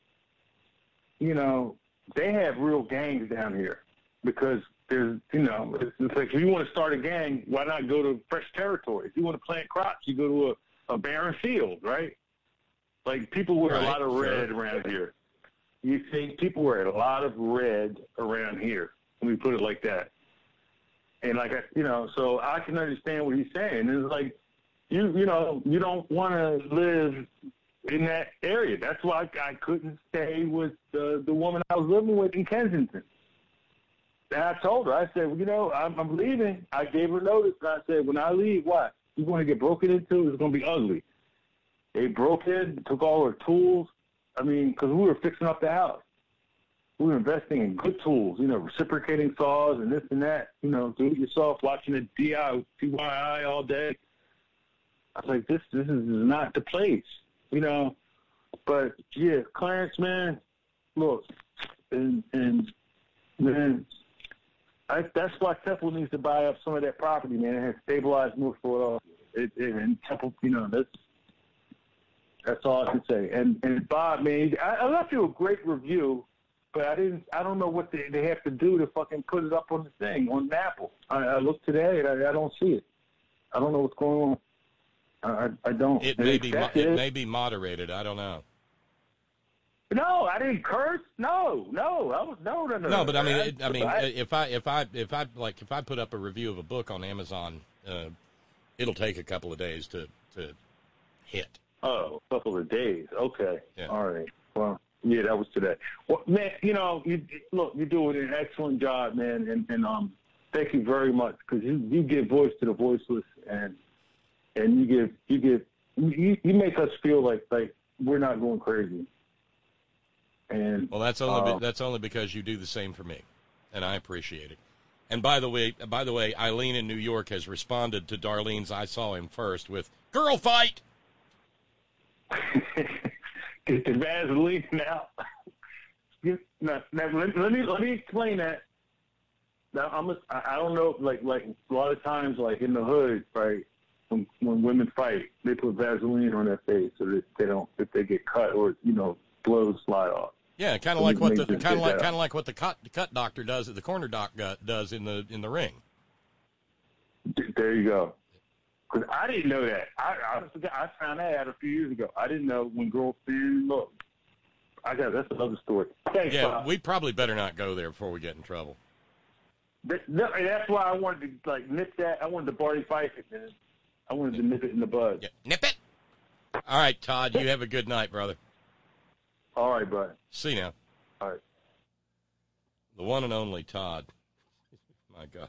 they have real gangs down here because there's it's like if you want to start a gang, why not go to fresh territory? If you want to plant crops, you go to a barren field, right? Like people wear a lot of red around here. You see, people wear a lot of red around here. Let me put it like that. And so I can understand what he's saying. It's like, you don't want to live in that area. That's why I couldn't stay with the woman I was living with in Kensington. And I told her, I said, well, you know, I'm leaving. I gave her notice, and I said, when I leave, what? You're going to get broken into? It's going to be ugly. They broke in, took all her tools. I mean, because we were fixing up the house. We were investing in good tools, you know, reciprocating saws and this and that, you know, do it yourself, watching the DIY all day. I was like, this is not the place, you know. But, yeah, Clarence, man, look, and man, that's why Temple needs to buy up some of that property, man. It has stabilized North Philadelphia. And Temple, you know, that's all I can say. And Bob, man, I left you a great review, but I don't know what they have to do to fucking put it up on the thing, on Apple. I looked today, and I don't see it. I don't know what's going on. I don't. It may be moderated. I don't know. No, I didn't curse. No. No, but I mean, if I put up a review of a book on Amazon, it'll take a couple of days to hit. Oh, a couple of days. Okay. Yeah. All right. Well, yeah, that was today. Well, man, you know, you're doing an excellent job, man, and thank you very much, because you give voice to the voiceless, and you make us feel like we're not going crazy. And well, that's only because you do the same for me, and I appreciate it. And by the way, Eileen in New York has responded to Darlene's "I saw him first" with "girl fight." Get the Vaseline now. Let me explain that. Now I don't know, like a lot of times, like in the hood, right? When women fight, they put Vaseline on their face so that if they get cut or, you know, blows slide off. Yeah, kind of like what the cut doctor does, the corner doc does in the ring. There you go. Because I didn't know that. I found that out a few years ago. I didn't know when girls look. That's another story. Thanks, yeah, Bob. we probably better not go there before we get in trouble. That's why I wanted to nip that. I wanted to Barney Fife it, man. I wanted to nip it in the bud. Yeah, nip it. All right, Todd. You have a good night, brother. All right, bud. See you now. All right. The one and only Todd. My God.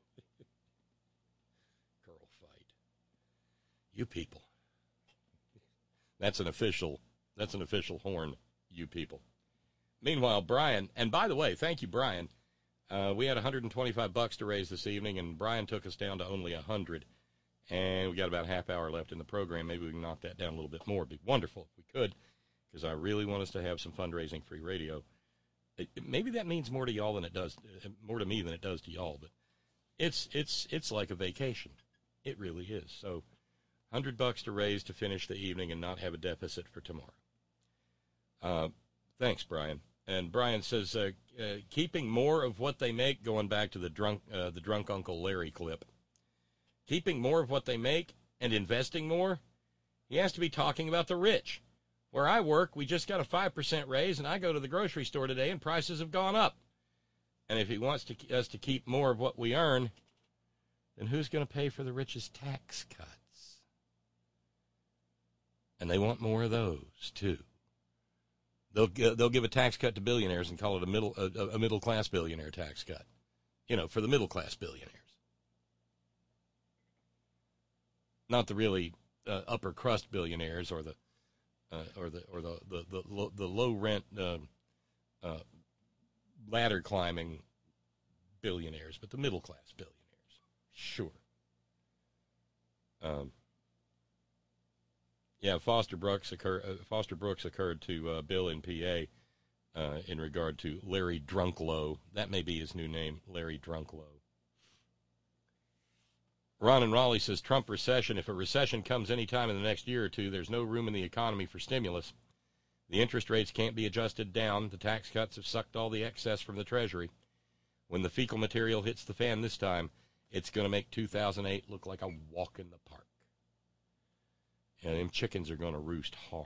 Girl fight. You people. That's an official horn, you people. Meanwhile, Brian, and by the way, thank you, Brian. We had $125 to raise this evening, and Brian took us down to only $100. And we got about a half hour left in the program. Maybe we can knock that down a little bit more. It'd be wonderful if we could, because I really want us to have some fundraising free radio. Maybe that means more to y'all than it does, more to me than it does to y'all. But it's like a vacation. It really is. So, $100 to raise to finish the evening and not have a deficit for tomorrow. Thanks, Brian. And Brian says, keeping more of what they make, going back to the drunk Uncle Larry clip. Keeping more of what they make and investing more, he has to be talking about the rich. Where I work, we just got a 5% raise, and I go to the grocery store today, and prices have gone up. And if he wants us to keep more of what we earn, then who's going to pay for the rich's tax cuts? And they want more of those, too. They'll give a tax cut to billionaires and call it a middle-class billionaire tax cut. You know, for the middle-class billionaires. Not the really upper crust billionaires or the low rent ladder climbing billionaires, but the middle class billionaires. Sure. Yeah, Foster Brooks occurred to Bill in PA in regard to Larry Drunklow. That may be his new name, Larry Drunklow. Ron in Raleigh says, Trump recession. If a recession comes any time in the next year or two, there's no room in the economy for stimulus. The interest rates can't be adjusted down. The tax cuts have sucked all the excess from the Treasury. When the fecal material hits the fan this time, it's going to make 2008 look like a walk in the park. And them chickens are going to roost hard.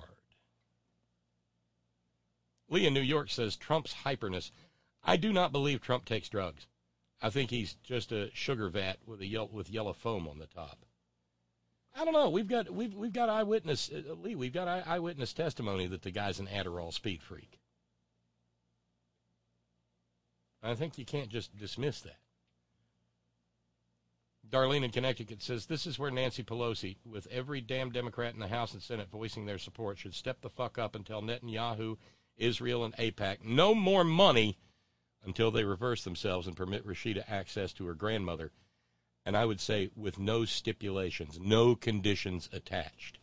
Lee in New York says, Trump's hyperness. I do not believe Trump takes drugs. I think he's just a sugar vat with yellow foam on the top. I don't know. We've got eyewitness Lee. We've got eyewitness testimony that the guy's an Adderall speed freak. I think you can't just dismiss that. Darlene in Connecticut says, this is where Nancy Pelosi, with every damn Democrat in the House and Senate voicing their support, should step the fuck up and tell Netanyahu, Israel, and AIPAC no more money until they reverse themselves and permit Rashida access to her grandmother. And I would say with no stipulations, no conditions attached.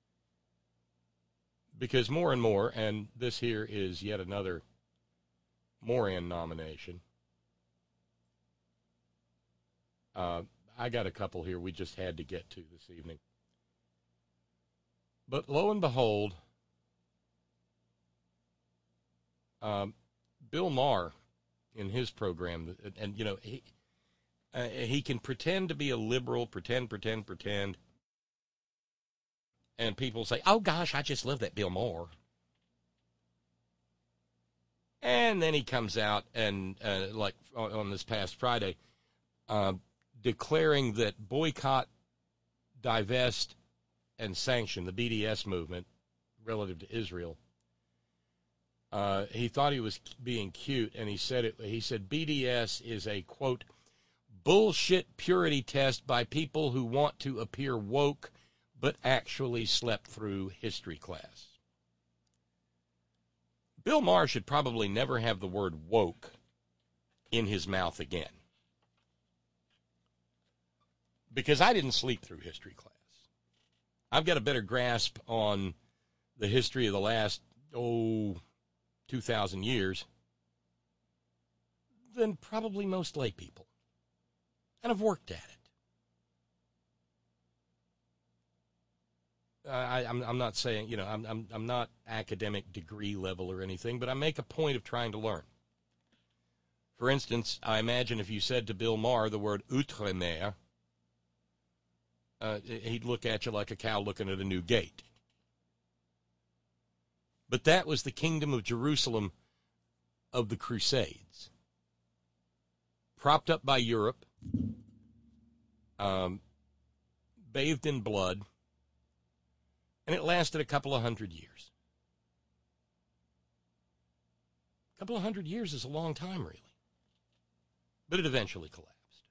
Because more and more, and this here is yet another Moran nomination. I got a couple here we just had to get to this evening. But lo and behold, Bill Maher in his program, and you know, he can pretend to be a liberal, pretend. And people say, oh gosh, I just love that Bill Maher. And then he comes out and, like on this past Friday, declaring that boycott, divest, and sanction, the BDS movement, relative to Israel. He thought he was being cute, and he said BDS is a, quote, bullshit purity test by people who want to appear woke but actually slept through history class. Bill Maher should probably never have the word woke in his mouth again. Because I didn't sleep through history class. I've got a better grasp on the history of the last, 2,000 years than probably most lay people. And I've worked at it. I'm not saying, you know, I'm not academic degree level or anything, but I make a point of trying to learn. For instance, I imagine if you said to Bill Maher the word outre-mer, he'd look at you like a cow looking at a new gate. But that was the kingdom of Jerusalem of the Crusades. Propped up by Europe, bathed in blood, and it lasted a couple of 100 years. A couple of 100 years is a long time, really. But it eventually collapsed.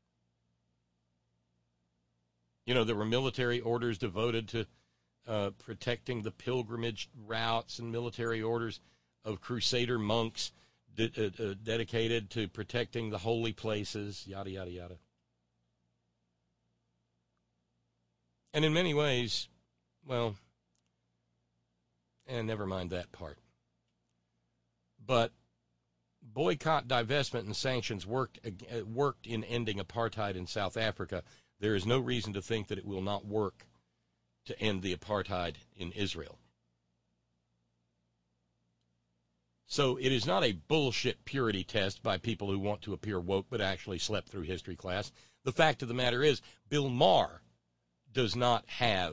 You know, there were military orders devoted to protecting the pilgrimage routes and military orders of crusader monks dedicated to protecting the holy places, yada, yada, yada. And in many ways, well, and never mind that part. But boycott, divestment, and sanctions worked in ending apartheid in South Africa. There is no reason to think that it will not work to end the apartheid in Israel. So it is not a bullshit purity test by people who want to appear woke but actually slept through history class. The fact of the matter is, Bill Maher does not have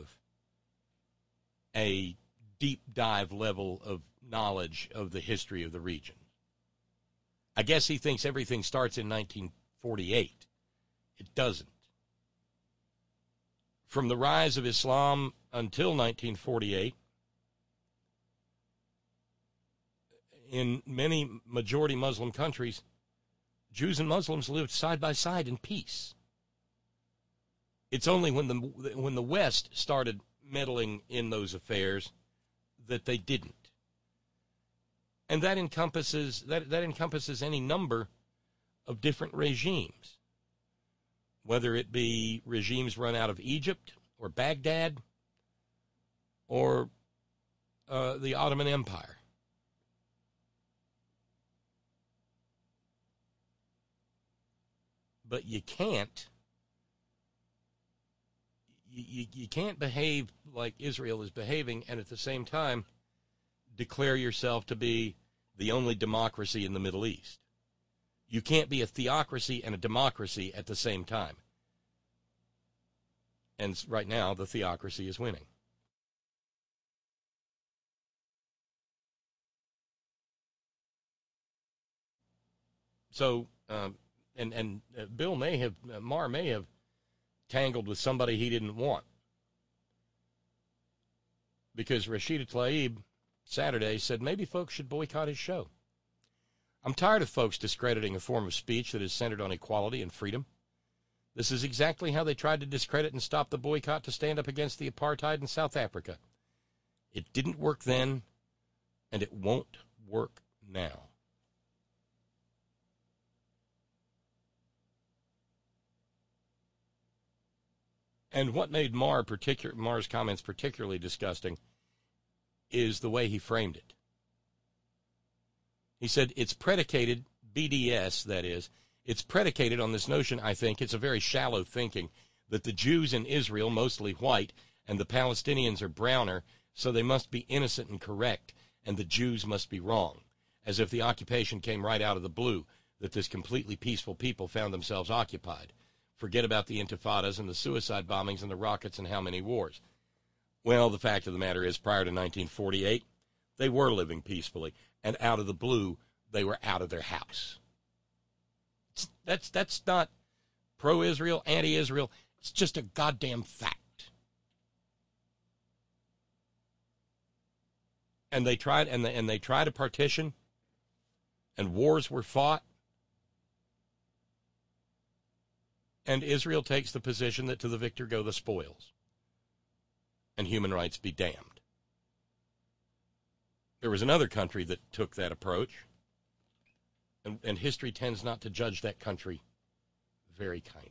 a deep dive level of knowledge of the history of the region. I guess he thinks everything starts in 1948. It doesn't. From the rise of Islam until 1948, in many majority Muslim countries, Jews and Muslims lived side by side in peace. It's only when the West started meddling in those affairs that they didn't. And that encompasses any number of different regimes, whether it be regimes run out of Egypt or Baghdad or the Ottoman Empire. But you can't behave like Israel is behaving and at the same time declare yourself to be the only democracy in the Middle East. You can't be a theocracy and a democracy at the same time. And right now, the theocracy is winning. So, Maher may have tangled with somebody he didn't want. Because Rashida Tlaib Saturday said maybe folks should boycott his show. I'm tired of folks discrediting a form of speech that is centered on equality and freedom. This is exactly how they tried to discredit and stop the boycott to stand up against the apartheid in South Africa. It didn't work then, and it won't work now. And what made Maher's comments particularly disgusting is the way he framed it. He said it's predicated, BDS that is, it's predicated on this notion, I think, it's a very shallow thinking, that the Jews in Israel, mostly white, and the Palestinians are browner, so they must be innocent and correct, and the Jews must be wrong, as if the occupation came right out of the blue, that this completely peaceful people found themselves occupied. Forget about the intifadas and the suicide bombings and the rockets and how many wars. Well, the fact of the matter is, prior to 1948, they were living peacefully, and out of the blue, they were out of their house. That's not pro-Israel, anti-Israel. It's just a goddamn fact. And they tried, and they tried a partition, and wars were fought. And Israel takes the position that to the victor go the spoils. And human rights be damned. There was another country that took that approach. And history tends not to judge that country very kindly.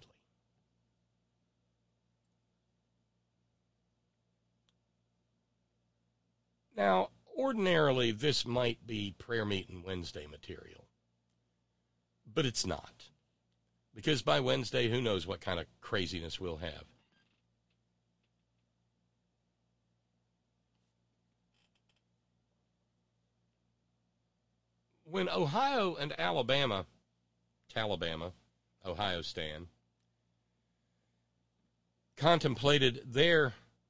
Now, ordinarily, this might be prayer meeting Wednesday material. But it's not. Because by Wednesday, who knows what kind of craziness we'll have. When Ohio and Alabama, Ohio Stan, contemplated their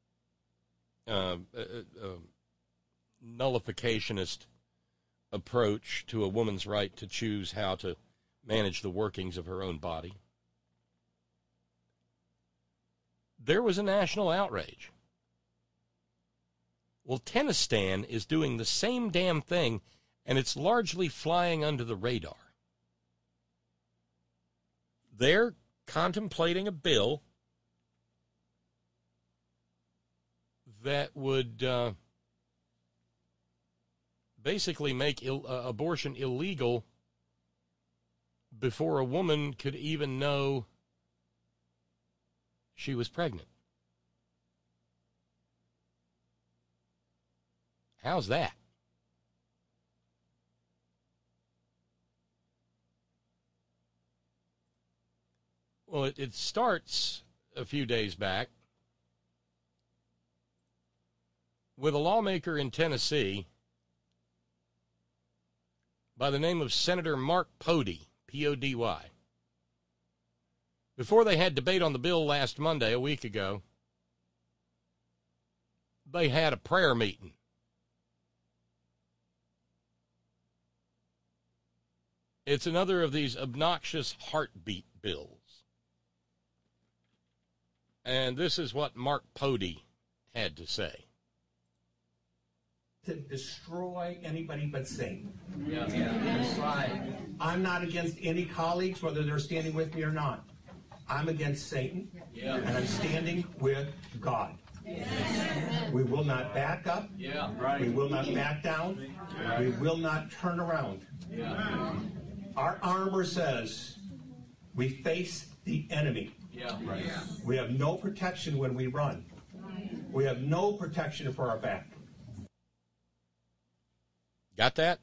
nullificationist approach to a woman's right to choose how to manage the workings of her own body, there was a national outrage. Well, Tennistan is doing the same damn thing, and it's largely flying under the radar. They're contemplating a bill that would basically make abortion illegal before a woman could even know she was pregnant. How's that? Well, it starts a few days back with a lawmaker in Tennessee by the name of Senator Mark Pody, P-O-D-Y. Before they had debate on the bill last Monday, a week ago, they had a prayer meeting. It's another of these obnoxious heartbeat bills. And this is what Mark Pody had to say. To destroy anybody but Satan. Yeah. That's right. I'm not against any colleagues, whether they're standing with me or not. I'm against Satan, and I'm standing with God. Yes. We will not back up. Yeah. Right. We will not back down. Right. We will not turn around. Yeah. Our armor says we face the enemy. Yeah. Right. We have no protection when we run. We have no protection for our back. Got that?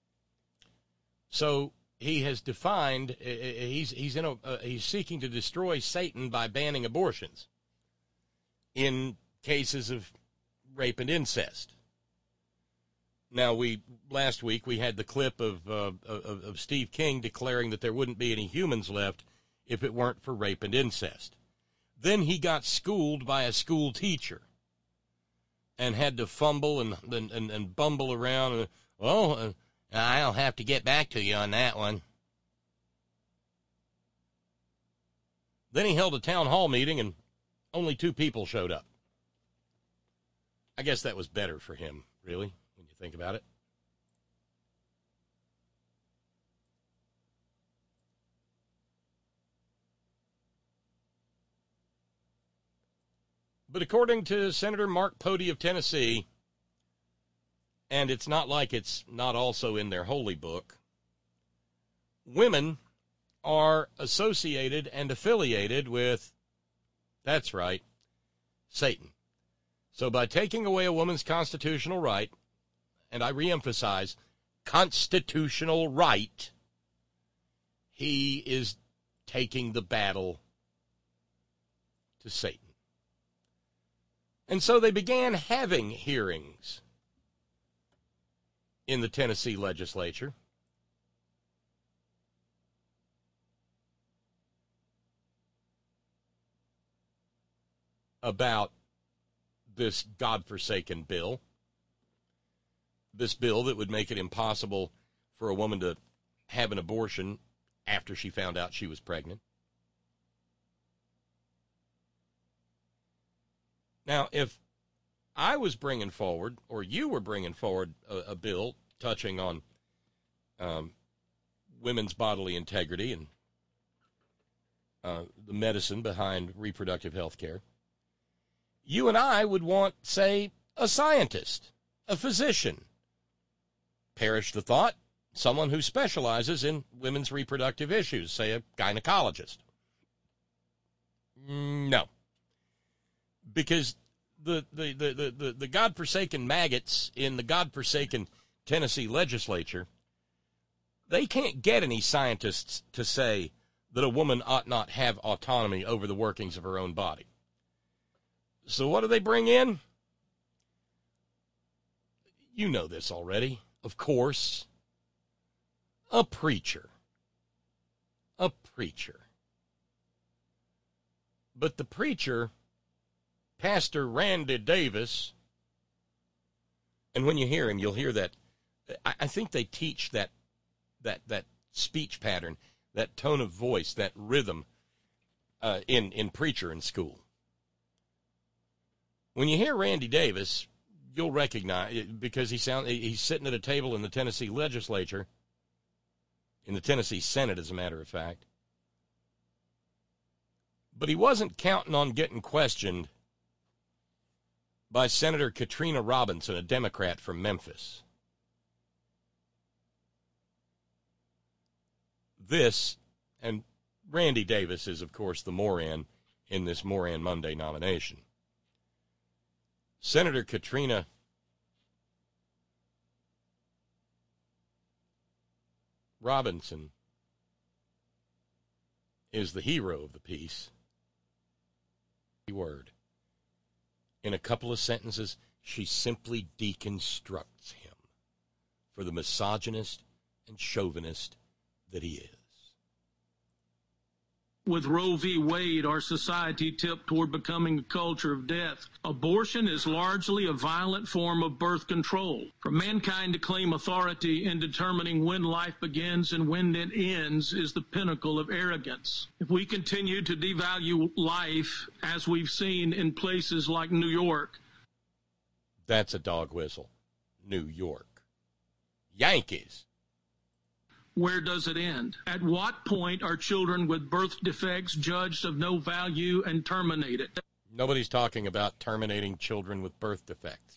So he has defined, he's seeking to destroy Satan by banning abortions in cases of rape and incest. Now, last week we had the clip of Steve King declaring that there wouldn't be any humans left if it weren't for rape and incest. Then he got schooled by a school teacher and had to fumble and bumble around. I'll have to get back to you on that one. Then he held a town hall meeting and only 2 people showed up. I guess that was better for him, really, when you think about it. But according to Senator Mark Pody of Tennessee, and it's not like it's not also in their holy book, women are associated and affiliated with, that's right, Satan. So by taking away a woman's constitutional right, and I reemphasize, constitutional right, he is taking the battle to Satan. And so they began having hearings in the Tennessee legislature about this godforsaken bill, this bill that would make it impossible for a woman to have an abortion after she found out she was pregnant. Now, if I was bringing forward, or you were bringing forward a bill touching on women's bodily integrity and the medicine behind reproductive health care, you and I would want, say, a scientist, a physician. Perish the thought, someone who specializes in women's reproductive issues, say a gynecologist. No. Because the godforsaken maggots in the godforsaken Tennessee legislature, they can't get any scientists to say that a woman ought not have autonomy over the workings of her own body. So what do they bring in? You know this already, of course. A preacher. A preacher. But the preacher, Pastor Randy Davis, and when you hear him, you'll hear that. I think they teach that speech pattern, that tone of voice, that rhythm in preacher in school. When you hear Randy Davis, you'll recognize, because he's sitting at a table in the Tennessee legislature, in the Tennessee Senate, as a matter of fact. But he wasn't counting on getting questioned by Senator Katrina Robinson, a Democrat from Memphis. This, and Randy Davis is, of course, the Moran in this Moran Monday nomination. Senator Katrina Robinson is the hero of the piece. Word. In a couple of sentences, she simply deconstructs him for the misogynist and chauvinist that he is. With Roe v. Wade, our society tipped toward becoming a culture of death. Abortion is largely a violent form of birth control. For mankind to claim authority in determining when life begins and when it ends is the pinnacle of arrogance. If we continue to devalue life, as we've seen in places like New York. That's a dog whistle. New York. Yankees. Where does it end? At what point are children with birth defects judged of no value and terminated? Nobody's talking about terminating children with birth defects.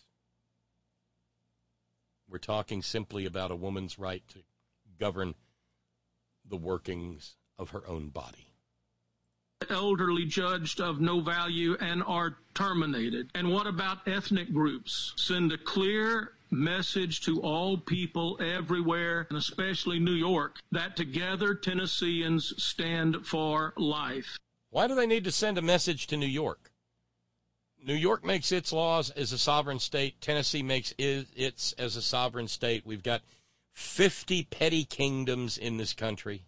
We're talking simply about a woman's right to govern the workings of her own body. Elderly judged of no value and are terminated. And what about ethnic groups? Send a clear message to all people everywhere, and especially New York, that together Tennesseans stand for life. Why do they need to send a message to New York? New York makes its laws as a sovereign state. Tennessee makes its as a sovereign state. We've got 50 petty kingdoms in this country,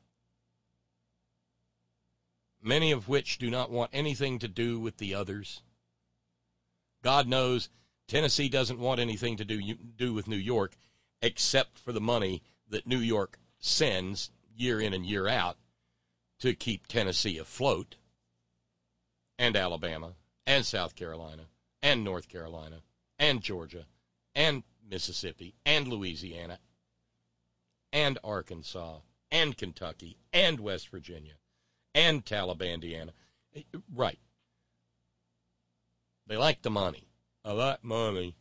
many of which do not want anything to do with the others. God knows Tennessee doesn't want anything to do with New York, except for the money that New York sends year in and year out to keep Tennessee afloat, and Alabama, and South Carolina, and North Carolina, and Georgia, and Mississippi, and Louisiana, and Arkansas, and Kentucky, and West Virginia, and Talibandiana. Right. They like the money. I like money.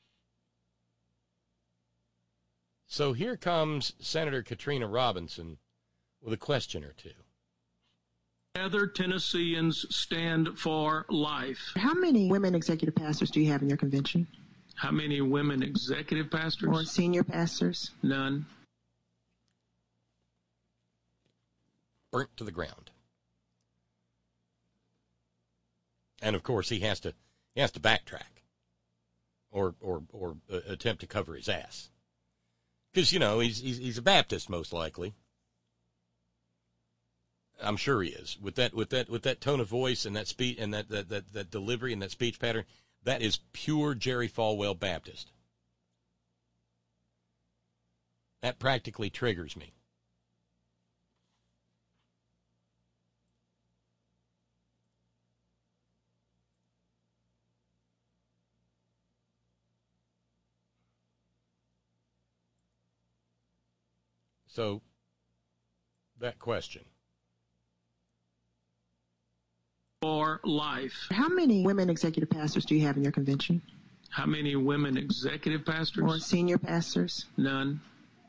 So here comes Senator Katrina Robinson with a question or two. Other Tennesseans stand for life. How many women executive pastors do you have in your convention? How many women executive pastors? Or senior pastors? None. Burnt to the ground. And of course he has to backtrack or attempt to cover his ass. Because, you know, he's a Baptist, most likely. I'm sure he is. With that tone of voice and that speech and that delivery and that speech pattern, that is pure Jerry Falwell Baptist. That practically triggers me. So, that question. For life. How many women executive pastors do you have in your convention? How many women executive pastors? Or senior pastors? None.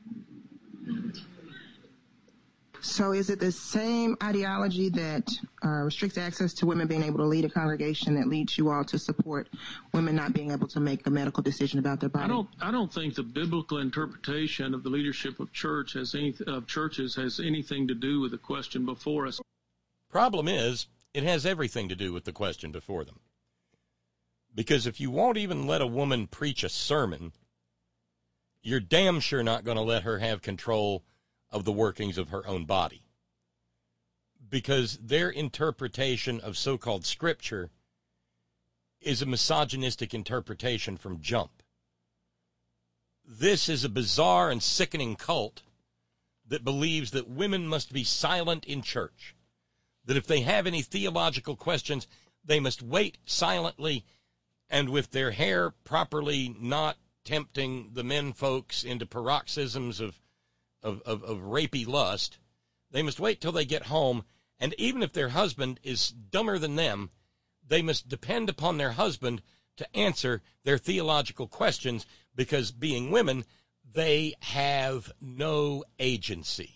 So is it the same ideology that restricts access to women being able to lead a congregation that leads you all to support women not being able to make a medical decision about their body? I don't think the biblical interpretation of the leadership of churches has anything to do with the question before us. Problem is, it has everything to do with the question before them. Because if you won't even let a woman preach a sermon, you're damn sure not going to let her have control of the workings of her own body. Because their interpretation of so-called scripture is a misogynistic interpretation from jump. This is a bizarre and sickening cult that believes that women must be silent in church. That if they have any theological questions, they must wait silently and with their hair properly not tempting the men folks into paroxysms of rapey lust. They must wait till they get home, and even if their husband is dumber than them, they must depend upon their husband to answer their theological questions because, being women, they have no agency.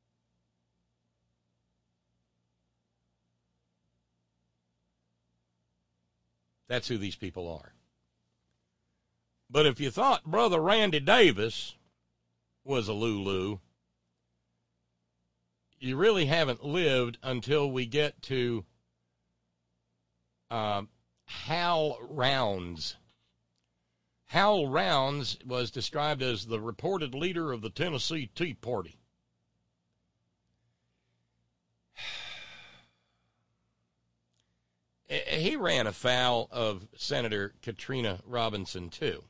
That's who these people are. But if you thought Brother Randy Davis was a Lulu, you really haven't lived until we get to Hal Rounds. Hal Rounds was described as the reported leader of the Tennessee Tea Party. He ran afoul of Senator Katrina Robinson, too.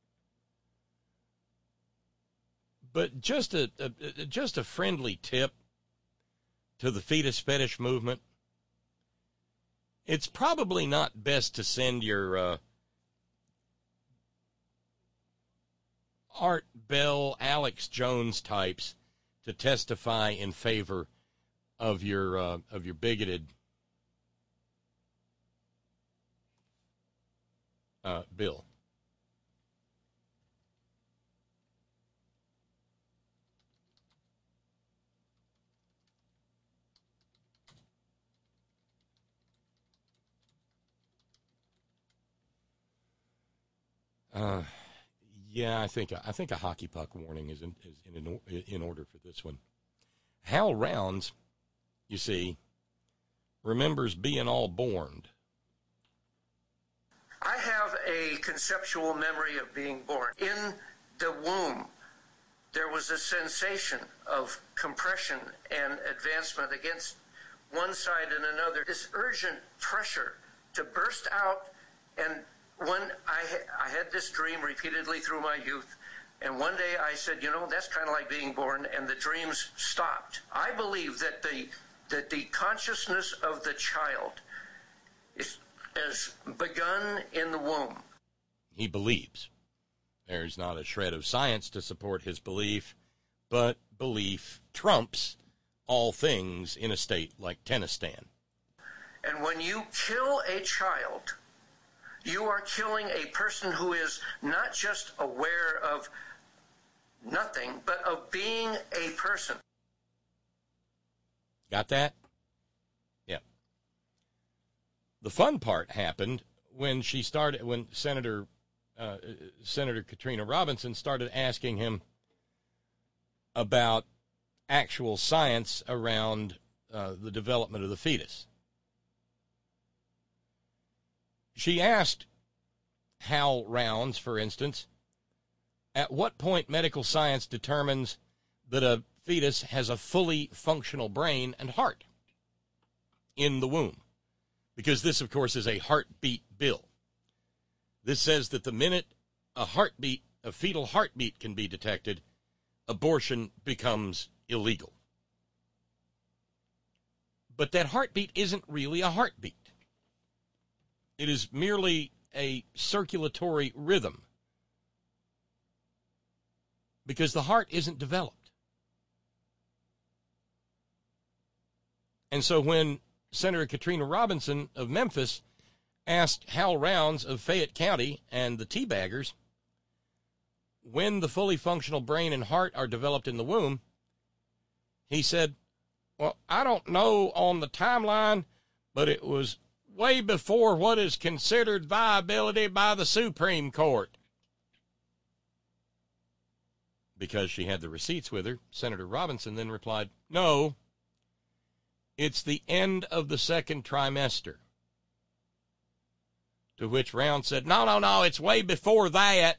But just a friendly tip to the fetus fetish movement. It's probably not best to send your Art Bell, Alex Jones types to testify in favor of your bigoted bill. Yeah, I think a hockey puck warning is in order for this one. Hal Rounds, you see, remembers being all borned. I have a conceptual memory of being born. In the womb, there was a sensation of compression and advancement against one side and another. This urgent pressure to burst out. And when I had this dream repeatedly through my youth, and one day I said, you know, that's kind of like being born, and the dreams stopped. I believe that the consciousness of the child is begun in the womb. He believes. There's not a shred of science to support his belief, but belief trumps all things in a state like Tennistan. And when you kill a child, You are killing a person who is not just aware of nothing, but of being a person. Got that? Yeah. The fun part happened when Senator Katrina Robinson started asking him about actual science around the development of the fetus. She asked Hal Rounds, for instance, at what point medical science determines that a fetus has a fully functional brain and heart in the womb. Because this, of course, is a heartbeat bill. This says that the minute a fetal heartbeat can be detected, abortion becomes illegal. But that heartbeat isn't really a heartbeat. It is merely a circulatory rhythm because the heart isn't developed. And so when Senator Katrina Robinson of Memphis asked Hal Rounds of Fayette County and the Teabaggers when the fully functional brain and heart are developed in the womb, he said, well, I don't know on the timeline, but it was way before what is considered viability by the Supreme Court. Because she had the receipts with her, Senator Robinson then replied, no, it's the end of the second trimester. To which Rounds said, no, it's way before that.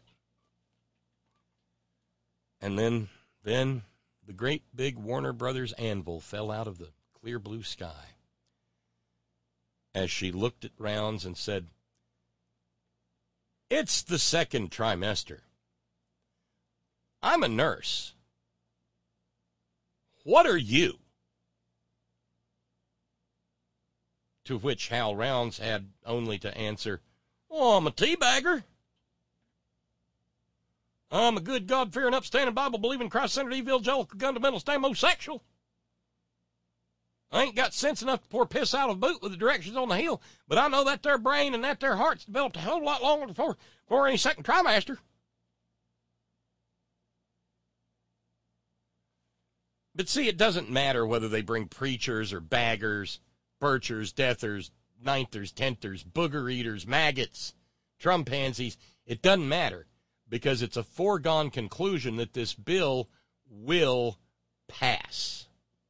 And then the great big Warner Brothers anvil fell out of the clear blue sky as she looked at Rounds and said, it's the second trimester. I'm a nurse. What are you? To which Hal Rounds had only to answer, oh, I'm a teabagger. I'm a good, God-fearing, upstanding, Bible-believing, Christ-centered, evangelical, fundamental, homosexual. I ain't got sense enough to pour piss out of a boot with the directions on the heel, but I know that their brain and that their heart's developed a whole lot longer before any second trimester. But see, it doesn't matter whether they bring preachers or baggers, birchers, deathers, ninthers, tenthers, booger eaters, maggots, trumpansies. It doesn't matter because it's a foregone conclusion that this bill will pass.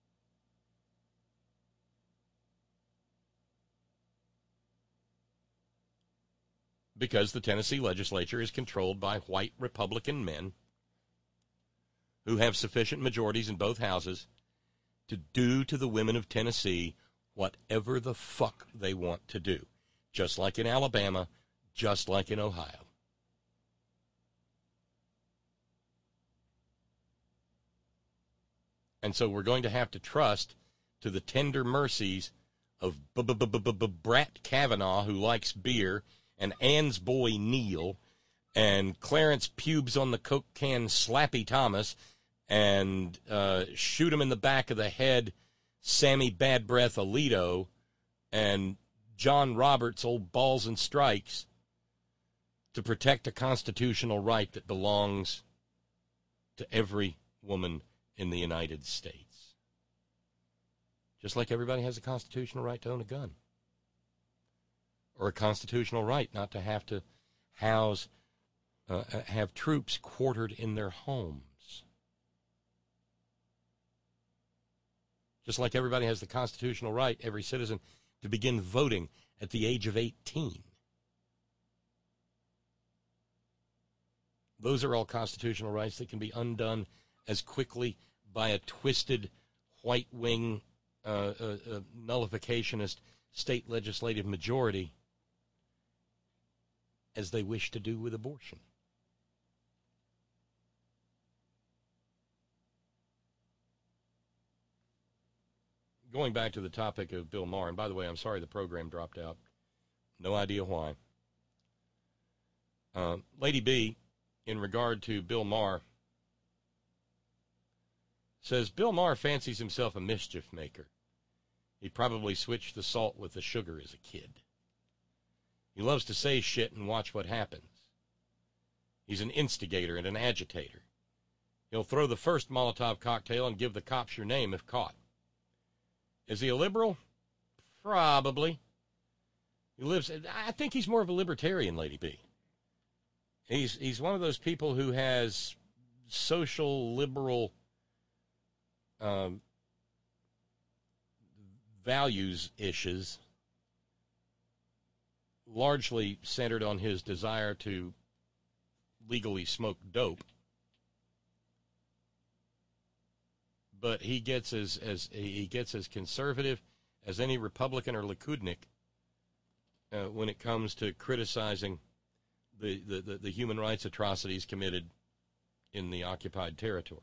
Because the Tennessee legislature is controlled by white Republican men who have sufficient majorities in both houses to do to the women of Tennessee whatever the fuck they want to do. Just like in Alabama, just like in Ohio. And so we're going to have to trust to the tender mercies of Brat Kavanaugh, who likes beer, and Ann's boy Neil, and Clarence Pubes on the Coke can Slappy Thomas, and shoot him in the back of the head, Sammy Bad Breath Alito, and John Roberts, old balls and strikes, to protect a constitutional right that belongs to every woman in the United States. Just like everybody has a constitutional right to own a gun. Or a constitutional right not to have to have troops quartered in their homes. Just like everybody has the constitutional right, every citizen, to begin voting at the age of 18. Those are all constitutional rights that can be undone as quickly by a twisted, white-wing, nullificationist state legislative majority as they wish to do with abortion. Going back to the topic of Bill Maher, and by the way, I'm sorry the program dropped out. No idea why. Lady B, in regard to Bill Maher, says Bill Maher fancies himself a mischief maker. He probably switched the salt with the sugar as a kid. He loves to say shit and watch what happens. He's an instigator and an agitator. He'll throw the first Molotov cocktail and give the cops your name if caught. Is he a liberal? Probably. I think he's more of a libertarian, Lady B. He's one of those people who has social liberal values issues, largely centered on his desire to legally smoke dope. But he gets as conservative as any Republican or Likudnik when it comes to criticizing the human rights atrocities committed in the occupied territories.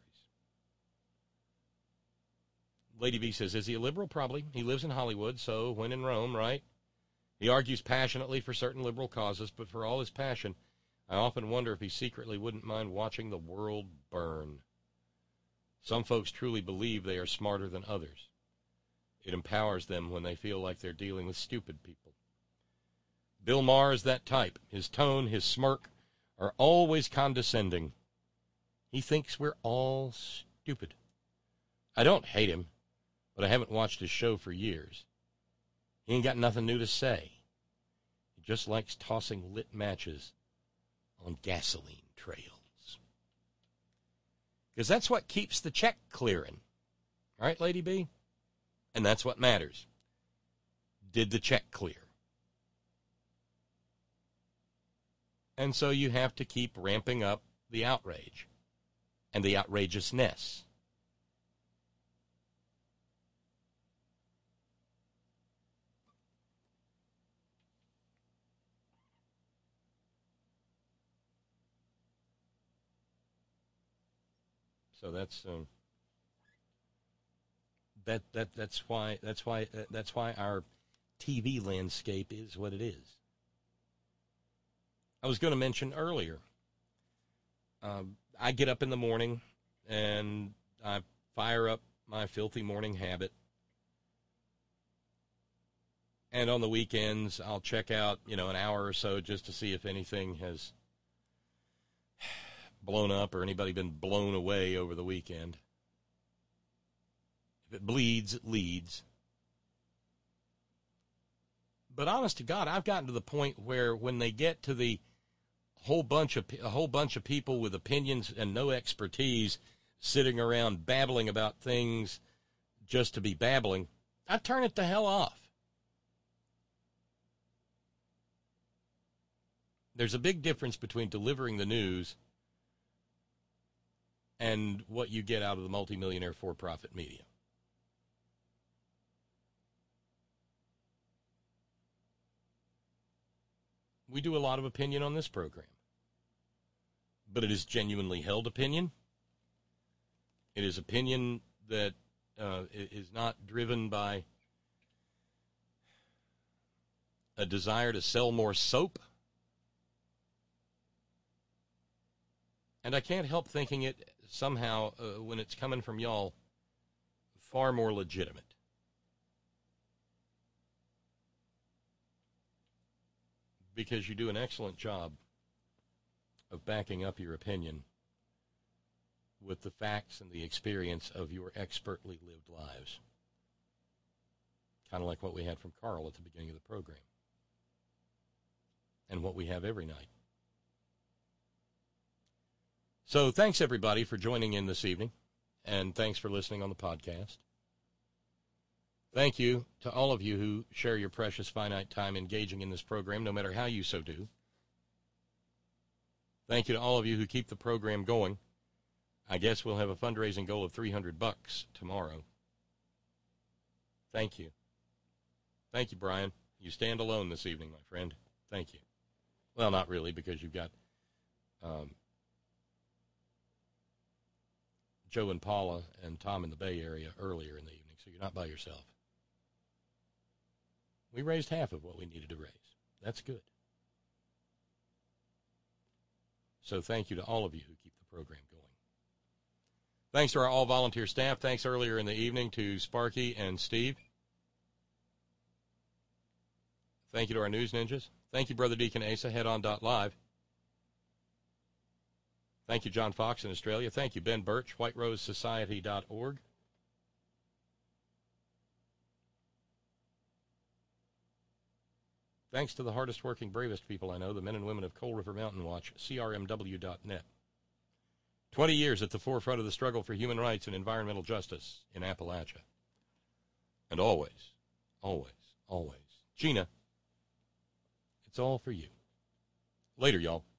Lady B says, is he a liberal? Probably. He lives in Hollywood, so when in Rome, right? He argues passionately for certain liberal causes, but for all his passion, I often wonder if he secretly wouldn't mind watching the world burn. Some folks truly believe they are smarter than others. It empowers them when they feel like they're dealing with stupid people. Bill Maher is that type. His tone, his smirk are always condescending. He thinks we're all stupid. I don't hate him, but I haven't watched his show for years. He ain't got nothing new to say. He just likes tossing lit matches on gasoline trails. Because that's what keeps the check clearing. Right, Lady B? And that's what matters. Did the check clear? And so you have to keep ramping up the outrage and the outrageousness. So that's why our TV landscape is what it is. I was going to mention earlier, I get up in the morning and I fire up my filthy morning habit. And on the weekends, I'll check out, an hour or so just to see if anything has blown up or anybody been blown away over the weekend. If it bleeds, it leads. But honest to God, I've gotten to the point where when they get to the a whole bunch of people with opinions and no expertise sitting around babbling about things just to be babbling, I turn it the hell off. There's a big difference between delivering the news and what you get out of the multimillionaire for-profit media. We do a lot of opinion on this program, but it is genuinely held opinion. It is opinion that is not driven by a desire to sell more soap. And I can't help thinking it somehow, when it's coming from y'all, far more legitimate. Because you do an excellent job of backing up your opinion with the facts and the experience of your expertly lived lives. Kind of like what we had from Carl at the beginning of the program. And what we have every night. So thanks, everybody, for joining in this evening. And thanks for listening on the podcast. Thank you to all of you who share your precious finite time engaging in this program, no matter how you so do. Thank you to all of you who keep the program going. I guess we'll have a fundraising goal of $300 tomorrow. Thank you. Thank you, Brian. You stand alone this evening, my friend. Thank you. Well, not really, because you've got Joe and Paula and Tom in the Bay Area earlier in the evening, so you're not by yourself. We raised half of what we needed to raise. That's good. So thank you to all of you who keep the program going. Thanks to our all-volunteer staff. Thanks earlier in the evening to Sparky and Steve. Thank you to our news ninjas. Thank you, Brother Deacon Asa. Headon.live. Thank you, John Fox in Australia. Thank you, Ben Birch, whiterosesociety.org. Thanks to the hardest working, bravest people I know, the men and women of Coal River Mountain Watch, crmw.net. 20 years at the forefront of the struggle for human rights and environmental justice in Appalachia. And always, always, always, Gina, it's all for you. Later, y'all.